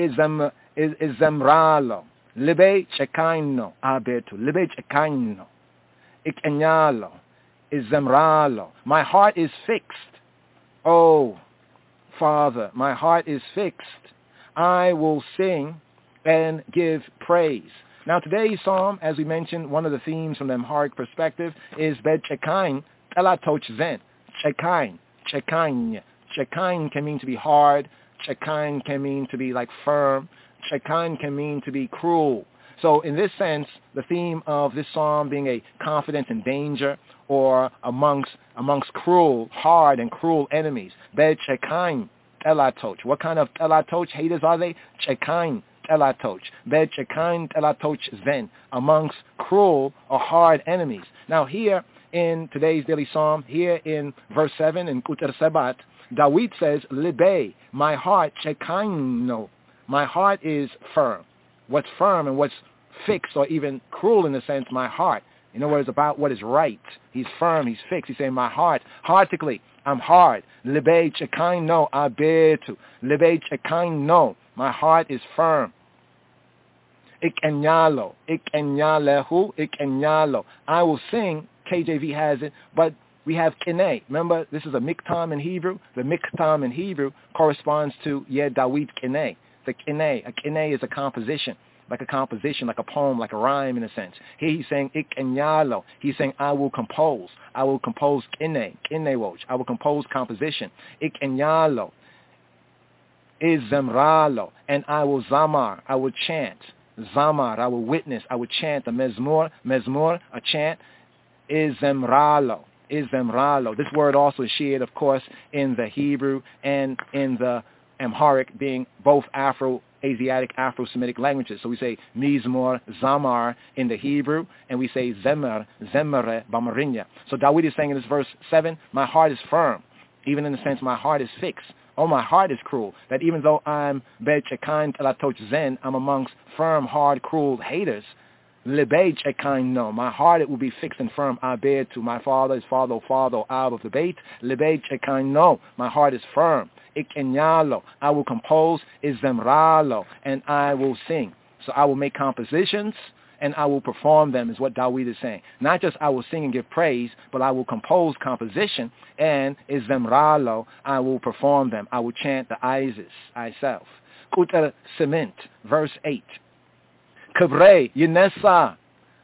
izemralo libe chekano abetu libe chekano ikenyalo izemralo. My heart is fixed. Oh, Father, my heart is fixed. I will sing and give praise. Now today's psalm, as we mentioned, one of the themes from the Amharic perspective is Bed Chekain Telatoch Zen. Chekain. Chekain can mean to be hard. Chekain can mean to be like firm. Chekain can mean to be cruel. So in this sense, the theme of this psalm being a confidence in danger or amongst cruel, hard and cruel enemies. Bed Chekain Telatoch. What kind of Telatoch haters are they? Chekain Telatoch. Bed Chekain Telatoch Zen. Amongst cruel or hard enemies. Now here in today's daily psalm, here in verse 7 in Kuter Sabat, Dawid says, Libe, my heart, Chekaino. My heart is firm. What's firm and what's fixed or even cruel in a sense, my heart. In other words, about what is right. He's firm, he's fixed. He's saying, my heart, heartically, I'm hard. Libe chekaino abetu. Libe chekaino. My heart is firm. Ikenyalo. Ikenyalehu. Ikenyalo. I will sing, KJV has it, but we have kene. Remember, this is a miktam in Hebrew. The miktam in Hebrew corresponds to Dawid kene. the kine. A kine is a composition, like a poem, like a rhyme in a sense. Here he's saying ik enyalo. He's saying I will compose. I will compose kine woj. I will compose composition. Ik enyalo is zemralo, and I will zamar. I will chant. Zamar, I will witness. I will chant. The mezmor, a chant, is zemralo. This word also is shared, of course, in the Hebrew and in the Amharic, being both Afro-Asiatic, Afro-Semitic languages. So we say mizmor, zamar in the Hebrew, and we say zemere, bamarinya. So Dawid is saying in this verse 7, my heart is firm, even in the sense my heart is fixed. Oh, my heart is cruel, that even though I'm bechekain telatoch zen, I'm amongst firm, hard, cruel haters. Lebej ekain no, my heart it will be fixed and firm. Aber to my father is father ab of the bait. Lebej ekain no, my heart is firm. Ik enyalo, I will compose. Is zemralo, and I will sing. So I will make compositions and I will perform them, is what Dawid is saying. Not just I will sing and give praise, but I will compose composition, and is zemralo, I will perform them. I will chant the Isis, myself. Kuter Cement, verse 8. Kabrei, Yinesa,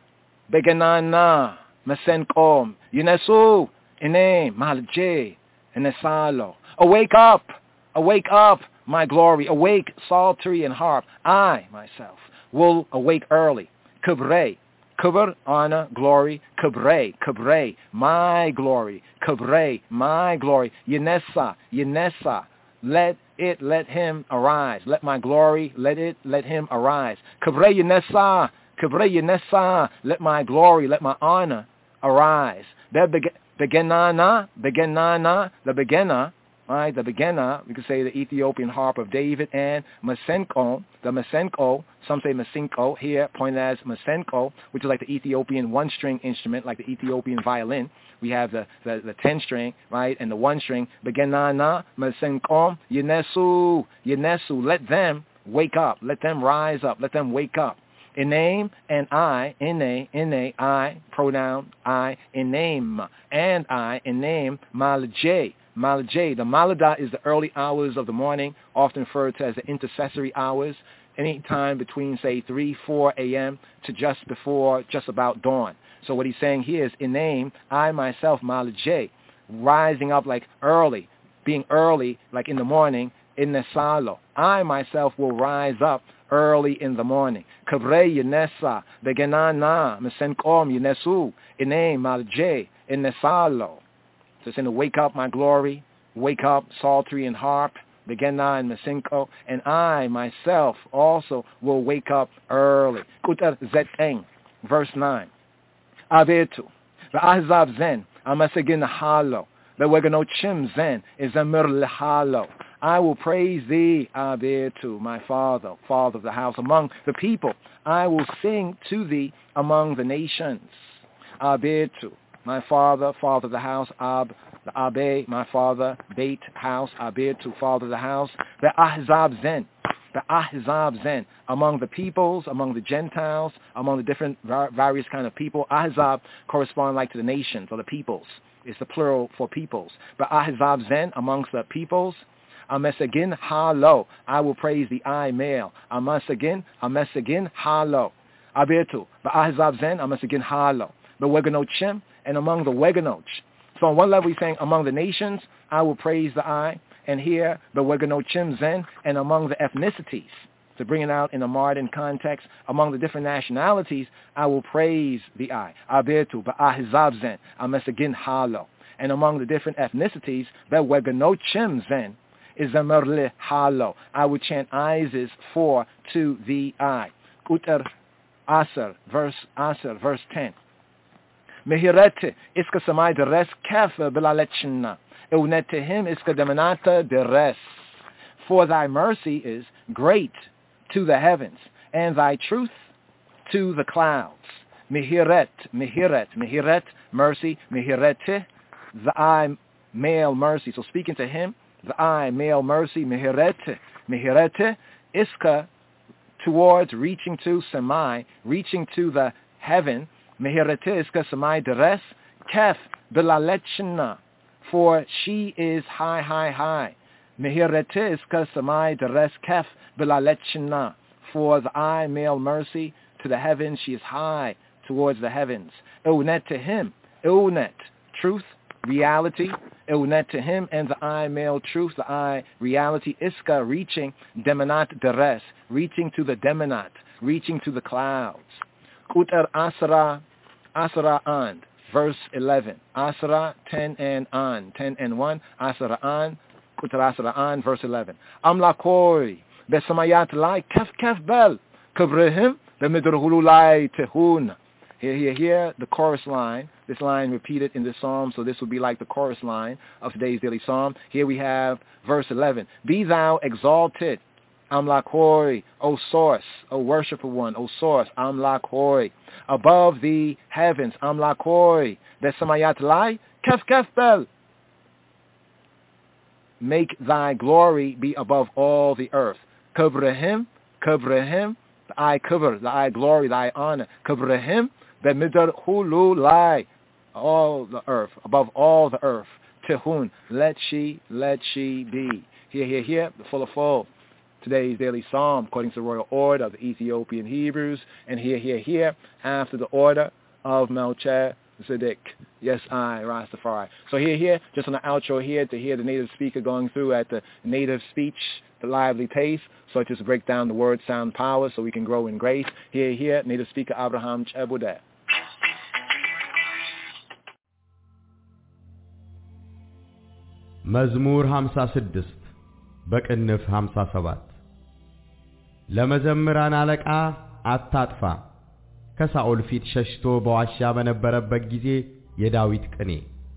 Beganana, Masenkom, Yinesu, Ine, Malje, Inesalo. Awake up, my glory. Awake, psaltery and harp. I, myself, will awake early. Kabrei, Kabr, honor, glory. Kabrei, my glory. Kabrei, my glory. Yinesa, let him arise. Let my glory, let him arise. Kabrei Yinesa, let my glory, let my honor arise. Begenana, the beginner, right? The beginner, we could say the Ethiopian harp of David, and Masenko, the Masenko, some say Masinko, here pointed as Masenko, which is like the Ethiopian one-string instrument, like the Ethiopian violin. We have the 10-string, right, and the 1-string. Begenana, Masenko, Yinesu, let them wake up, let them rise up, let them wake up. In name and I, I, pronoun I, in name, and I, in name, Malje. The Malada is the early hours of the morning, often referred to as the intercessory hours, any time between, say, 3, 4 a.m. to just about dawn. So what he's saying here is, in name, I myself, Malje, rising up like early, being early, like in the morning, in Nesalo. I myself will rise up early in the morning. Kabrei Yinesa, Begenana, Mesenkom Yinesu, in name, Malje, in Nesalo. So it's in the wake up, my glory, wake up, psaltery and harp, Begena and Mesinko, and I myself also will wake up early. Kutar Zeteng, verse 9. Avetu, V'ahzav zen, Amasagin halo, V'wegano chim zen, Izamir lehalo. I will praise thee, Avetu, my father of the house, among the people. I will sing to thee among the nations. Avetu, my father of the house, the Abe, my father, Beit, house, Abetu, father of the house, the Ahzab Zen, among the peoples, among the Gentiles, among the different various kind of people. Ahzab correspond like to the nations or the peoples. It's the plural for peoples. But Ahzab Zen, amongst the peoples. Amesagin halo, I will praise the I male. Amesagin halo. Abetu, but Ahzab Zen, Amesagin halo. The Weganochim, and among the Weganoch. So on one level he's saying, among the nations, I will praise the I, and here, the Weganochim Zen, and among the ethnicities, to bring it out in a modern context, among the different nationalities, I will praise the I. Abetu, ba'ahizab Zen, amesagin halo. And among the different ethnicities, the Weganochim Zen, is amerle halo. I will chant Isis to the I. Uter Aser, verse 10. Mehirete iska samai de res kef belalechna. Eunetehim iska demanata de res. For thy mercy is great to the heavens, and thy truth to the clouds. Mehiret, mercy. Mehirete, the I, male mercy. So speaking to him, the I, male mercy. Mehirete, iska, towards, reaching to, samai, reaching to the heaven. Mehirete iska samai deres, kef belalechna, for she is high. Mehiretis kasamai deres kef bilalechna. For the eye mail mercy to the heavens, she is high towards the heavens. Eunet to him, eunet, truth, reality. Eunet to him, and the eye mail truth, the eye reality. Iska reaching, demonat deres, reaching to the demonat, reaching to the clouds. Uter asra and. Verse 11. Asra 10 and 1. Asra an. Uter asra an. Verse 11. Amlakoi besamayat lai kef bel kabrehim bemidrhulu lai tehun. Here, the chorus line. This line repeated in this psalm, so this will be like the chorus line of today's daily psalm. Here we have verse 11. Be thou exalted, Amlak Hoi, O source, O worshipful one, O source, Amlak Hoi, above the heavens, Amlak Hoi, Besamayat Lai, Kef Bel. Make thy glory be above all the earth. Kabrahim, the eye cover, the eye glory, thy honor. Kabrahim, Bemidar Hulu Lai, all the earth, above all the earth. Tehun, let she be. Here, the full. Today's daily psalm, according to the royal order of the Ethiopian Hebrews, and here, after the order of Melchizedek. Yes, I, Rastafari. So here, just on the outro here, to hear the native speaker going through at the native speech, the lively taste, so just break down the word sound power so we can grow in grace. Here, native speaker Abraham Chebudet. መዝሙር 56 በቅንፍ 57 ለመዘምራን አለቃ አታጥፋ ከሳኦል ፊት ሸሽቶ በዋሻ በነበረበት ጊዜ የዳዊት ቅኔ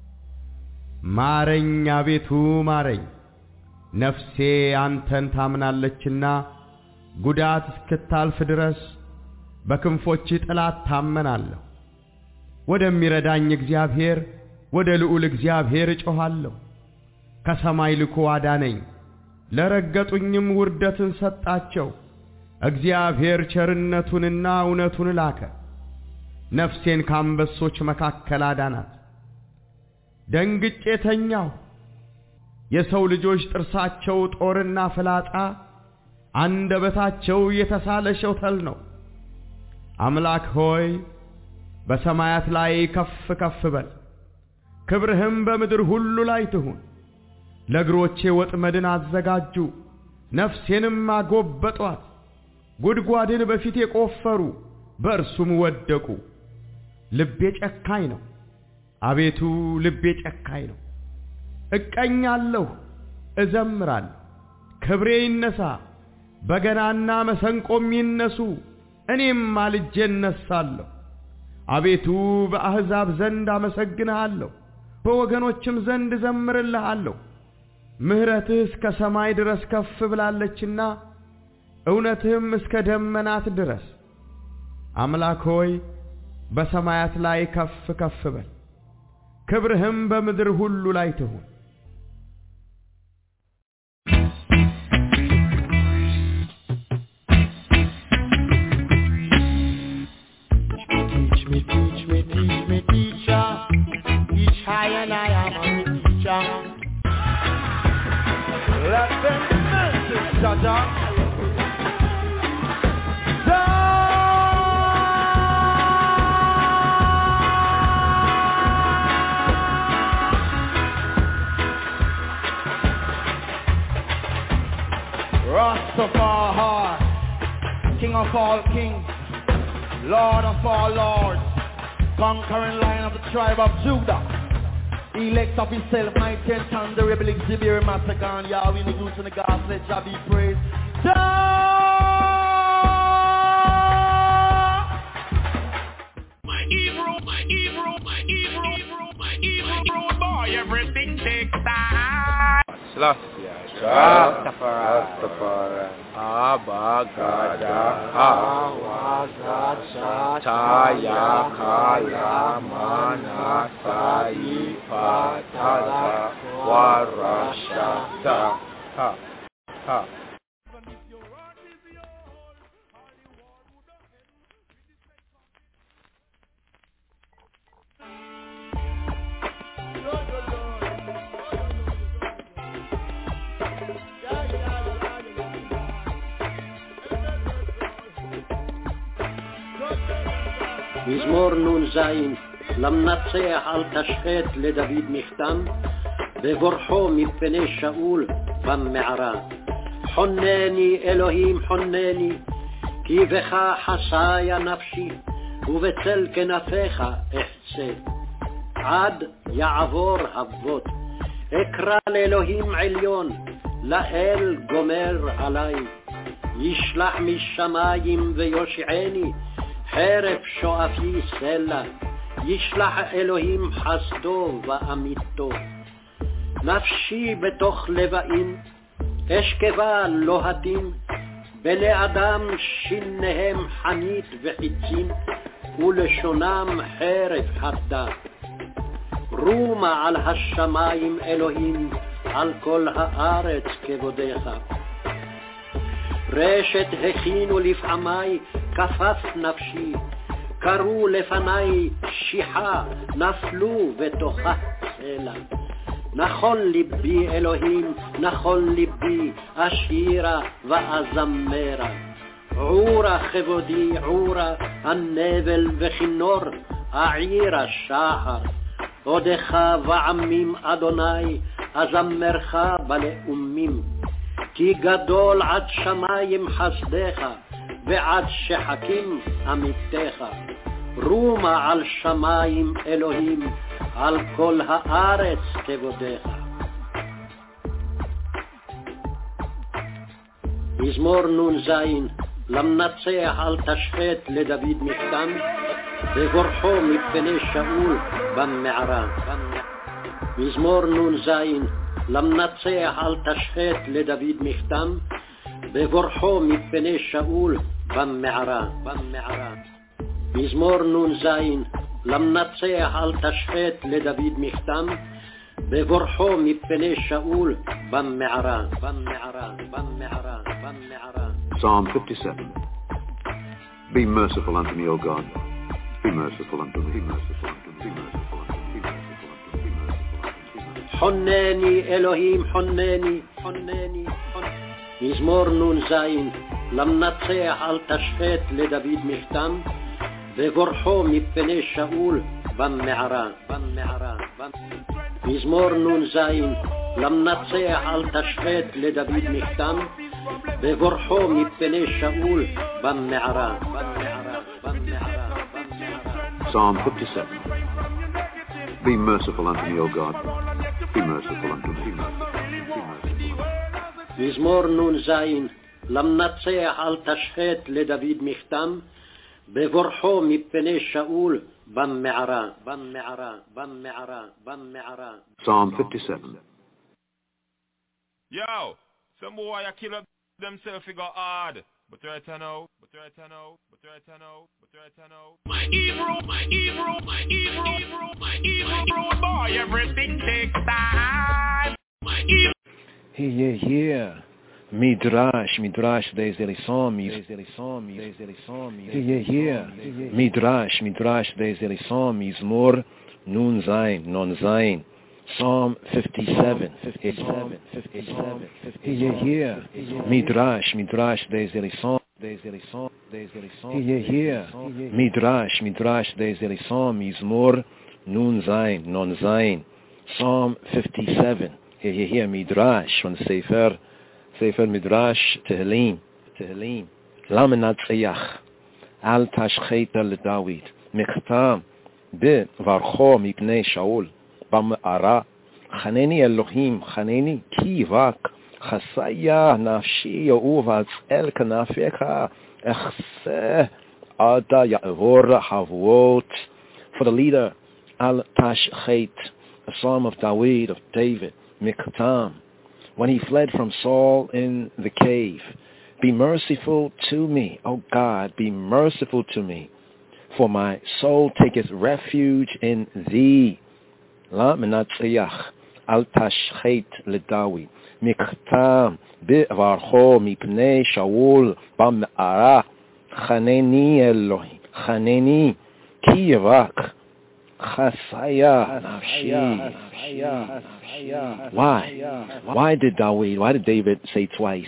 ማረኝ አቤቱ ማረኝ ነፍሴ አንተን ታምናለችና ጉዳት እስክታልፍ ድረስ በክንፎች ጥላት ታመናለሁ ወደሚረዳኝ እግዚአብሔር ወደ ልዑል እግዚአብሔር እጮሃለሁ ከሰማይ ልኮ አዳነኝ ለረገጡኝም ውርደትን ሰጣቸው እግዚአብሔር ቸርነቱንና እውነቱን ላከ ነፍሴን ካንበሶች መካከል አዳናት ደንግጬ ተኛሁ የሰው ልጆች ጥርሳቸው ጦርና ፍላጻ አንደበታቸው የተሳለ ሸውተል ነው አምላክ ሆይ በሰማያት ላይ ከፍ በል ክብርህም በምድር ሁሉ ላይ ትሁን ለግሮቼ ወጥመድን አዘጋጁ ነፍሴንም አጎበጧት ጉድጓድን በፊቴ ቆፈሩ በእርሱም ወደቁ ልቤ ጨካኝ ነው አቤቱ ልቤ ጨካኝ ነው እቀኛለሁ እዘምራለሁ ክብሬ ይነሳ በገናና መሰንቆም ይነሱ እኔም ማልጄ እነሳለሁ አቤቱ በአሕዛብ ዘንድ አመሰግንሃለሁ በወገኖችም ዘንድ ዘምርልሃለሁ ምህረትህ እስከ ሰማይ ድረስ ከፍ ብላለችና እውነትህም እስከ ደመናት ድረስ አምላክ ሆይ በሰማያት ላይ ከፍ በል ክብርህም በምድር ሁሉ ላይ ትሁን Teach me, teacher. Teach high and I am a teacher. Let them message, Jaja. Rastafari, King of all kings, Lord of all lords, conquering Lion of the tribe of Judah, elect of himself, mighty and thunder, rebel exhibit, massacre, Yahweh, the goose and the gods, let Jah be praised. My Hebrew boy, everything takes time. Rastafari, Abagada, Awagacha, Taya, Kaya, Manasai, Patata, Warashata, ha. מזמור נ"ז, למנצח אל תשחט לדוד מכתם, בבורחו מפני שאול במערה. חונני אלוהים חונני, כי בך חסיה נפשי, ובצל כנפיך אחצה. עד יעבור אבות, אקרא לאלוהים עליון, לאל גומר עלי. ישלח משמיים ויושעני, חרב שואפי סלע. ישלח אלוהים חסדו ואמיתו. נפשי בתוך לבאים, אשכבה לוהטים, בני אדם שיניהם חנית וחיצים, ולשונם חרב חדה. רומה על השמיים אלוהים, על כל הארץ כבודיך. רשת הכינו לפעמי, כפף נפשי, קראו לפני שיחה, נפלו בתוכה סלע. נכון ליבי אלוהים, נכון ליבי, אשירה ואזמרה. עורה כבודי עורה, הנבל וכינור, העירה שחר. עודך ועמים אדוני, אזמרך בלאומים. כי גדול עד שמיים חסדך, ועד שחקים אמיתך. רומה על שמיים אלוהים, על כל הארץ כבודיך. מזמור נ"ז, למנצח אל תשחט לדוד מכתם, בבורחו מפני שאול במערה. מזמור נ"ז, למנצח אל תשחט לדוד מכתם, בבורחו מפני שאול במערה. מזמור נ"ז, למנצח אל תשחט לדוד מכתם, בבורחו מפני שאול במערה. Psalm 57. Be merciful unto me, O God. Be merciful unto me. Be merciful unto me. Be merciful unto me. Be merciful unto me. Be merciful unto me. חונני אלוהים חונני, חונני. מזמור נ"ז, למנצח אל תשחט לדוד מכתם, בבורחו מפני שאול במערה. מזמור נ"ז, למנצח אל תשחט לדוד מכתם, בבורחו מפני שאול במערה. Psalm 57. Be merciful unto me, O God. Be merciful unto me. Be merciful unto me. מזמור נ"ז, למנצח אל תשחט לדוד מכתם, בבורחו מפני שאול במערה. Psalm 57. Yo, some boy I kill themselves figure hard. But right now. My evil boy, everything takes time. Yeah. Midrash, today's daily psalm. Yeah. Midrash, today's daily psalm. Mizmor Nun Zayin. Psalm 57. Yeah. Midrash, today's daily psalm. Yeah. Midrash, today's daily psalm. Mizmor Nun Zayin. Psalm 57. Here, Midrash from Sefer Midrash Tehillim. Lamenatzayach al tashcheta leDavid miktam bevarcho mipnei Shaul bama'ara chaneni Elohim chaneni ki vak chasaya nafshi yo'uv el kanafecha echseh ada ya'vor havot. For the leader al tashchet, a psalm of David, miktam. When he fled from Saul in the cave, be merciful to me, O God, be merciful to me, for my soul taketh refuge in thee. La menatzayach al tashchet leDavid miktam bevarcho mipnei Shaul bama'ara chaneni Elohim chaneni ki yavak chasaya nafshi. Why did David say twice?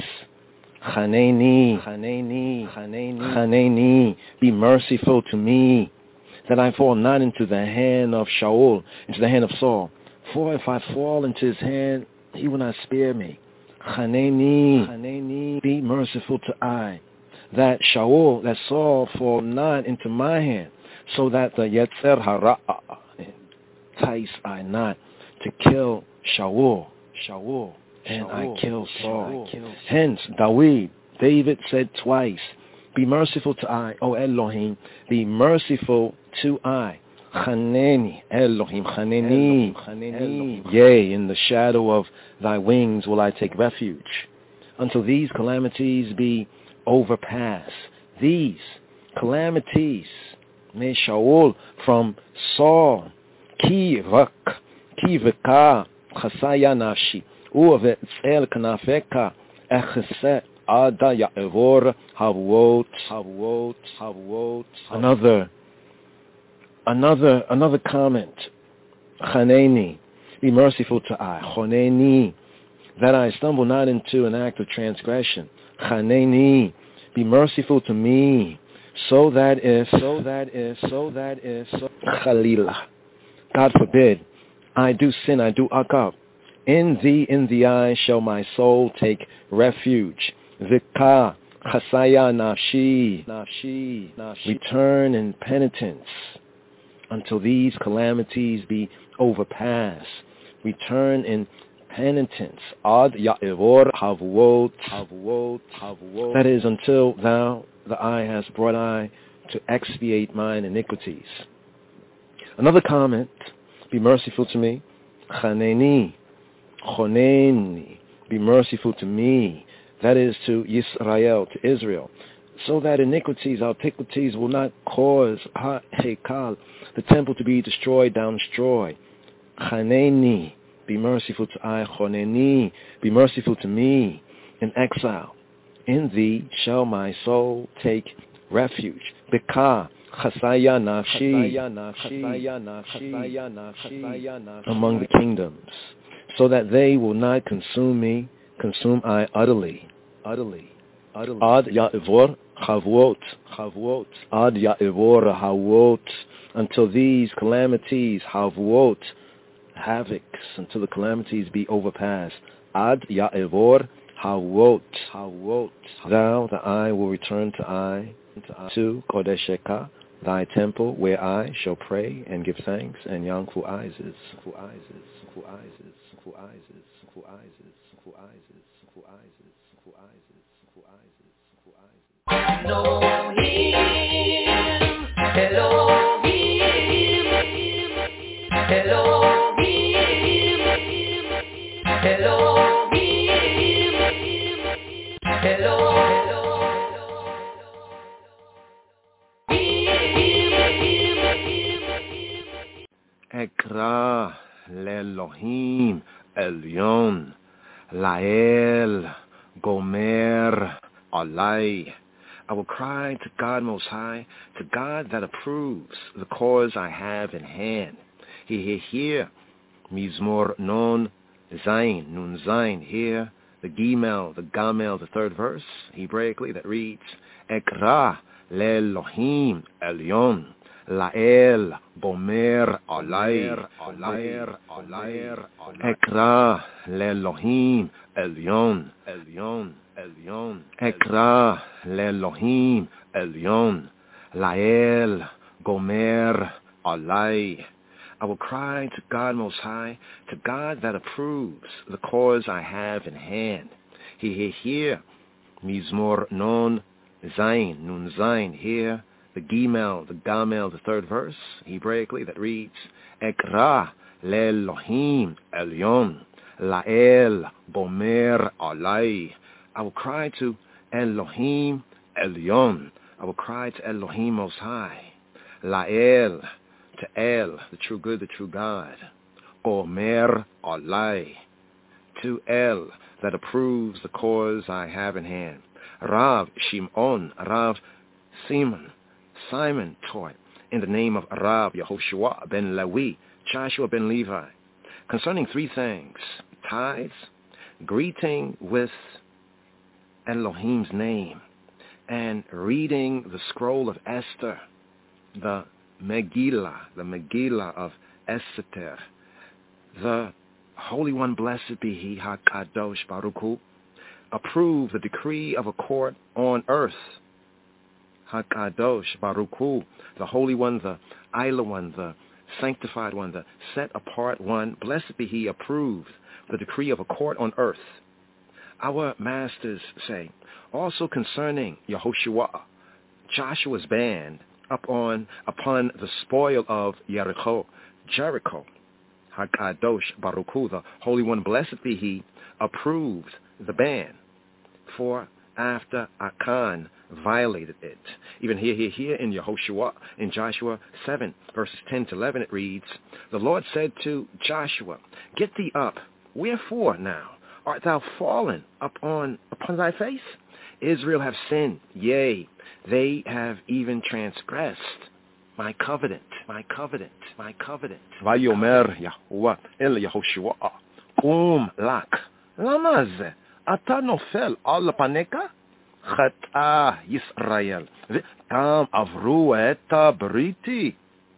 Chaneni, be merciful to me, that I fall not into the hand of Shaul, into the hand of Saul. For if I fall into his hand, he will not spare me. Chaneni, be merciful to I, that Shaul, that Saul fall not into my hand, so that the Yetzer Hara entice I not to kill Shaul, and I kill Saul. Hence, David said twice, be merciful to I, O Elohim, be merciful to I. Chaneni, Elohim, Chaneni. Yea, in the shadow of thy wings will I take refuge, until these calamities be overpassed. These calamities, me Shaul, from Saul, ki v'ka chasaya nafshi, u've'etzel kanafeka echeset ada ya'evor havot. Another comment. Chaneni, be merciful to I. Choneni, that I stumble not into an act of transgression. Chaneni, be merciful to me, so that if Chalila, God forbid, I do sin, I do akab, in thee I shall my soul take refuge. Vika chasaya nafshi, return in penitence, until these calamities be overpassed. Return in penitence. Ad ya'evor havot. That is, until thou, the eye, hast brought I to expiate mine iniquities. Another comment, be merciful to me. Chaneni, be merciful to me. That is, to Yisrael, to Israel, so that iniquities, antiquities, will not cause Hekal, the temple, to be destroyed, destroy. Chaneni, be merciful to I. Choneni, be merciful to me in exile. In thee shall my soul take refuge. Beka chasaya nafshi, among the kingdoms, so that they will not consume me, consume I utterly. Ad ya'evor havot. Ad ya'evor havot. Until these calamities, havot, havocs, until the calamities be overpassed. Ad ya'evor havot. Thou, the I, will return to I, to Kodesheka, thy temple, where I shall pray and give thanks, and Yankfu Isis. Ekra le'Elohim Elyon Lael Gomer Alai. I will cry to God Most High, to God that approves the cause I have in hand. Here, Mizmor Non Zayin, Nun Zayin, here, the Gimel, the Gamel, the third verse, Hebraically, that reads, Ekra le'Elohim Elyon Lael Gomer Alai. Ekra le'Elohim Elyon. Ekra le'Elohim Elyon Lael Gomer Alai. I will cry to God Most High, to God that approves the cause I have in hand. Here, Mizmor Non Zayin, Nun Zayin, here, the Gimel, the Gamel, the third verse, Hebraically, that reads, Ekra le'Elohim Elyon Lael Gomer Alai. I will cry to Elohim Elyon. I will cry to Elohim Most High. Lael, to El, the true good, the true God. Gomer Alai, to El, that approves the cause I have in hand. Rav Shimon, Rav Simon taught in the name of Rav Yehoshua ben Levi, Joshua ben Levi, concerning three things: tithes, greeting with Elohim's name, and reading the scroll of Esther, the Megillah of Esther. The Holy One, blessed be He, HaKadosh Baruch Hu, approved the decree of a court on earth. HaKadosh Baruch Hu, the Holy One, the Isla One, the Sanctified One, the Set Apart One, blessed be He, approved the decree of a court on earth. Our masters say, also concerning Yehoshua, Joshua's band upon the spoil of Jericho, HaKadosh Baruch Hu, the Holy One, blessed be He, approved the ban, for after Achan violated it. Even here in Yehoshua, in Joshua 7, verses 10 to 11, it reads, the Lord said to Joshua, get thee up, wherefore now art thou fallen upon thy face? Israel have sinned, yea, they have even transgressed my covenant. Vayomer Yahuwah el Yehoshua, lak, lama ze, ata nofel al paneka, chata Yisrael, v'tam avru et briti.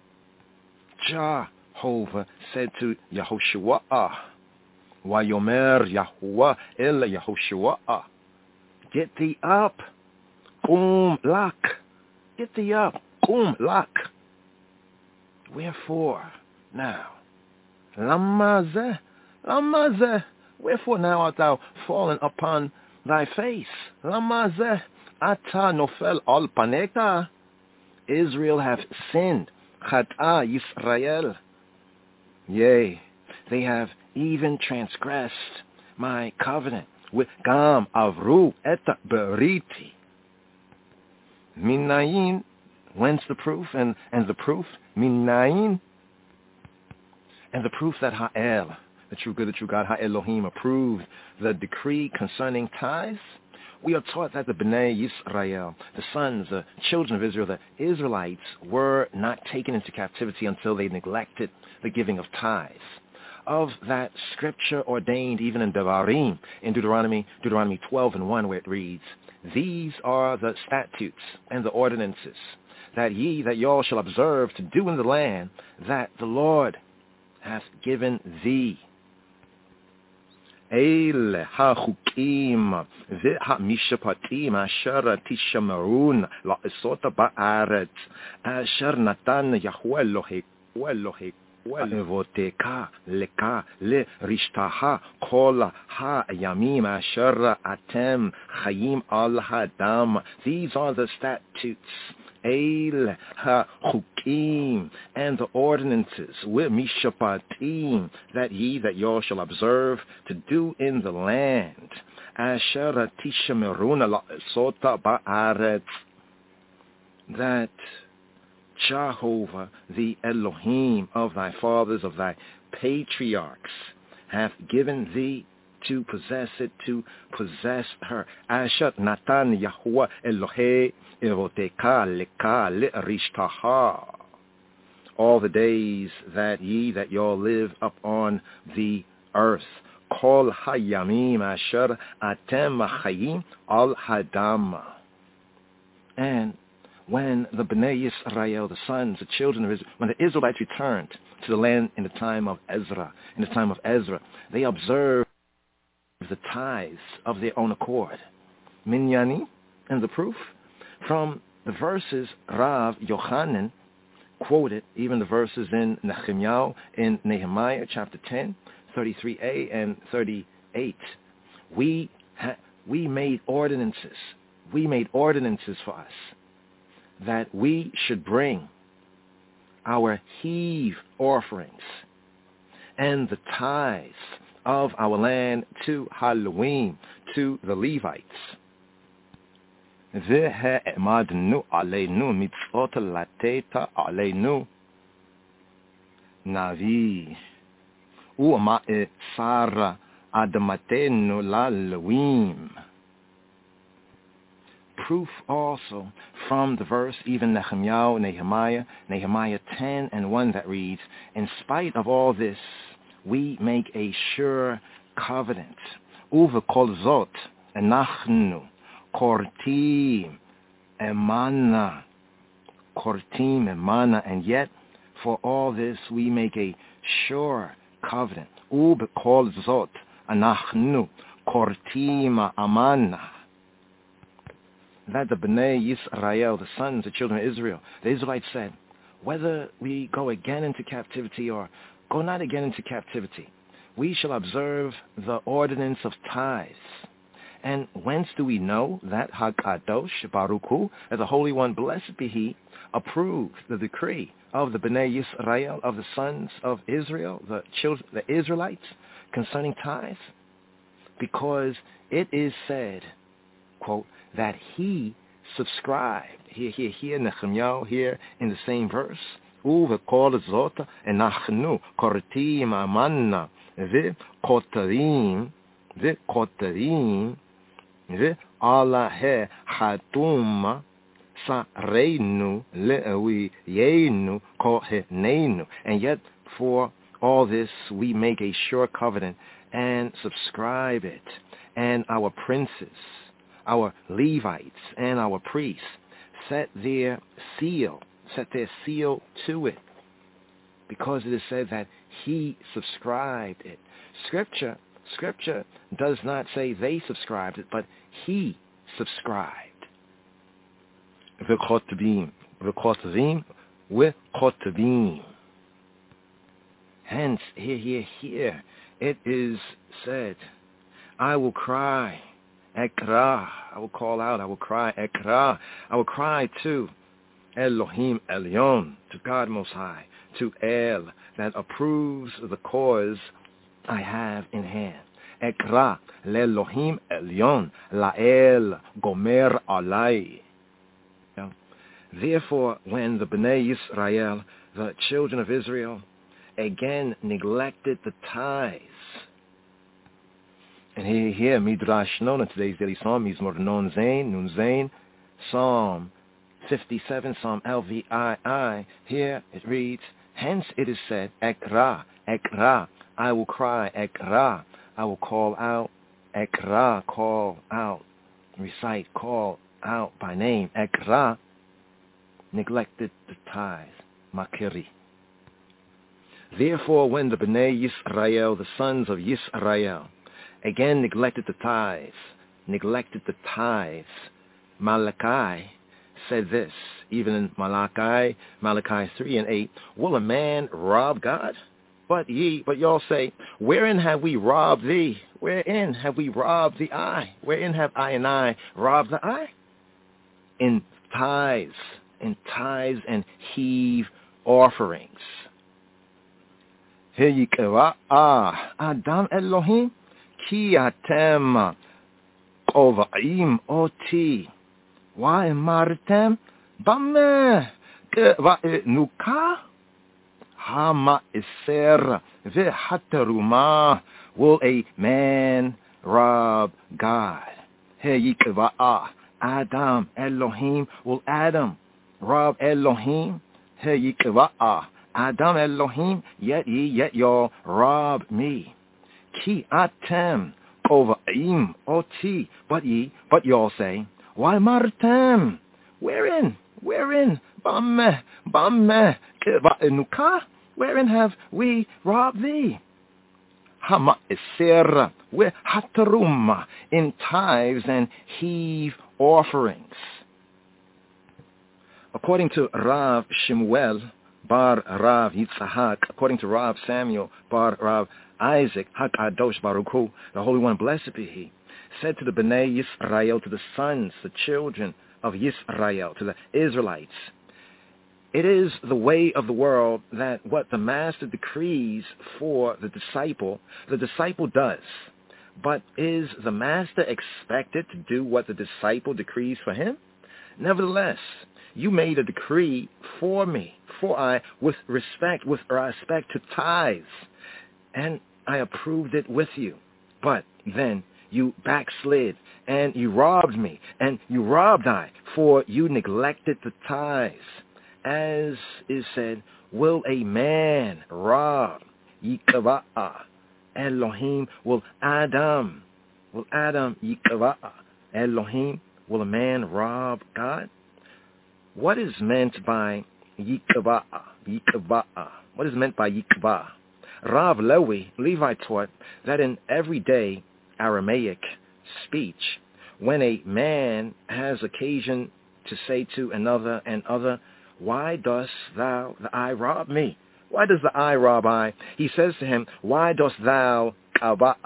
Jehovah said to Yehoshua, Vayomer Yahuwah el Yehoshua, get thee up, lak, get thee up, lak. Wherefore now, lama zeh, wherefore now art thou fallen upon thy face? Lama zeh, ata nofel al paneka. Israel hath sinned, chata Yisrael. Yea, they have even transgressed my covenant with gam avru et beriti. Minayin, whence the proof? And the proof, minayin, and the proof that Ha'el, the true good, the true God, Ha'elohim, approved the decree concerning tithes. We are taught that the Bnei Yisrael, the sons, the children of Israel, the Israelites, were not taken into captivity until they neglected the giving of tithes. Of that scripture ordained even in Devarim, in Deuteronomy 12:1, where it reads, these are the statutes and the ordinances that y'all shall observe to do in the land that the Lord hath given thee. Eile ha-chukim ve'ha-mishpatim asher tishamarun la'esot ba'aretz asher natan Yahuwah Elohek Voteka leka le rishtaha kol ha-yamim asher atem chayim al hadam. These are the statutes, el ha-chukim, and the ordinances, with mishapatim, that y'all shall observe to do in the land. Asher tishameruna la'esota ba'aretz, that Jehovah, the Elohim of thy fathers, of thy patriarchs, hath given thee to possess it, to possess her. Asher natan Yahuwah Elohei eroteka leka le'rishtaha. All the days that y'all live upon the earth. Kol hayamim asher atem chayim al hadam. And when the Bnei Yisrael, the sons, the children of Israel, when the Israelites returned to the land in the time of Ezra, they observed the tithes of their own accord. Minyani, and the proof from the verses Rav Yochanan quoted, even the verses in Nehemiah chapter 10, 33a and 38. We made ordinances for us, that we should bring our heave offerings and the tithes of our land to Halloween, to the Levites. Ve'e'madnu aleinu mitzvot lateta aleinu navi u'ma'esara adamatenu lalwim. Proof also from the verse, even Nehemiah 10:1, that reads, in spite of all this, we make a sure covenant. Uvekol zot enachnu kortim emana kortim and mana, and yet for all this we make a sure covenant. Ubekol zot anachnu kortim amana. That the Bnei Yisrael, the sons, the children of Israel, the Israelites said, whether we go again into captivity or go not again into captivity, we shall observe the ordinance of tithes. And whence do we know that HaKadosh Baruch Hu, as the Holy One, blessed be He, approved the decree of the Bnei Yisrael, of the sons of Israel, the children, the Israelites, concerning tithes? Because it is said, quote, that He subscribed. Here, Nehemiah, here in the same verse. Uvekol zot enachnu kortim amanna ve'kotarim ve'alahe hatum sareinu le'ewiyenu kohenenu. And yet for all this we make a sure covenant and subscribe it. And our princes, our Levites, and our priests set their seal to it, because it is said that He subscribed it. Scripture does not say they subscribed it, but He subscribed. Hence, here, it is said, I will cry, Ekra, I will call out, I will cry, Ekra, I will cry to Elohim Elyon, to God Most High, to El, that approves the cause I have in hand. Ekra, Le'Elohim Elyon, La'el Gomer Alai. Therefore, when the Bnei Yisrael, the children of Israel, again neglected the tithes, and here Midrash known in today's daily psalm, Mizmor Nun Zain, Psalm 57, Psalm LVII, here it reads, hence it is said, Ekra, I will cry, Ekra, I will call out, Ekra, call out, recite, call out by name, Ekra, neglected the tithe, Makiri. Therefore, when the Bnei Yisrael, the sons of Yisrael, again neglected the tithes, Malachi said this, even in Malachi 3:8, will a man rob God? But y'all say, wherein have we robbed thee? Wherein have we robbed the eye? Wherein have I and I robbed the eye? In tithes and heave offerings. Heyikeva Adam Elohim ki atem ova'im oti wa'emartem bameh va'enuka hama iser ve'hateruma. Will a man rob God? Heyikeva Adam Elohim. Will Adam rob Elohim? Heyikeva Adam Elohim, yet y'all rob me. Ki atem ova'im oti, but y'all say, why martem? Wherein? Bameh va'enuka? Wherein have we robbed thee? Hama eser ve'hateruma, in tithes and heave offerings. According to Rav Shemuel Bar Rav Yitzhak, according to Rav Samuel Bar Rav Isaac, HaKadosh Baruch Hu, the Holy One, blessed be He, said to the Bnei Yisrael, to the sons, the children of Yisrael, to the Israelites, it is the way of the world that what the master decrees for the disciple does. But is the master expected to do what the disciple decrees for him? Nevertheless, you made a decree for me, for I, with respect to tithes, and I approved it with you. But then you backslid, and you robbed me, and you robbed I, for you neglected the tithes. As is said, will a man rob? Yikava'a Elohim, will Adam Yikava'a Elohim, will a man rob God? What is meant by Yikba'a? What is meant by Yikba'a? Rav Levi taught that in everyday Aramaic speech, when a man has occasion to say to another, why dost thou, the eye, rob me? Why does the eye rob I? He says to him, why dost thou kaba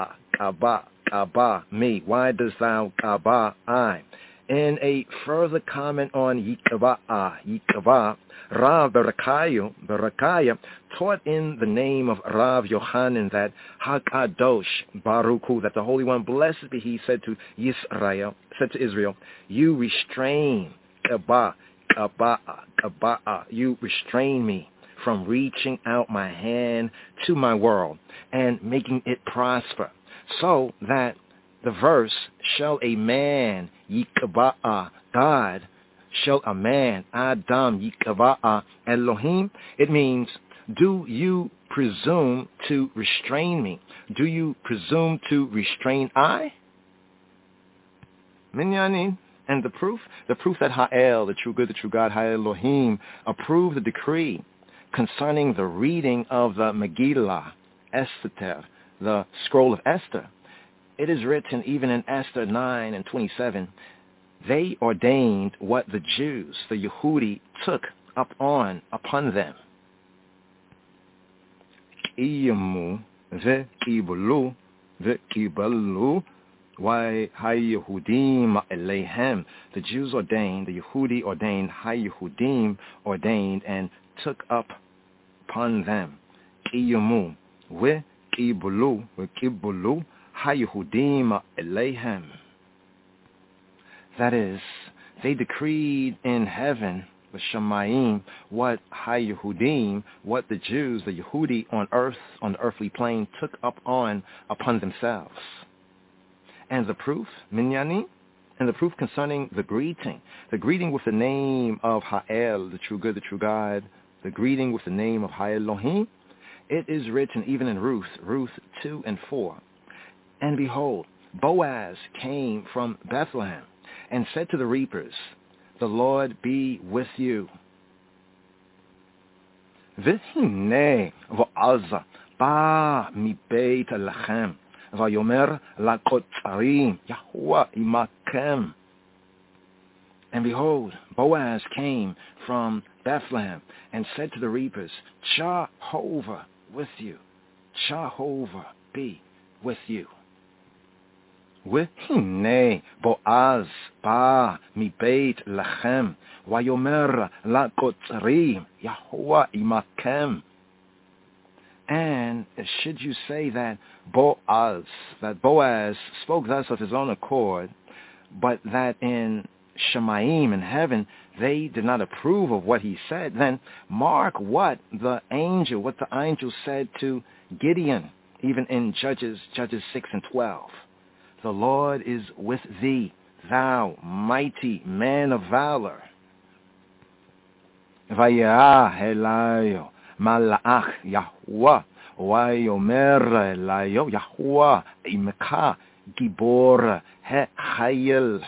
me? Why dost thou kaba I? In a further comment on Yikba, Rav Berakaya taught in the name of Rav Yochanan that Hakadosh Baruch Hu, that the Holy One, blessed be He, said to Israel, you restrain Kaba, you restrain me from reaching out my hand to my world and making it prosper, so that the verse, shall a man yikaba'a, God, shall a man, Adam yikaba'a Elohim, it means, do you presume to restrain me? Do you presume to restrain I? Minyanin. And the proof that Ha'el, the true good, the true God, Ha'el Elohim, approved the decree concerning the reading of the Megillah, Esther, the scroll of Esther. It is written even in Esther 9:27, they ordained what the Jews, the Yehudi, took upon them. Iyamu ve'kibulu ve'kibalu Hay-Yehudim Eleihem. The Jews ordained, the Yehudi ordained, Hay-Yehudim ordained, and took up upon them. Kiyamu ve'kibulu Hay-Yehudim Eleihem. That is, they decreed in heaven, the Shamayim, what Hay-Yehudim, what the Jews, the Yehudi on earth, on the earthly plane, took upon themselves. And the proof, Minyani, and the proof concerning the greeting with the name of Ha'el, the true good, the true God, the greeting with the name of Ha'el Elohim, it is written even in Ruth 2:4. And behold, Boaz came from Bethlehem and said to the reapers, the Lord be with you. V'hinei v'alza ba mi beit lachem. Vayomer lakotzarim Yahuwah imakem. And behold, Boaz came from Bethlehem and said to the reapers, Jehovah with you. Jehovah be with you. V'hinei Boaz ba mi beit lachem. Vayomer lakotzarim Yahuwah imakem. And should you say that Boaz spoke thus of his own accord, but that in Shemayim, in heaven, they did not approve of what he said, then mark what the angel said to Gideon, even in Judges 6:12. The Lord is with thee, thou mighty man of valor. Vayah Elayo Malach Yahuwah, Vayomer Elayo Yahuwah Imeka Gibor Hechayel.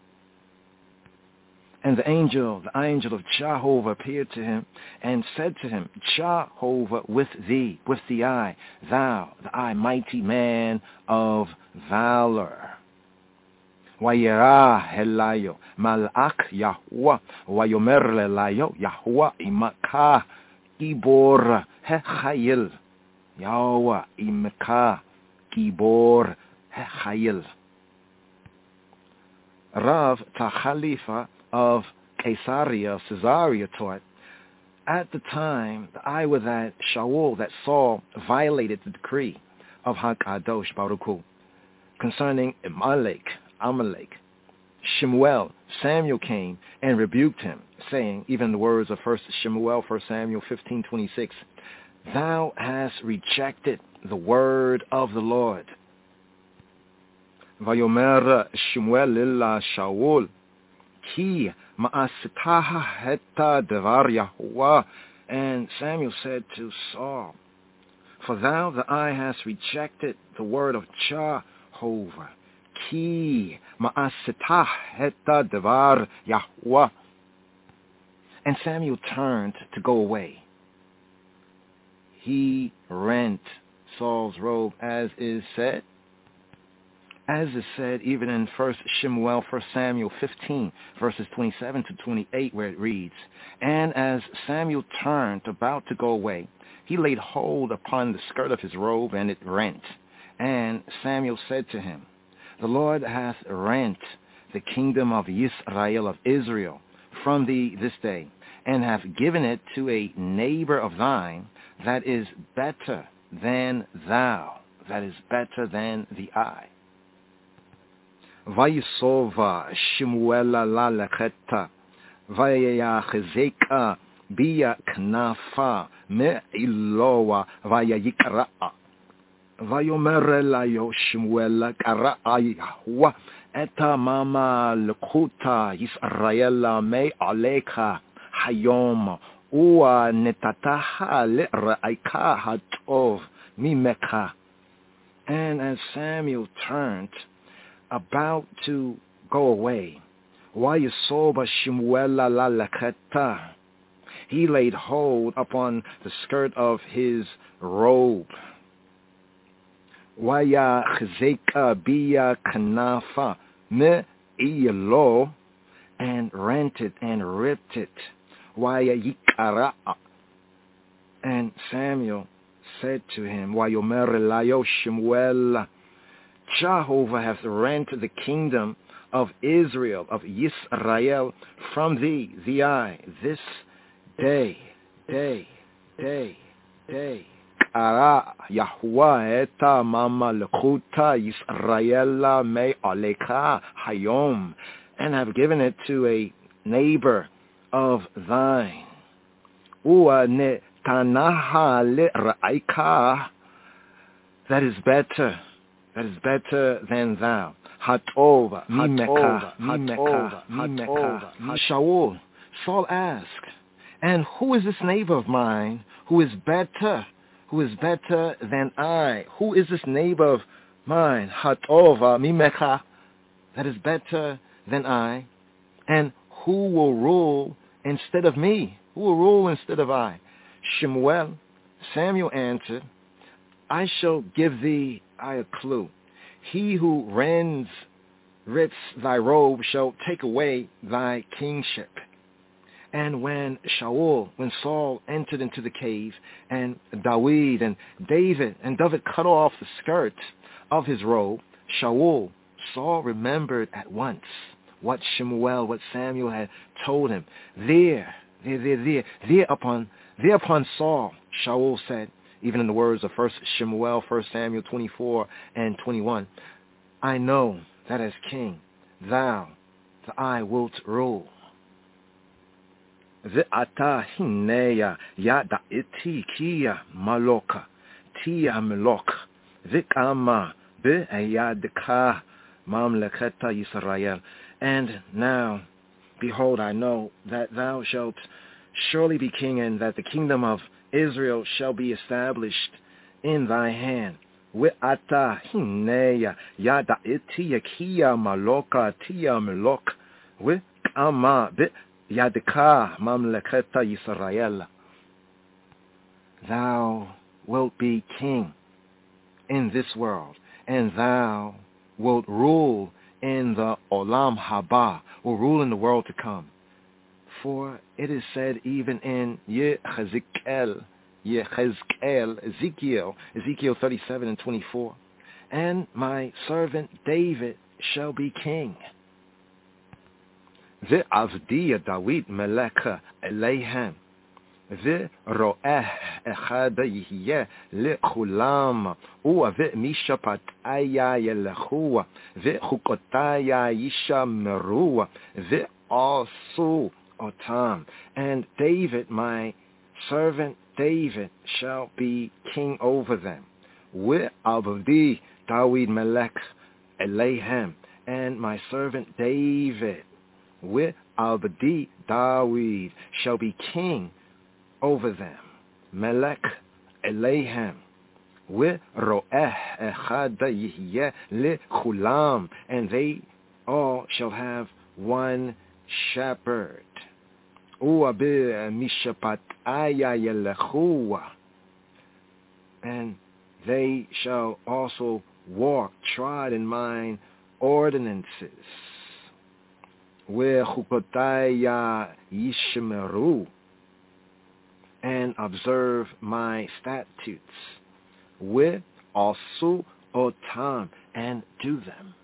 And the angel of Jehovah appeared to him and said to him, Jehovah with thee, with the eye, thou, the eye, mighty man of valor. Vayera Elayo Malach Yahuwah, Vayomer Elayo Yahuwah Imeka Gibor Hechayel. Yahweh Imeka Gibor Hechayel. Rav Tachalifa of Caesarea taught, at the time, the eye was that Shaul, that Saul, violated the decree of HaKadosh Baruch Hu concerning Amalek. Samuel came and rebuked him, saying, even the words of 1 Samuel 15:26, thou hast rejected the word of the Lord. Vayomer Shemuel illa Shaul, ki ma'asitaha heta devar Yahuwah. And Samuel said to Saul, for thou, the eye, hast rejected the word of Jehovah. Ki ma'asitah heta devar Yahuwah. And Samuel turned to go away. He rent Saul's robe, as is said even in 1 Samuel 15, verses 27 to 28, where it reads, "And as Samuel turned about to go away, he laid hold upon the skirt of his robe, and it rent. And Samuel said to him, The Lord hath rent the kingdom of Israel of Israel from thee this day, and hath given it to a neighbor of thine that is better than thou, that is better than the eye." Vayisova Shemuela lalecheta, vayachezeka biya knafa me'iloa vayayikraa. Vayomer layo Shemuela karaa Yahweh eta mama lekuta Yisraela me aleka hayom ua netataha le'ra'aika hatov mimeka. And as Samuel turned about to go away, Wayasoba Shemuela laleketa, he laid hold upon the skirt of his robe. Waya chzeka biya kanafa me iyalo, and rent it and ripped it. Waya yikara. And Samuel said to him, Wayomer layo Shemuel, Jehovah hath rent the kingdom of Israel, of Yisrael, from thee, the eye, this day. Ara Yahweh eta mama lekuta Yisrael me aleka hayom, and have given it to a neighbor of thine. Ua netanaha le'ra'aika, that is better than thou. Hatova, mimeka. Shaul, Saul asked, and who is this neighbor of mine who is better than I? Who is this neighbor of mine? Hatova, mimeka, that is better than I. And who will rule instead of me? Who will rule instead of I? Shemuel, Samuel answered, I shall give thee a clue. He who rips thy robe shall take away thy kingship. And when Saul entered into the cave, and David cut off the skirt of his robe, Saul remembered at once what Samuel had told him. Thereupon Saul said, even in the words of 1 Samuel 24 and 21, I know that as king, thou wilt rule. Ve'ata hineya yada'iti kiya maloka, tiya melok, ve'kama be'ayadka mamleketa Yisrael. And now, behold, I know that thou shalt surely be king, and that the kingdom of Israel shall be established in thy hand. Ve'ata hineya yada'iti kiya maloka, tiya melok, ve'kama Yadika mamleketa Yisrael. Thou wilt be king in this world, and thou wilt rule in the Olam Haba, will rule in the world to come. For it is said even in Ezekiel 37 and 24, and my servant David shall be king. Ve'avdi David melech eleihem, ve'ro'eh echad yihyeh lechulam, u've'mishapataya yelechu, ve'chukotaya yishameru, ve'asu otam. And David, my servant David, shall be king over them. Ve'avdi David melech eleihem, and my servant David, with Abdi David, shall be king over them. Melech eleihem, with ro'eh echad yihyeh lechulam, and they all shall have one shepherd. And they shall also walk, trod in mine ordinances. And observe my statutes. Also otam, and do them.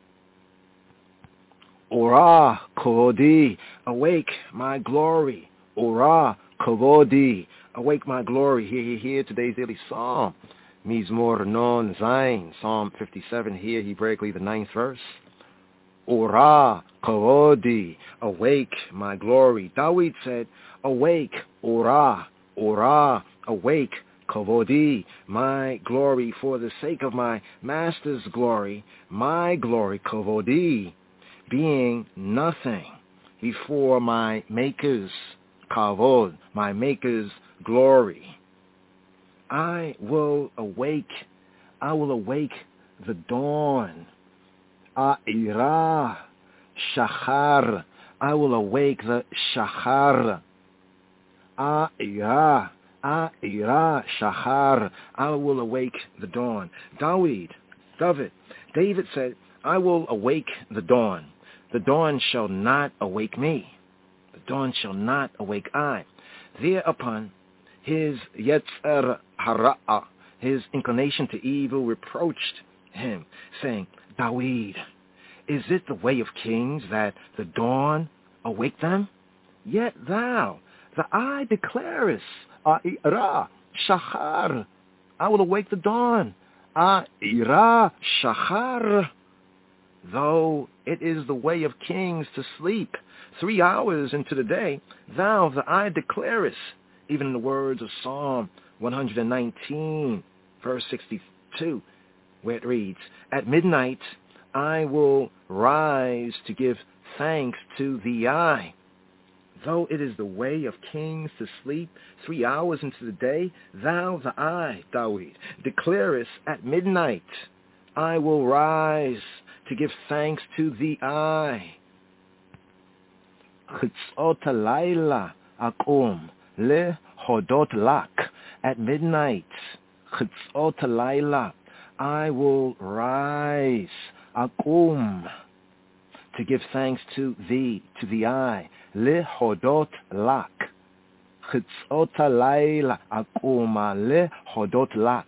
Ora kovodi, awake my glory. Ora kovodi, awake my glory. Hear today's daily psalm. Mizmor non zayin, Psalm 57. Here Hebraically the 9th verse. Ora kovodi, awake my glory. David said, awake, ora, awake, kovodi, my glory, for the sake of my master's glory, my glory, kovodi, being nothing before my maker's kavod, my maker's glory. I will awake the dawn. A'ira, shachar, I will awake the shachar. A'ira, shachar, I will awake the dawn. David said, I will awake the dawn. The dawn shall not awake me. The dawn shall not awake I. Thereupon, his yetzer hara, his inclination to evil, reproached him, saying, David, is it the way of kings that the dawn awake them? Yet thou, the eye declarest, A'ira, shachar, I will awake the dawn. A'ira, shachar, though it is the way of kings to sleep 3 hours into the day, thou, the eye declarest, even in the words of Psalm 119, verse 62, where it reads, at midnight I will rise to give thanks to the eye. Though it is the way of kings to sleep 3 hours into the day, thou, the eye, David, declarest at midnight, I will rise to give thanks to the eye. Chitzot halayla akum lehodot lak. At midnight, Chitzot halayla, I will rise, akum, to give thanks to thee, to the eye, lehodot lak. Chitzot halayla akuma lehodot lak.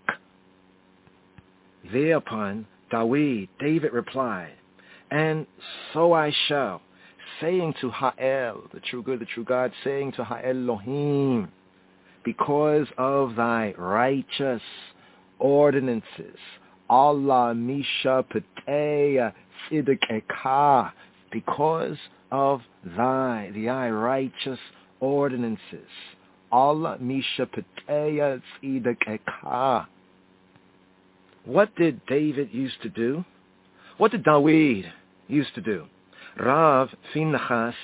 Thereupon, David replied, and so I shall, saying to Ha'el, the true good, the true God, saying to Ha'el Elohim, because of thy righteous ordinances, Allah misha peteya tzidek eka, because of thy, the righteous ordinances, Allah misha peteya tzidek eka. What did David used to do? What did David used to do? Rav Phineas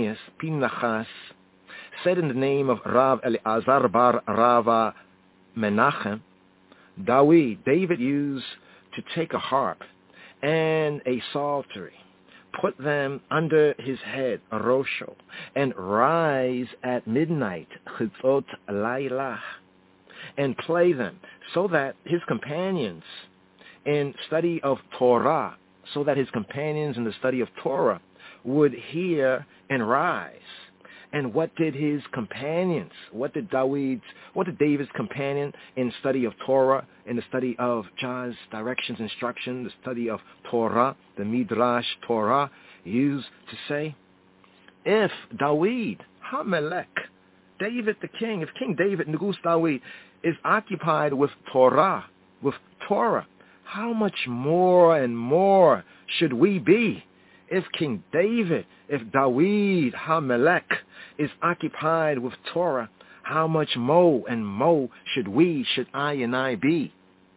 said in the name of Rav Eleazar bar Rava Menachem, David used to take a harp and a psaltery, put them under his head, a rosho, and rise at midnight, chitzot laylah, and play them, so that his companions in the study of Torah would hear and rise. And what did David's companion in study of Torah, in the study of God's directions, instruction, the study of Torah, the Midrash Torah, used to say? If David, HaMelech, David the king, if King David, Negus David, is occupied with Torah, how much more and more should we be? If King David, if David HaMelech is occupied with Torah, how much more and more should I and I be?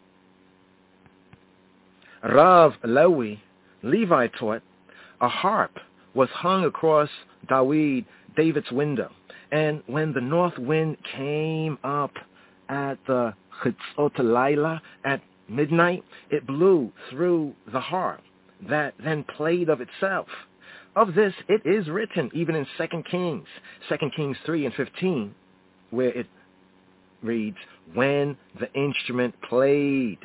Rav Levi taught, a harp was hung across David's window, and when the north wind came up at the Chitzot Halayla, at midnight, it blew through the harp that then played of itself. of this it is written, even in 2 Kings 3 and 15, where it reads, when the instrument played.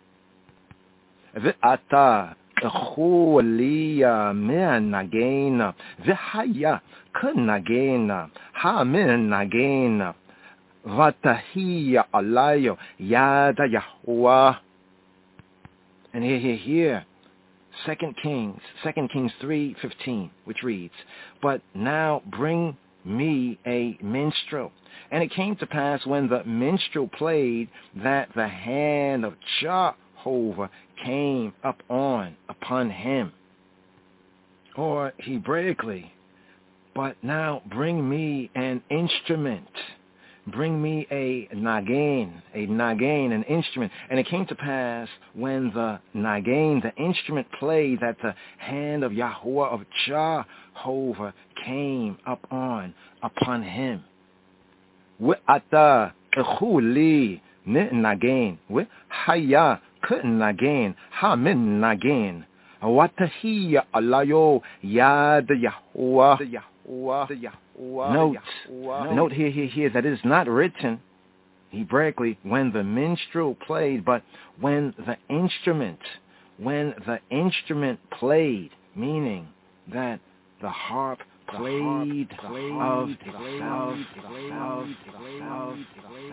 V'ata Chulia min nagena v'haya kunagena ha min nagena v'tahiya alayo yada Yahuwah. And here, 2 Kings 3:15, which reads, but now bring me a minstrel. And it came to pass when the minstrel played that the hand of Jehovah came upon him. Or Hebraically, but now bring me an instrument. Bring me a nagain, an instrument. And it came to pass when the nagain, the instrument played, that the hand of Yahuwah of Jehovah came upon him. W'ata echuli nagain, w'haya nagain, ha min nagain, w'tahiya alayo yad Yahuwah. Note here that it is not written Hebraically when the minstrel played, but when the instrument played, meaning that the harp played of itself.